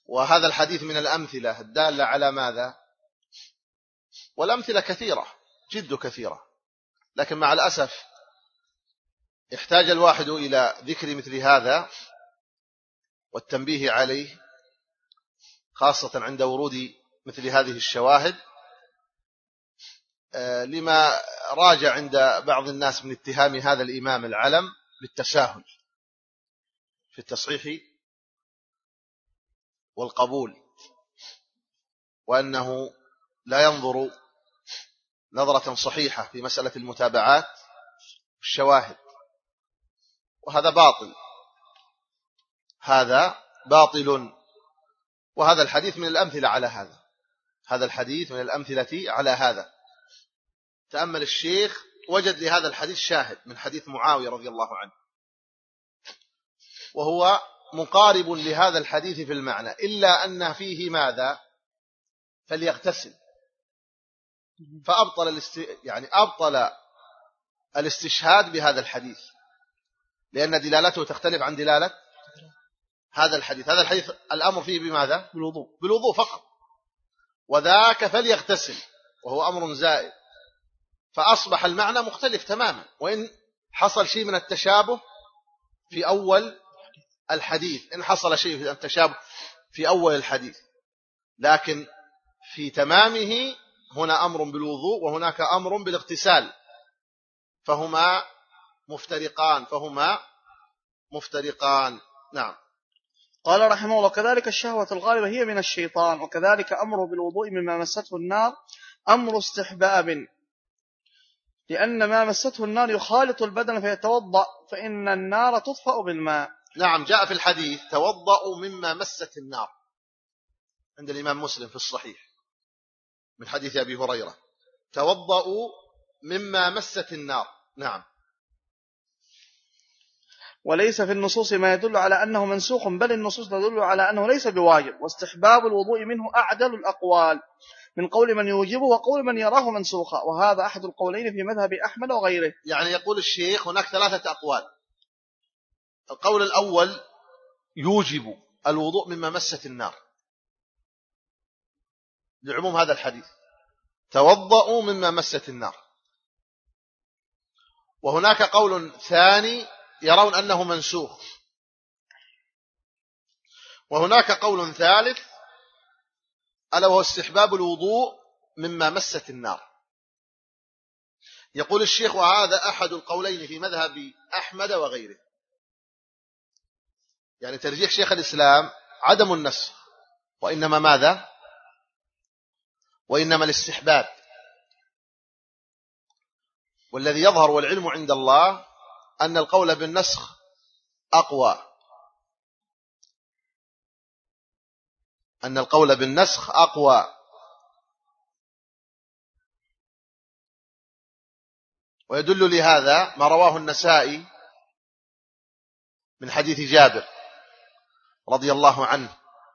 وهذا الحديث من الأمثلة الدالة على ماذا؟ والأمثلة كثيرة جد كثيرة، لكن مع الأسف يحتاج الواحد إلى ذكر مثل هذا والتنبيه عليه، خاصة عند ورود مثل هذه الشواهد، لما راجع عند بعض الناس من اتهام هذا الإمام العلم بالتساهل في التصحيح والقبول، وأنه لا ينظر نظرة صحيحة في مسألة المتابعات والشواهد، وهذا باطل، هذا باطل. وهذا الحديث من الأمثلة على هذا، هذا الحديث من الأمثلة على هذا. تأمل الشيخ وجد لهذا الحديث شاهد من حديث معاوية رضي الله عنه، وهو مقارب لهذا الحديث في المعنى، إلا أن فيه ماذا؟ فليغتسل، فأبطل أبطل الاستشهاد بهذا الحديث، لأن دلالته تختلف عن دلالة هذا الحديث. هذا الحديث الأمر فيه بماذا؟ بالوضوء فقط، وذاك فليغتسل وهو أمر زائد، فأصبح المعنى مختلف تماما، وإن حصل شيء من التشابه في أول الحديث، إن حصل شيء من التشابه في أول الحديث، لكن في تمامه هنا أمر بالوضوء وهناك أمر بالاغتسال، فهما مفترقان. نعم. قال رحمه الله: كذلك الشهوة الغالبة هي من الشيطان، وكذلك أمره بالوضوء مما مسته النار أمر استحباب، لأن ما مسته النار يخالط البدن فيتوضأ، فإن النار تطفأ بالماء. نعم، جاء في الحديث: توضأوا مما مست النار، عند الإمام مسلم في الصحيح من حديث أبي هريرة: توضأوا مما مست النار. نعم. وليس في النصوص ما يدل على أنه منسوخ، بل النصوص تدل على أنه ليس بواجب، واستحباب الوضوء منه أعدل الأقوال من قول من يوجبه وقول من يراه منسوخا، وهذا أحد القولين في مذهب أحمد وغيره. يعني يقول الشيخ هناك 3 أقوال. القول الأول يوجب الوضوء مما مست النار لعموم هذا الحديث: توضأوا مما مست النار. وهناك قول ثاني يرون أنه منسوخ. وهناك قول ثالث ألا وهو استحباب الوضوء مما مست النار. يقول الشيخ: وهذا أحد القولين في مذهب أحمد وغيره. يعني ترجيح شيخ الإسلام عدم النسخ، وإنما ماذا؟ وإنما الاستحباب. والذي يظهر والعلم عند الله أن القول بالنسخ أقوى، أن القول بالنسخ أقوى. ويدل لهذا ما رواه النسائي من حديث جابر رضي الله عنه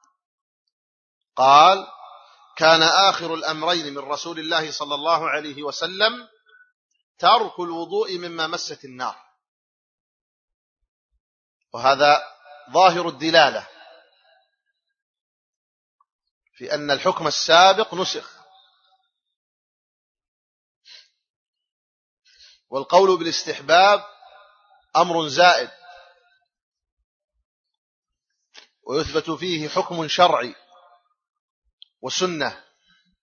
قال: كان آخر الأمرين من رسول الله صلى الله عليه وسلم ترك الوضوء مما مست النار. وهذا ظاهر الدلالة في أن الحكم السابق نسخ. والقول بالاستحباب أمر زائد، ويثبت فيه حكم شرعي وسنة.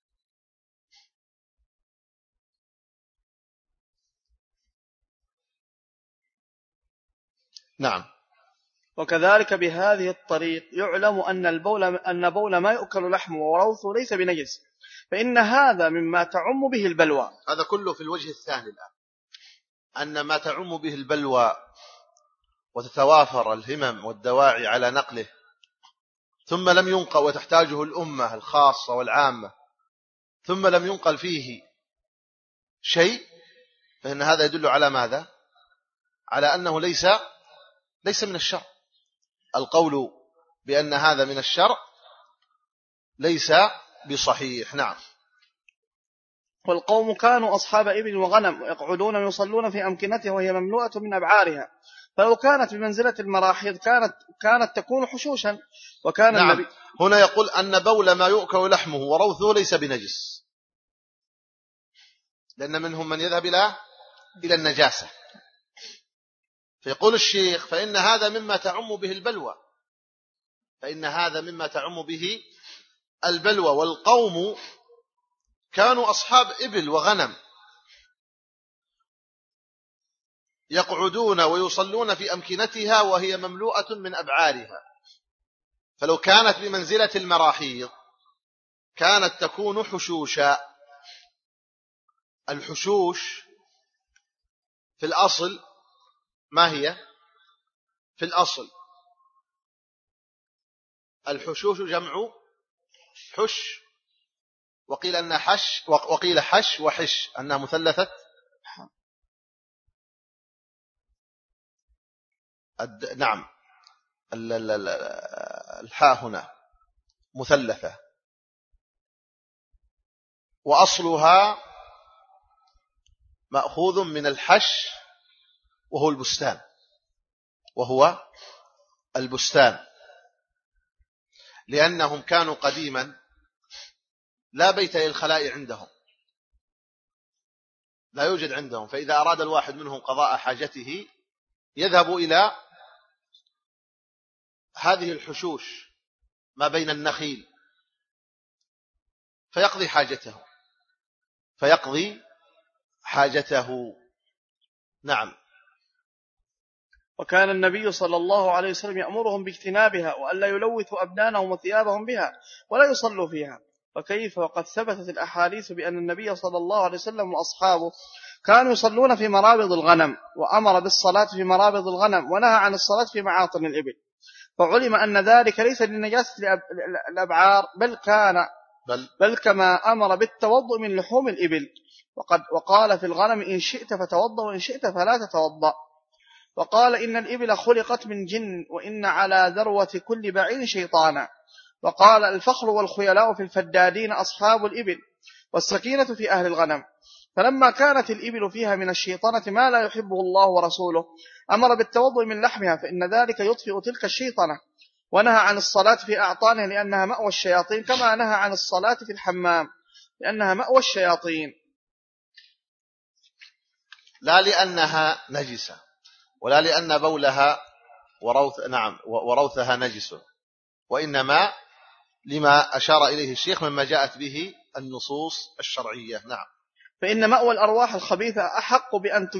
نعم. وكذلك بهذه الطريق يعلم أن بول ما يؤكل لحمه وروثه ليس بنجس، فإن هذا مما تعم به البلوى. هذا كله في الوجه الثاني الآن، أن ما تعم به البلوى وتتوافر الهمم والدواعي على نقله، ثم لم ينقل، وتحتاجه الأمة الخاصة والعامة، ثم لم ينقل فيه شيء، فإن هذا يدل على ماذا؟ على أنه ليس من الشرع. القول بأن هذا من الشرع ليس بصحيح. نعم. والقوم كانوا أصحاب إبل وغنم ويقعدون ويصلون في أمكنتها وهي مملوءة من أبعارها، فلو كانت بمنزلة المراحيض كانت تكون حشوشا. وكان نعم. النبي هنا يقول أن بول ما يؤكل لحمه وروثه ليس بنجس، لأن منهم من يذهب إلى النجاسة. فيقول الشيخ فإن هذا مما تعم به البلوى، فإن هذا مما تعم به البلوى. والقوم كانوا أصحاب إبل وغنم يقعدون ويصلون في أمكنتها وهي مملوءة من أبعارها، فلو كانت بمنزلة المراحيض كانت تكون حشوشا. الحشوش في الأصل ما هي؟ في الأصل الحشوش جمع حش، وقيل أنها حش، وقيل حش وحش أنها مثلثة. نعم، الحاء هنا مثلثة، وأصلها مأخوذ من الحش وهو البستان، لأنهم كانوا قديما لا بيت للخلاء عندهم، لا يوجد عندهم، فإذا أراد الواحد منهم قضاء حاجته يذهب إلى هذه الحشوش ما بين النخيل فيقضي حاجته. نعم. وكان النبي صلى الله عليه وسلم يأمرهم باجتنابها وألا يلوثوا أبدانهم وثيابهم بها ولا يصلوا فيها. وكيف وقد ثبتت الأحاديث بأن النبي صلى الله عليه وسلم وأصحابه كانوا يصلون في مرابض الغنم، وأمر بالصلاة في مرابض الغنم ونهى عن الصلاة في معاطن الإبل، فعلم أن ذلك ليس لنجاسة الأبعار بل كما أمر بالتوضؤ من لحوم الإبل. وقال في الغنم إن شئت فتوضأ وإن شئت فلا تتوضأ. وقال إن الإبل خلقت من جن وإن على ذروة كل بعير شيطانا. وقال الفخر والخيلاء في الفدادين أصحاب الإبل، والسكينة في أهل الغنم. فلما كانت الإبل فيها من الشيطانة ما لا يحبه الله ورسوله أمر بالتوضؤ من لحمها، فإن ذلك يطفئ تلك الشيطانة. ونهى عن الصلاة في أعطانها لأنها مأوى الشياطين، كما نهى عن الصلاة في الحمام لأنها مأوى الشياطين، لا لأنها نجسة ولا لأن بولها وروثها نجس، وإنما لما أشار إليه الشيخ مما جاءت به النصوص الشرعية. نعم. فإن مأوى الأرواح الخبيثة أحق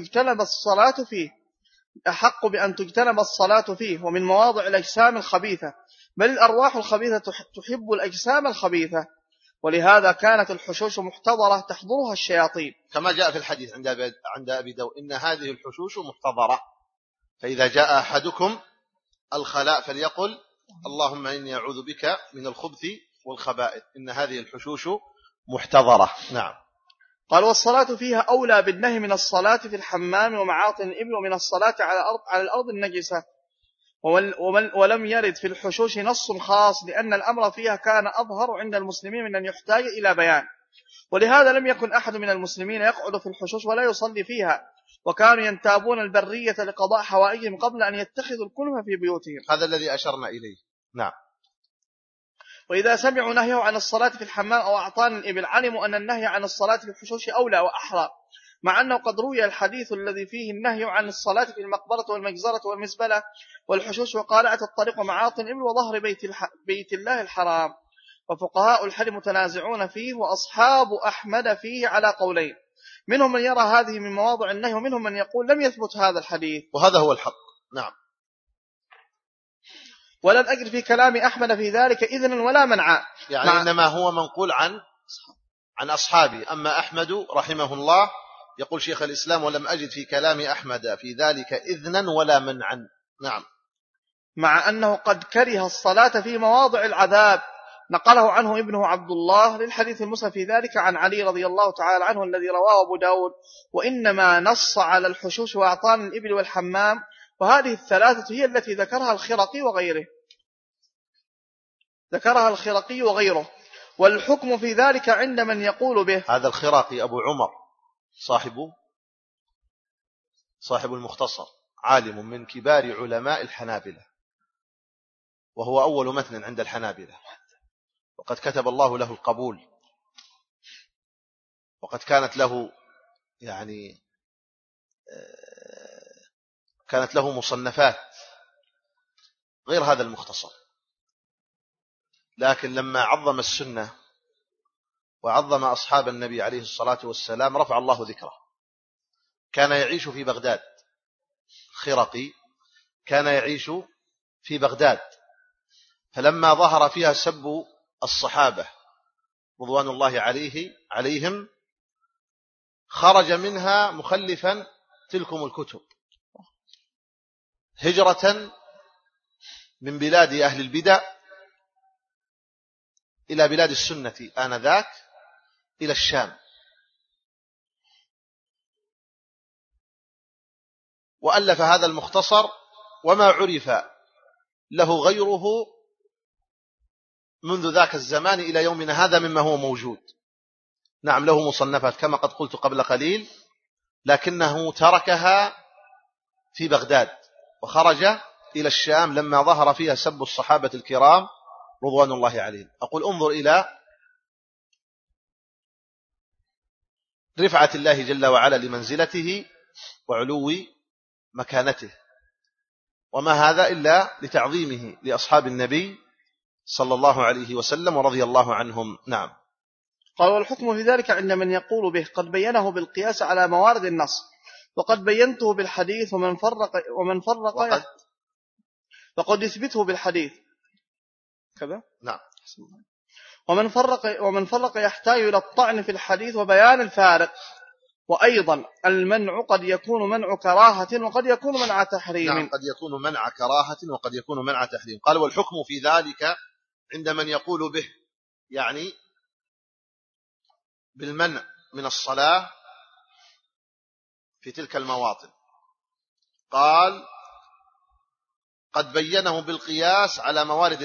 بأن تجتنب الصلاة فيه ومن مواضع الأجسام الخبيثة، بل الأرواح الخبيثة تحب الأجسام الخبيثة، ولهذا كانت الحشوش محتضرة تحضرها الشياطين، كما جاء في الحديث عند أبي داود إن هذه الحشوش محتضرة، فإذا جاء أحدكم الخلاء فليقل اللهم إني أعوذ بك من الخبث والخبائث، إن هذه الحشوش محتضرة. نعم. قال والصلاة فيها أولى بالنهي من الصلاة في الحمام ومعاطن الإبل ومن الصلاة على الأرض النجسة. ولم يرد في الحشوش نص خاص، لأن الأمر فيها كان أظهر عند المسلمين من أن يحتاج إلى بيان، ولهذا لم يكن أحد من المسلمين يقعد في الحشوش ولا يصلي فيها، وكانوا ينتابون البرية لقضاء حوائجهم قبل أن يتخذوا الكلفة في بيوتهم. هذا الذي أشرنا إليه. نعم. وإذا سمعوا نهيه عن الصلاة في الحمام أو أعطان الإبل علموا أن النهي عن الصلاة في الحشوش أولى وأحرى، مع أنه قد روي الحديث الذي فيه النهي عن الصلاة في المقبرة والمجزرة والمزبلة والحشوش وقارعة الطريق ومعاطن الإبل وظهر بيت الله الحرام. وفقهاء الحل متنازعون فيه، وأصحاب أحمد فيه على قولين، منهم من يرى هذه من مواضع النهي ومنهم من يقول لم يثبت هذا الحديث، وهذا هو الحق. نعم. ولم أجد في كلام أحمد في ذلك إذنا ولا منعا، يعني إنما هو منقول عن أصحابه. أما أحمد رحمه الله يقول شيخ الإسلام ولم أجد في كلام أحمد في ذلك إذنا ولا منعا. نعم. مع أنه قد كره الصلاة في مواضع العذاب، نقله عنه ابنه عبد الله للحديث المسلم في ذلك عن علي رضي الله تعالى عنه الذي رواه أبو داود، وإنما نص على الحشوش وأعطان الإبل والحمام، وهذه الثلاثة هي التي ذكرها الخرقي وغيره. والحكم في ذلك عند من يقول به. هذا الخراقي أبو عمر صاحب المختصر، عالم من كبار علماء الحنابلة، وهو أول متن عند الحنابلة، وقد كتب الله له القبول، وقد كانت له مصنفات غير هذا المختصر. لكن لما عظم السنة وعظم أصحاب النبي عليه الصلاة والسلام رفع الله ذكره. كان يعيش في بغداد، خرقي كان يعيش في بغداد، فلما ظهر فيها سب الصحابة رضوان الله عليهم خرج منها مخلفا تلكم الكتب، هجرة من بلاد أهل البدع إلى بلاد السنة آنذاك، إلى الشام. وألف هذا المختصر، وما عرف له غيره منذ ذاك الزمان إلى يومنا هذا مما هو موجود. نعم له مصنفات كما قد قلت قبل قليل، لكنه تركها في بغداد وخرج إلى الشام لما ظهر فيها سب الصحابة الكرام رضوان الله عليهم. أقول انظر إلى رفعة الله جل وعلا لمنزلته وعلو مكانته، وما هذا إلا لتعظيمه لأصحاب النبي صلى الله عليه وسلم ورضي الله عنهم. نعم. قال والحكم في ذلك عند من يقول به قد بينه بالقياس على موارد النص، وقد بينته بالحديث، ومن فرق فقد يثبته بالحديث كذا. نعم. ومن فرق يحتاج إلى الطعن في الحديث وبيان الفارق. وأيضا المنع قد يكون منع كراهة وقد يكون منع تحريم. نعم، قد يكون منع كراهة وقد يكون منع تحريم. قال والحكم في ذلك عند من يقول به، يعني بالمنع من الصلاة في تلك المواطن. قال قد بينه بالقياس على موارد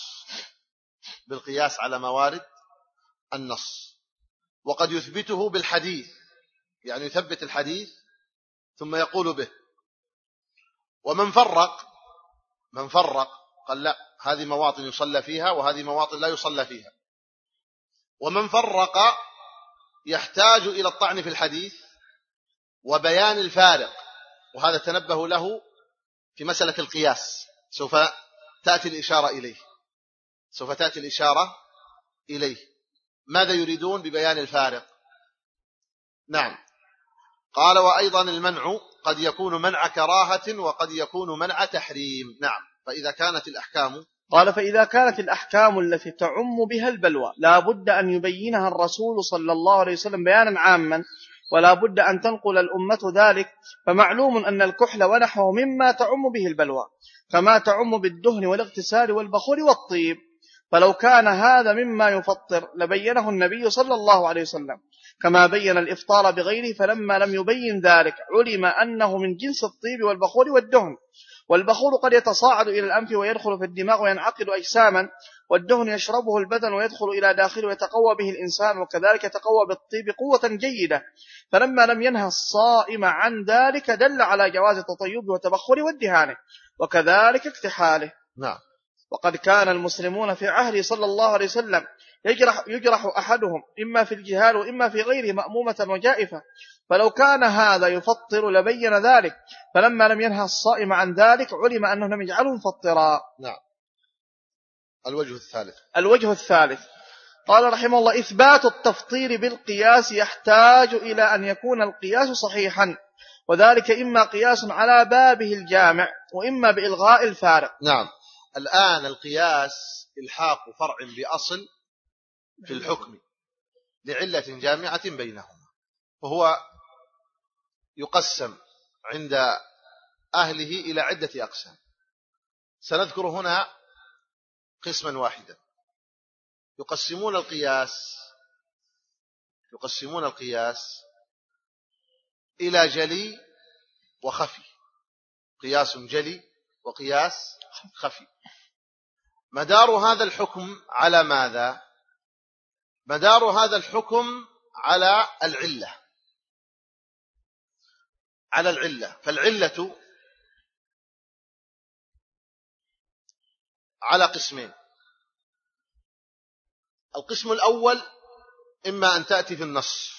النص، وقد يثبته بالحديث، يعني يثبت الحديث ثم يقول به. ومن فرق قال لا، هذه مواطن يصلى فيها وهذه مواطن لا يصلى فيها. ومن فرق يحتاج إلى الطعن في الحديث وبيان الفارق، وهذا تنبه له في مسألة القياس، سوف تأتي الإشارة إليه. ماذا يريدون ببيان الفارق؟ نعم. قال وأيضا المنع قد يكون منع كراهة وقد يكون منع تحريم. نعم. فإذا كانت الأحكام التي تعم بها البلوى لا بد أن يبينها الرسول صلى الله عليه وسلم بيانا عاما، ولا بد أن تنقل الأمة ذلك، فمعلوم أن الكحل ونحوه مما تعم به البلوى، كما تعم بالدهن والاغتسال والبخور والطيب. فلو كان هذا مما يفطر لبينه النبي صلى الله عليه وسلم كما بين الإفطار بغيره، فلما لم يبين ذلك علم أنه من جنس الطيب والبخور والدهن. والبخور قد يتصاعد إلى الأنف ويدخل في الدماغ وينعقد أجساما، والدهن يشربه البدن ويدخل إلى داخله ويتقوى به الإنسان، وكذلك يتقوى بالطيب قوة جيدة. فلما لم ينهى الصائم عن ذلك دل على جواز التطيب والتبخر والدهان وكذلك اكتحاله. نعم. وقد كان المسلمون في عهده صلى الله عليه وسلم يجرح أحدهم إما في الجهال وإما في غيره مأمومة وجائفة، فلو كان هذا يفطر لبين ذلك، فلما لم ينهى الصائم عن ذلك علم أنه لم يجعله مفطرا. نعم. الوجه الثالث قال رحمه الله إثبات التفطير بالقياس يحتاج إلى أن يكون القياس صحيحا، وذلك إما قياس على بابه الجامع وإما بإلغاء الفارق. نعم. الآن القياس إلحاق فرع بأصل في الحكم لعلة جامعة بينهما، وهو يقسم عند أهله إلى عدة أقسام. سنذكر هنا قسما واحدا. يقسمون القياس إلى جلي وخفي، قياس جلي وقياس خفي. مدار هذا الحكم على ماذا؟ مدار هذا الحكم على العلة، فالعلة على قسمين. القسم الأول إما أن تأتي في النص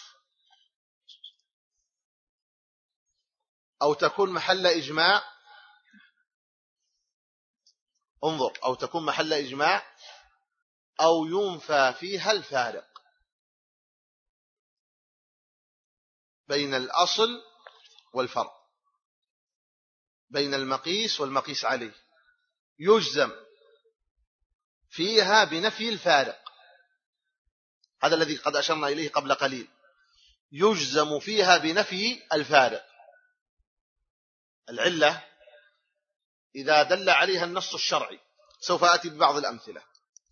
أو تكون محل إجماع، انظر، أو تكون محل إجماع أو ينفى فيها الفارق بين الأصل والفرع، بين المقيس والمقيس عليه، يجزم فيها بنفي الفارق. هذا الذي قد أشرنا إليه قبل قليل، يجزم فيها بنفي الفارق. العلة إذا دل عليها النص الشرعي، سوف أتي ببعض الأمثلة.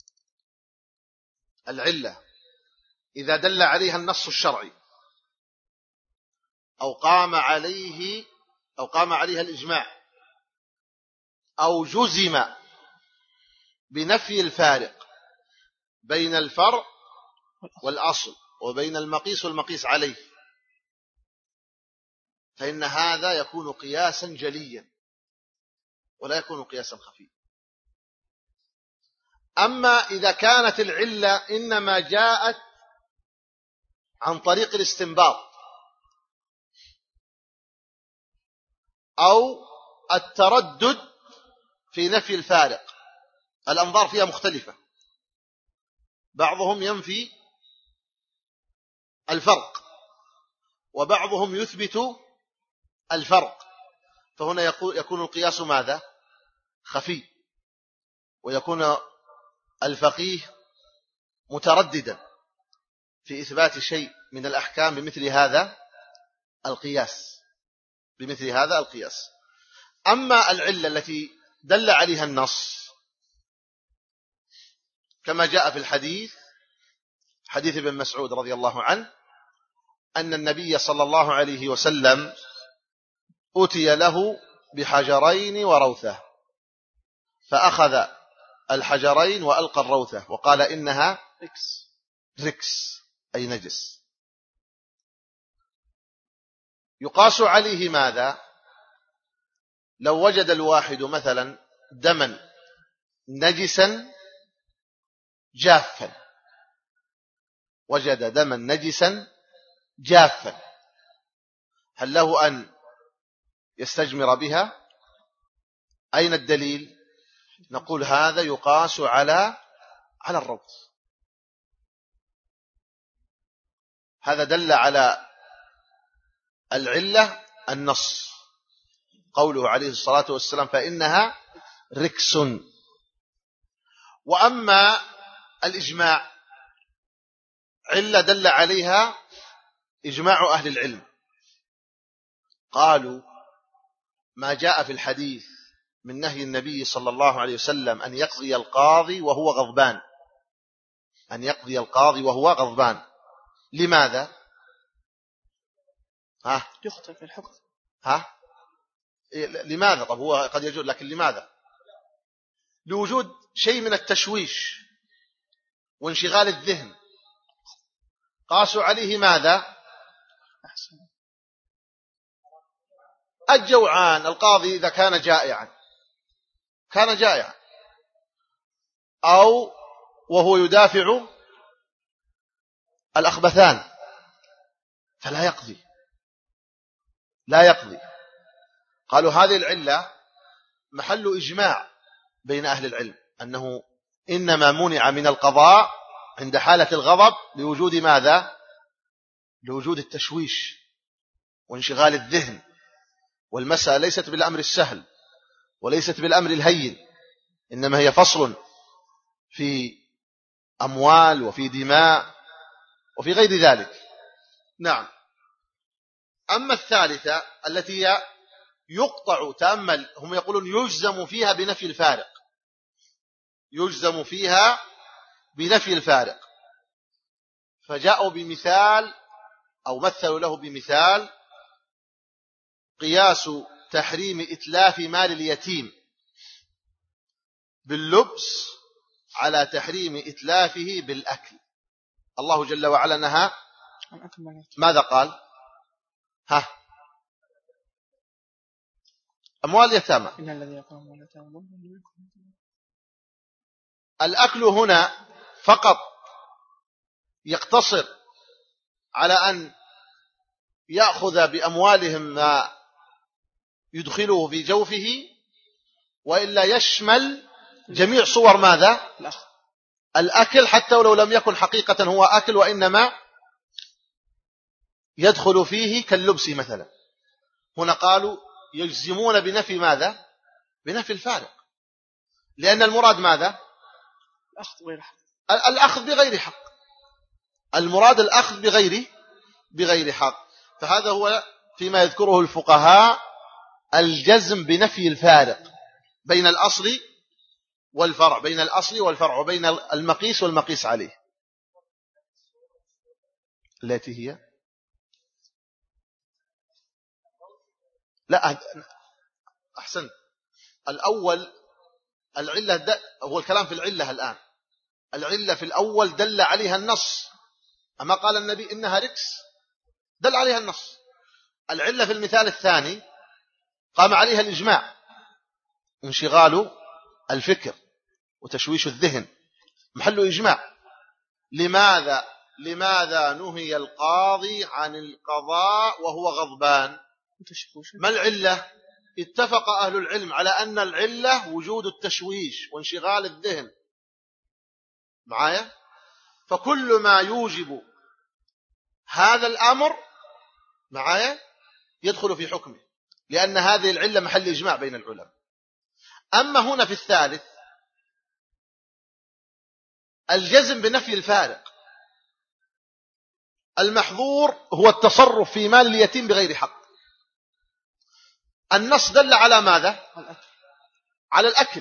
العلة إذا دل عليها النص الشرعي أو قام عليها الإجماع أو جزم بنفي الفارق بين الفرع والأصل وبين المقيس والمقيس عليه، فإن هذا يكون قياسا جليا ولا يكون قياسا خفيا. أما إذا كانت العلة إنما جاءت عن طريق الاستنباط أو التردد في نفي الفارق، الأنظار فيها مختلفة، بعضهم ينفي الفرق وبعضهم يثبت الفرق، فهنا يكون القياس ماذا؟ خفي، ويكون الفقيه مترددا في إثبات شيء من الأحكام بمثل هذا القياس. أما العلة التي دل عليها النص كما جاء في حديث ابن مسعود رضي الله عنه أن النبي صلى الله عليه وسلم أتي له بحجرين وروثة، فأخذ الحجرين وألقى الروثة وقال إنها ركس أي نجس. يقاس عليه ماذا؟ لو وجد الواحد مثلا دما نجسا جافا، وجد دما نجسا جافا، هل له أن يستجمر بها؟ أين الدليل؟ نقول هذا يقاس على الروث. هذا دل على العلة النص، قوله عليه الصلاة والسلام فإنها ركس. وأما الإجماع، علة دل عليها إجماع أهل العلم، قالوا ما جاء في الحديث من نهي النبي صلى الله عليه وسلم أن يقضي القاضي وهو غضبان، لماذا؟ يخطئ في الحكم. لماذا؟ طب هو قد يجوز، لكن لماذا؟ لوجود شيء من التشويش وانشغال الذهن. قاسوا عليه ماذا؟ الجوعان، القاضي إذا كان جائعا أو وهو يدافع الأخبثان فلا يقضي. قالوا هذه العلة محل إجماع بين أهل العلم أنه إنما منع من القضاء عند حالة الغضب لوجود ماذا؟ لوجود التشويش وانشغال الذهن، والمسألة ليست بالأمر السهل وليست بالأمر الهين، إنما هي فصل في أموال وفي دماء وفي غير ذلك. نعم. أما الثالثة التي يقطع، تأمل، هم يقولون يجزم فيها بنفي الفارق، فجاءوا بمثال أو مثلوا له بمثال قياس تحريم إتلاف مال اليتيم باللبس على تحريم إتلافه بالأكل الله جل وعلا نهى ماذا قال؟ أموال اليتامى. الأكل هنا فقط يقتصر على أن يأخذ بأموالهم ما يدخله في جوفه، وإلا يشمل جميع صور ماذا؟ الأكل، حتى ولو لم يكن حقيقة هو أكل، وإنما يدخل فيه كاللبس مثلا. هنا قالوا يجزمون بنفي ماذا؟ بنفي الفارق، لأن المراد ماذا؟ الأخذ بغير حق. المراد الأخذ بغير حق. فهذا هو فيما يذكره الفقهاء الجزم بنفي الفارق بين الأصل والفرع، بين الأصل والفرع، وبين المقيس والمقيس عليه، التي هي لا أحسن. الأول العلة هو الكلام في العلة الآن. العلة في الأول دل عليها النص، أما قال النبي إنها ركس دل عليها النص. العلة في المثال الثاني قام عليها الإجماع، انشغال الفكر وتشويش الذهن، محل إجماع. لماذا نهي القاضي عن القضاء وهو غضبان؟ ما العلة؟ اتفق أهل العلم على أن العلة وجود التشويش وانشغال الذهن معايا. فكل ما يوجب هذا الأمر معايا يدخل في حكمه، لأن هذه العلة محل إجماع بين العلماء. أما هنا في الثالث الجزم بنفي الفارق. المحظور هو التصرف في مال اليتيم بغير حق. النص دل على ماذا؟ على الأكل.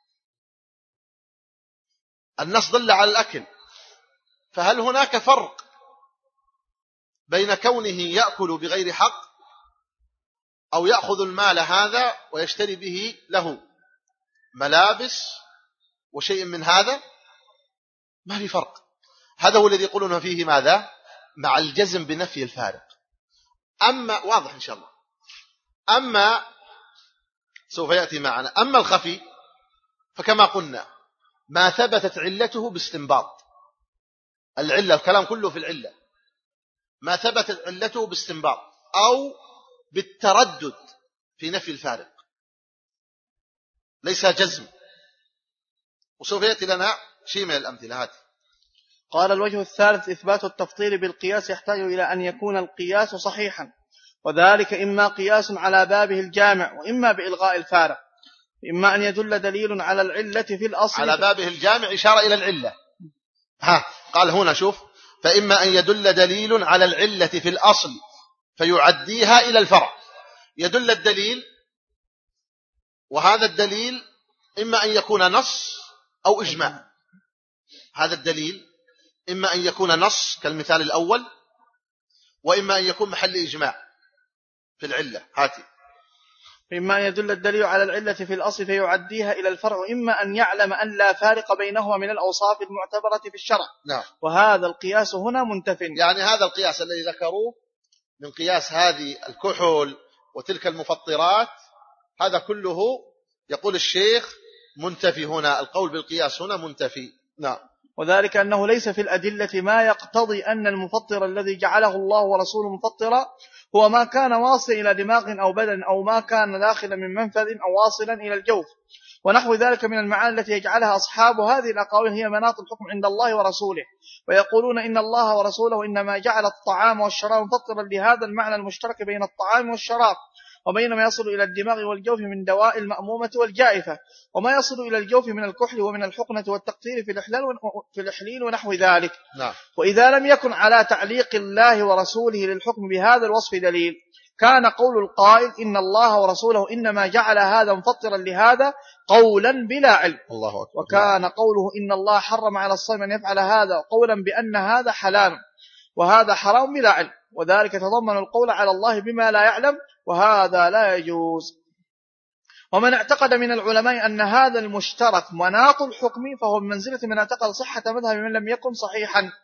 النص دل على الأكل. فهل هناك فرق بين كونه يأكل بغير حق أو يأخذ المال هذا ويشتري به له ملابس وشيء من هذا؟ ما في فرق. هذا هو الذي يقولون فيه ماذا؟ مع الجزم بنفي الفارق. أما واضح إن شاء الله. أما سوف يأتي معنا. أما الخفي فكما قلنا ما ثبتت علته باستنباط. العلة الكلام كله في العلة. ما ثبتت علته باستنباط أو بالتردد في نفي الفارق، ليس جزم. وسوف يأتي لنا شيء من الأمثلة هذه. قال الوجه الثالث إثبات التفضيل بالقياس يحتاج إلى أن يكون القياس صحيحا، وذلك إما قياس على بابه الجامع وإما بإلغاء الفارق. إما أن يدل دليل على العلة في الأصل. على بابه الجامع إشارة إلى العلة. قال هنا شوف، فإما أن يدل دليل على العلة في الأصل فيعديها إلى الفرع. يدل الدليل، وهذا الدليل إما أن يكون نص أو إجماع. هذا الدليل إما أن يكون نص كالمثال الأول، وإما أن يكون محل إجماع في العلة. هاتي. إما أن يدل الدليل على العلة في الأصل فيعديها إلى الفرع، إما أن يعلم أن لا فارق بينهما من الأوصاف المعتبرة في الشرع. نعم. وهذا القياس هنا منتف. يعني هذا القياس الذي ذكروه من قياس هذه الكحول وتلك المفطرات، هذا كله يقول الشيخ منتفي. هنا القول بالقياس هنا منتفي. نعم. وذلك أنه ليس في الأدلة ما يقتضي أن المفطر الذي جعله الله ورسوله مفطرا هو ما كان واصلا إلى دماغ أو بدن، أو ما كان داخلا من منفذ أو واصلا إلى الجوف، ونحو ذلك من المعاني التي يجعلها أصحاب هذه الأقاويل هي مناط الحكم عند الله ورسوله، ويقولون إن الله ورسوله إنما جعل الطعام والشراب مفطرا لهذا المعنى المشترك بين الطعام والشراب، وبين ما يصل إلى الدماغ والجوف من دواء المأمومة والجائفة، وما يصل إلى الجوف من الكحل ومن الحقنة والتقطير في الإحليل ونحو ذلك. نعم. وإذا لم يكن على تعليق الله ورسوله للحكم بهذا الوصف دليل، كان قول القائل إن الله ورسوله إنما جعل هذا مفطرا لهذا قولا بلا علم. الله أكبر. وكان قوله إن الله حرم على الصائم أن يفعل هذا قولا بأن هذا حلال وهذا حرام بلا علم، وذلك يتضمن القول على الله بما لا يعلم، وهذا لا يجوز. ومن اعتقد من العلماء أن هذا المشترك مناط الحكم فهو بمنزلة من اعتقد صحة مذهب من لم يكن صحيحا،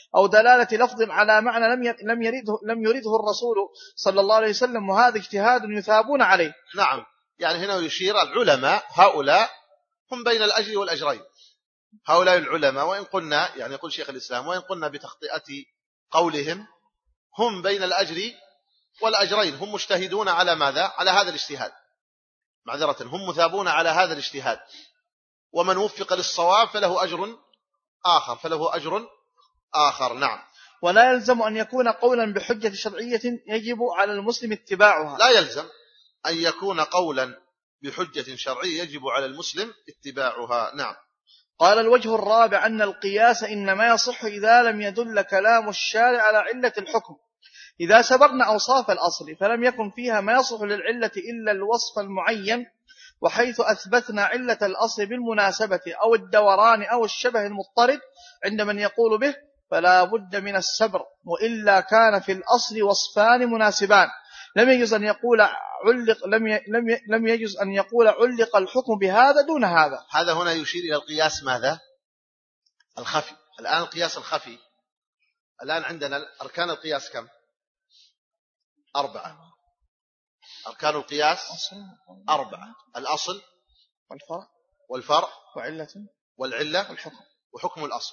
أو دلالة لفظ على معنى لم يرده الرسول صلى الله عليه وسلم، وهذا اجتهاد يثابون عليه. نعم، يعني هنا يشير العلماء هؤلاء هم بين الأجر والأجرين. هؤلاء العلماء وإن قلنا، يعني يقول شيخ الإسلام، وإن قلنا بتخطئة قولهم، هم بين الأجر والأجرين، هم مجتهدون على ماذا؟ على هذا الاجتهاد، معذرة، هم مثابون على هذا الاجتهاد، ومن وفق للصواب فله أجر آخر. نعم. ولا يلزم أن يكون قولا بحجة شرعية يجب على المسلم اتباعها. لا يلزم أن يكون قولا بحجة شرعية يجب على المسلم اتباعها. نعم. قال الوجه الرابع أن القياس إنما يصح إذا لم يدل كلام الشارع على علة الحكم. إذا سبقنا أوصاف الأصل فلم يكن فيها ما يصح للعلة إلا الوصف المعين، وحيث أثبتنا علة الأصل بالمناسبة أو الدوران أو الشبه المضطرد عند من يقول به فلا بد من السبر، وإلا كان في الأصل وصفان مناسبان لم يجوز أن يقول علق الحكم بهذا دون هذا. هذا هنا يشير إلى القياس ماذا؟ الخفي. الآن القياس الخفي، الآن عندنا أركان القياس كم؟ 4. أركان القياس 4: الأصل والفرع والعلة وحكم الأصل.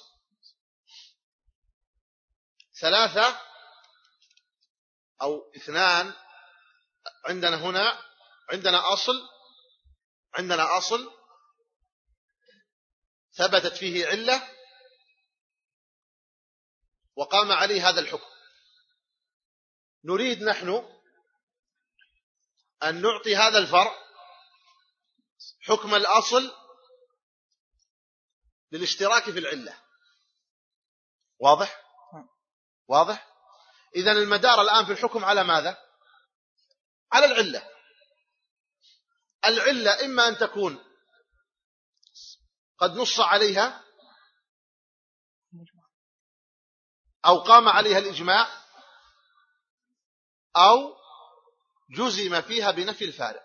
3 أو 2 عندنا هنا. عندنا أصل ثبتت فيه علة وقام عليه هذا الحكم. نريد نحن أن نعطي هذا الفرع حكم الأصل للاشتراك في العلة. واضح؟ إذن المدار الآن في الحكم على ماذا؟ على العلة. العلة إما أن تكون قد نص عليها أو قام عليها الإجماع أو جزم فيها بنفي الفارق.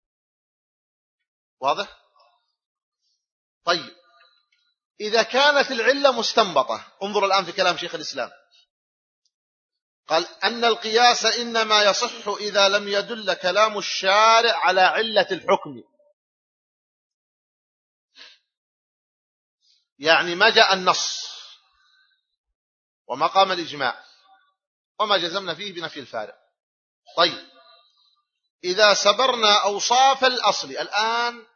واضح؟ طيب، إذا كانت العلة مستنبطة، انظر الآن في كلام شيخ الإسلام، قال أن القياس إنما يصح إذا لم يدل كلام الشارع على علة الحكم. يعني ما جاء النص وما قام الإجماع وما جزمنا فيه بنفي الفارق. طيب، إذا سبرنا أوصاف الأصل، الآن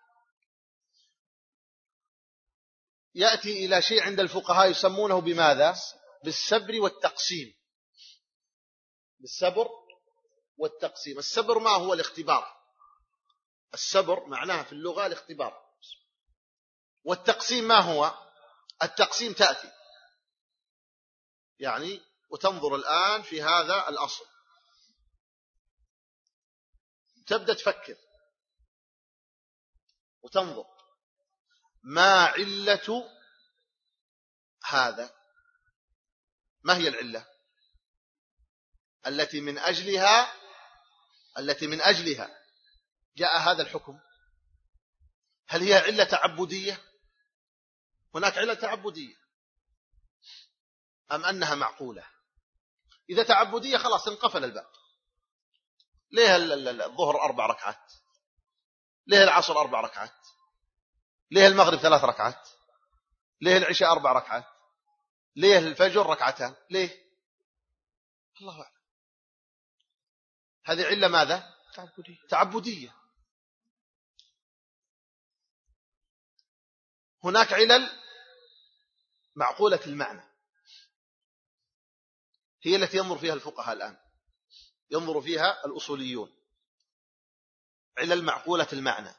يأتي إلى شيء عند الفقهاء يسمونه بماذا؟ بالسبر والتقسيم. بالسبر والتقسيم. السبر ما هو؟ الاختبار. السبر معناه في اللغة الاختبار. والتقسيم ما هو؟ التقسيم تأتي يعني وتنظر الآن في هذا الأصل، تبدأ تفكر وتنظر ما علة هذا، ما هي العلة التي من أجلها جاء هذا الحكم؟ هل هي علة تعبدية؟ هناك علة تعبدية أم أنها معقولة؟ إذا تعبدية خلاص انقفل الباب. ليه الظهر 4 ركعات؟ ليه العصر 4 ركعات؟ ليه المغرب 3 ركعات؟ ليه العشاء 4 ركعات؟ ليه الفجر 2 ركعتان؟ ليه؟ الله أعلم. هذه علة ماذا؟ تعبدية. هناك علل معقولة المعنى، هي التي ينظر فيها الفقهاء الآن، ينظر فيها الأصوليون. علل معقولة المعنى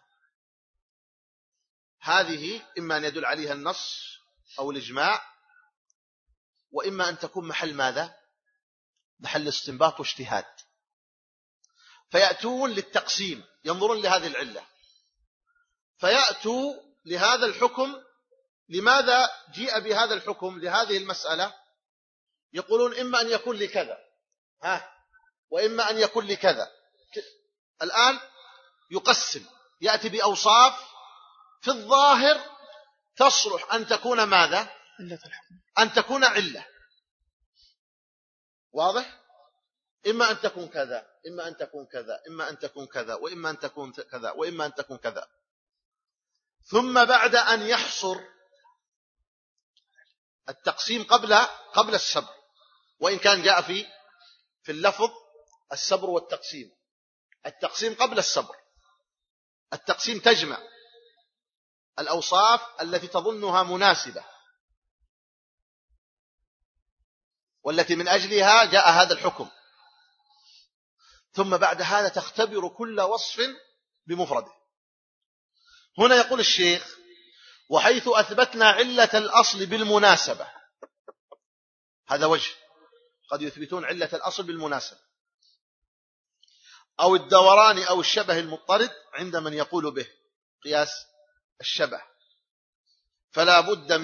هذه إما أن يدل عليها النص أو الإجماع، وإما أن تكون محل ماذا؟ محل استنباط واجتهاد. فيأتون للتقسيم، ينظرون لهذه العلة فيأتوا لهذا الحكم. لماذا جيء بهذا الحكم لهذه المسألة؟ يقولون إما أن يكون لكذا وإما أن يكون لكذا. الآن يقسم، يأتي بأوصاف في الظاهر تصلح أن تكون ماذا؟ أن تكون علة. واضح؟ إما أن تكون كذا، إما أن تكون كذا، إما أن تكون كذا، وإما أن تكون كذا، وإما أن تكون كذا. ثم بعد أن يحصر التقسيم قبل السبر، وإن كان جاء في اللفظ السبر والتقسيم. التقسيم قبل السبر. التقسيم تجمع الأوصاف التي تظنها مناسبة والتي من أجلها جاء هذا الحكم، ثم بعد هذا تختبر كل وصف بمفرده. هنا يقول الشيخ: وحيث أثبتنا علة الأصل بالمناسبة. هذا وجه، قد يثبتون علة الأصل بالمناسبة أو الدوران أو الشبه المضطرد عند من يقول به قياس الشبه، فلا بد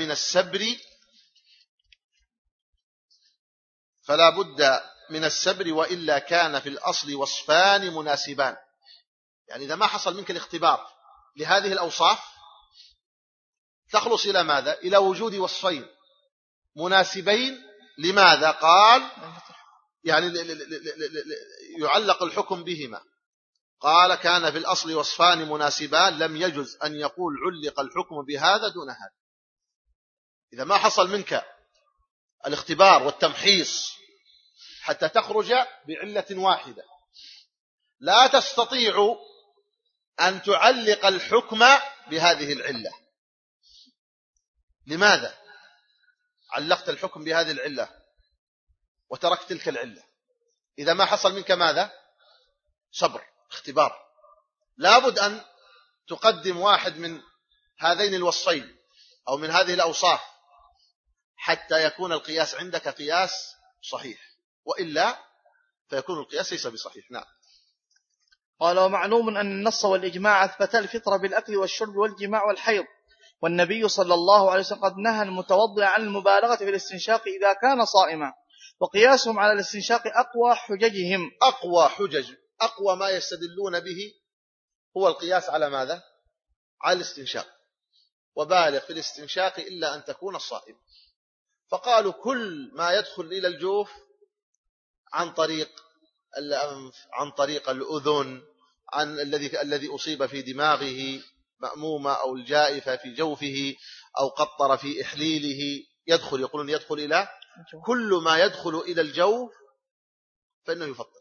من السبر وإلا كان في الأصل وصفان مناسبان. يعني إذا ما حصل منك الاختبار لهذه الأوصاف تخلص إلى ماذا؟ إلى وجود وصفين مناسبين. لماذا؟ قال يعني يعلق الحكم بهما. قال: كان في الأصل وصفان مناسبان لم يجز أن يقول علق الحكم بهذا دون هذا. إذا ما حصل منك الاختبار والتمحيص حتى تخرج بعلة واحدة لا تستطيع أن تعلق الحكم بهذه العلة. لماذا علقت الحكم بهذه العلة وتركت تلك العلة؟ إذا ما حصل منك ماذا؟ صبر، اختبار. لابد أن تقدم واحد من هذين الوصفين أو من هذه الأوصاف حتى يكون القياس عندك قياس صحيح، وإلا فيكون القياس ليس بصحيح. نعم. قال: ومعلوم أن النص والإجماع أثبت الفطرة بالأكل والشرب والجماع والحيض، والنبي صلى الله عليه وسلم قد نهى المتوضئ عن المبالغة في الاستنشاق إذا كان صائما، وقياسهم على الاستنشاق أقوى حججهم. أقوى ما يستدلون به هو القياس على ماذا؟ على الاستنشاق. وبالغ في الاستنشاق إلا أن تكون صائم. فقالوا كل ما يدخل إلى الجوف عن طريق الأنف، عن طريق الأذن، عن الذي أصيب في دماغه مأمومة أو الجائفة في جوفه أو قطر في إحليله يقولون يدخل إلى كل ما يدخل إلى الجوف فإنه يفطر.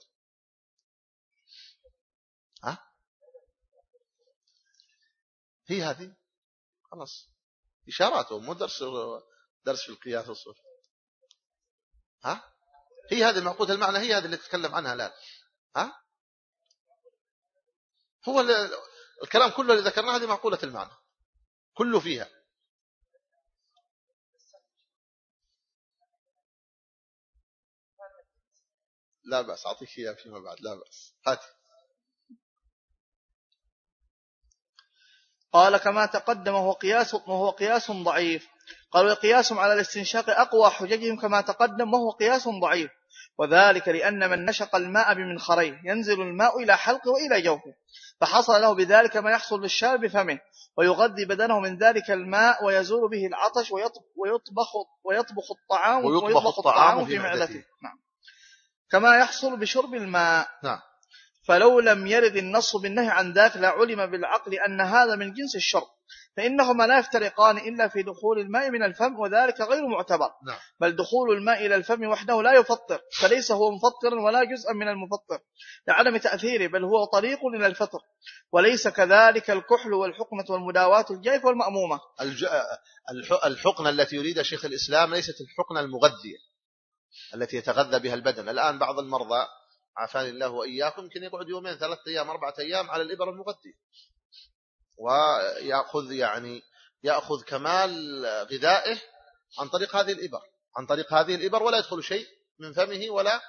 هي هذه خلاص إشاراته، مو درس في القياس الصوفي. هي هذه معقودة المعنى، هي هذه اللي تتكلم عنها الآن. هو الكلام كله اللي ذكرناه هذه معقولة المعنى كله فيها. لا بأس، أعطيك إياه فيما بعد، لا بأس. هاتي. قال: كما تقدم وهو قياس ضعيف. قالوا: قياسهم على الاستنشاق أقوى حججهم كما تقدم وهو قياس ضعيف، وذلك لأن من نشق الماء بمنخريه ينزل الماء إلى حلقه وإلى جوفه، فحصل له بذلك ما يحصل للشارب بفمه، ويغذي بدنه من ذلك الماء ويزول به العطش ويطبخ الطعام في معدته. نعم. كما يحصل بشرب الماء. نعم. فلو لم يرد النص بالنهي عن ذاك لعلم بالعقل أن هذا من جنس الشرب، فإنهما لا يفترقان إلا في دخول الماء من الفم، وذلك غير معتبر. نعم. بل دخول الماء إلى الفم وحده لا يفطر، فليس هو مفطرا ولا جزءا من المفطر لعدم تأثيره، بل هو طريق إلى الفطر. وليس كذلك الكحل والحقنة والمداواة الجيف والمأمومة. الحقنة التي يريد شيخ الإسلام ليست الحقنة المغذية التي يتغذى بها البدن. الآن بعض المرضى عافاني الله وإياكم يمكن يقعد 2 3 أيام 4 أيام على الإبر المغذية، ويأخذ كمال غذائه عن طريق هذه الإبر، ولا يدخل شيء من فمه ولا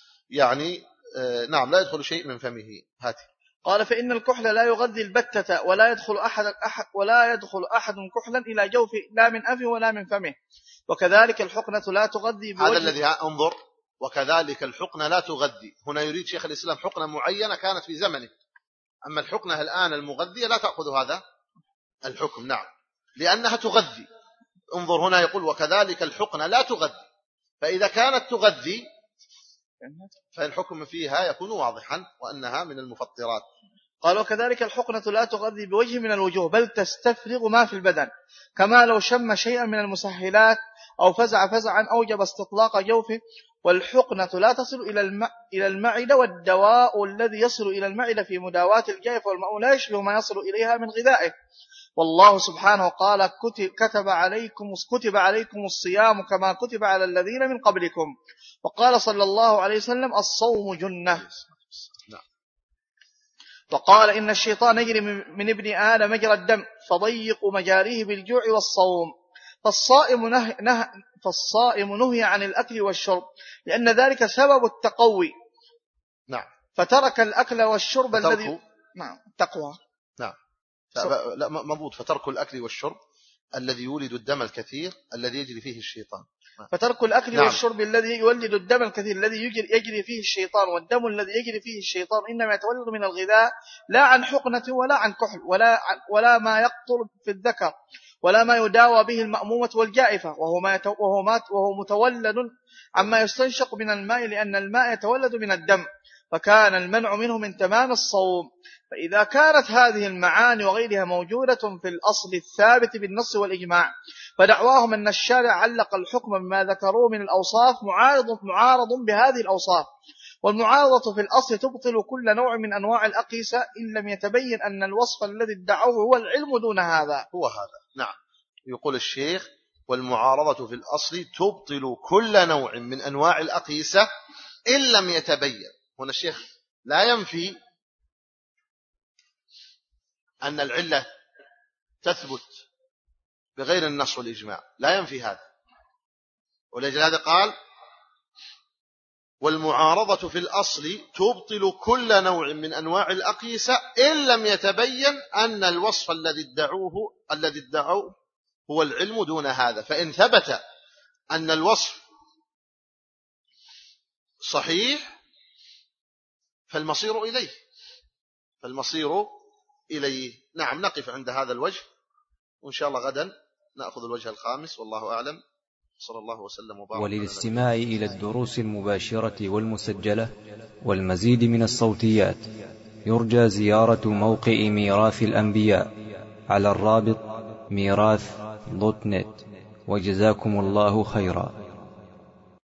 لا يدخل شيء من فمه. هاتي. قال: فإن الكحل لا يغذي البتة، ولا يدخل أحد كحلا إلى جوفه لا من أنفه ولا من فمه، وكذلك الحقنة لا تغذي بوجه. هذا الذي انظر، وكذلك الحقنة لا تغذي، هنا يريد شيخ الإسلام حقنة معينة كانت في زمنه، أما الحقنة الآن المغذية لا تأخذ هذا الحكم. نعم، لأنها تغذي. انظر هنا يقول: وكذلك الحقنة لا تغذي، فإذا كانت تغذي فالحكم فيها يكون واضحا وأنها من المفطرات. قال وكذلك الحقنة لا تغذي بوجه من الوجوه بل تستفرغ ما في البدن، كما لو شم شيئا من المسهلات أو فزع فزعا أوجب استطلاق جوفه. والحقنة لا تصل إلى المعدة، والدواء الذي يصل إلى المعدة في مداواة الجيف والماء لا يشبه ما يصل إليها من غذائه. والله سبحانه قال كتب عليكم الصيام كما كتب على الذين من قبلكم. وقال صلى الله عليه وسلم الصوم جنة. وقال إن الشيطان يجري من ابن آدم مجرى الدم فضيقوا مجاريه بالجوع والصوم. فالصائم نهي عن الأكل والشرب لأن ذلك سبب التقوي. نعم. فترك الأكل والشرب الذي التقوى. نعم. لا مضبوط. فترك الأكل والشرب الذي يولد الدم الكثير الذي يجري فيه الشيطان. فترك الأكل والشرب الذي يولد الدم الكثير الذي يجري فيه الشيطان، والدم الذي يجري فيه الشيطان إنما يتولد من الغذاء لا عن حقنة ولا عن كحل ولا ما يقطر في الذكر ولا ما يداوى به المأمومة والجائفة، وهو متولد عما يستنشق من الماء لأن الماء يتولد من الدم، فكان المنع منه من تمام الصوم. فإذا كانت هذه المعاني وغيرها موجودة في الأصل الثابت بالنص والإجماع، فدعواهم أن الشارع علق الحكم بما ذكروه من الأوصاف معارض بهذه الأوصاف. والمعارضة في الأصل تبطل كل نوع من أنواع الأقيسة إن لم يتبين أن الوصف الذي ادعوه هو العلم دون هذا. هو هذا. نعم. يقول الشيخ والمعارضة في الأصل تبطل كل نوع من أنواع الأقيسة إن لم يتبين. هنا الشيخ لا ينفي أن العلة تثبت بغير النص والإجماع، لا ينفي هذا. ولأجل هذا قال والمعارضة في الأصل تبطل كل نوع من أنواع الأقيسة إن لم يتبين أن الوصف الذي ادعوه هو العلم دون هذا. فإن ثبت أن الوصف صحيح فالمصير إليه. نعم. نقف عند هذا الوجه، وإن شاء الله غدا نأخذ الوجه الخامس، والله أعلم. صلى الله وسلم وبارك. وللاستماع إلى الدروس المباشرة والمسجلة والمزيد من الصوتيات يرجى زيارة موقع ميراث الأنبياء على الرابط ميراث.net. وجزاكم الله خيرا.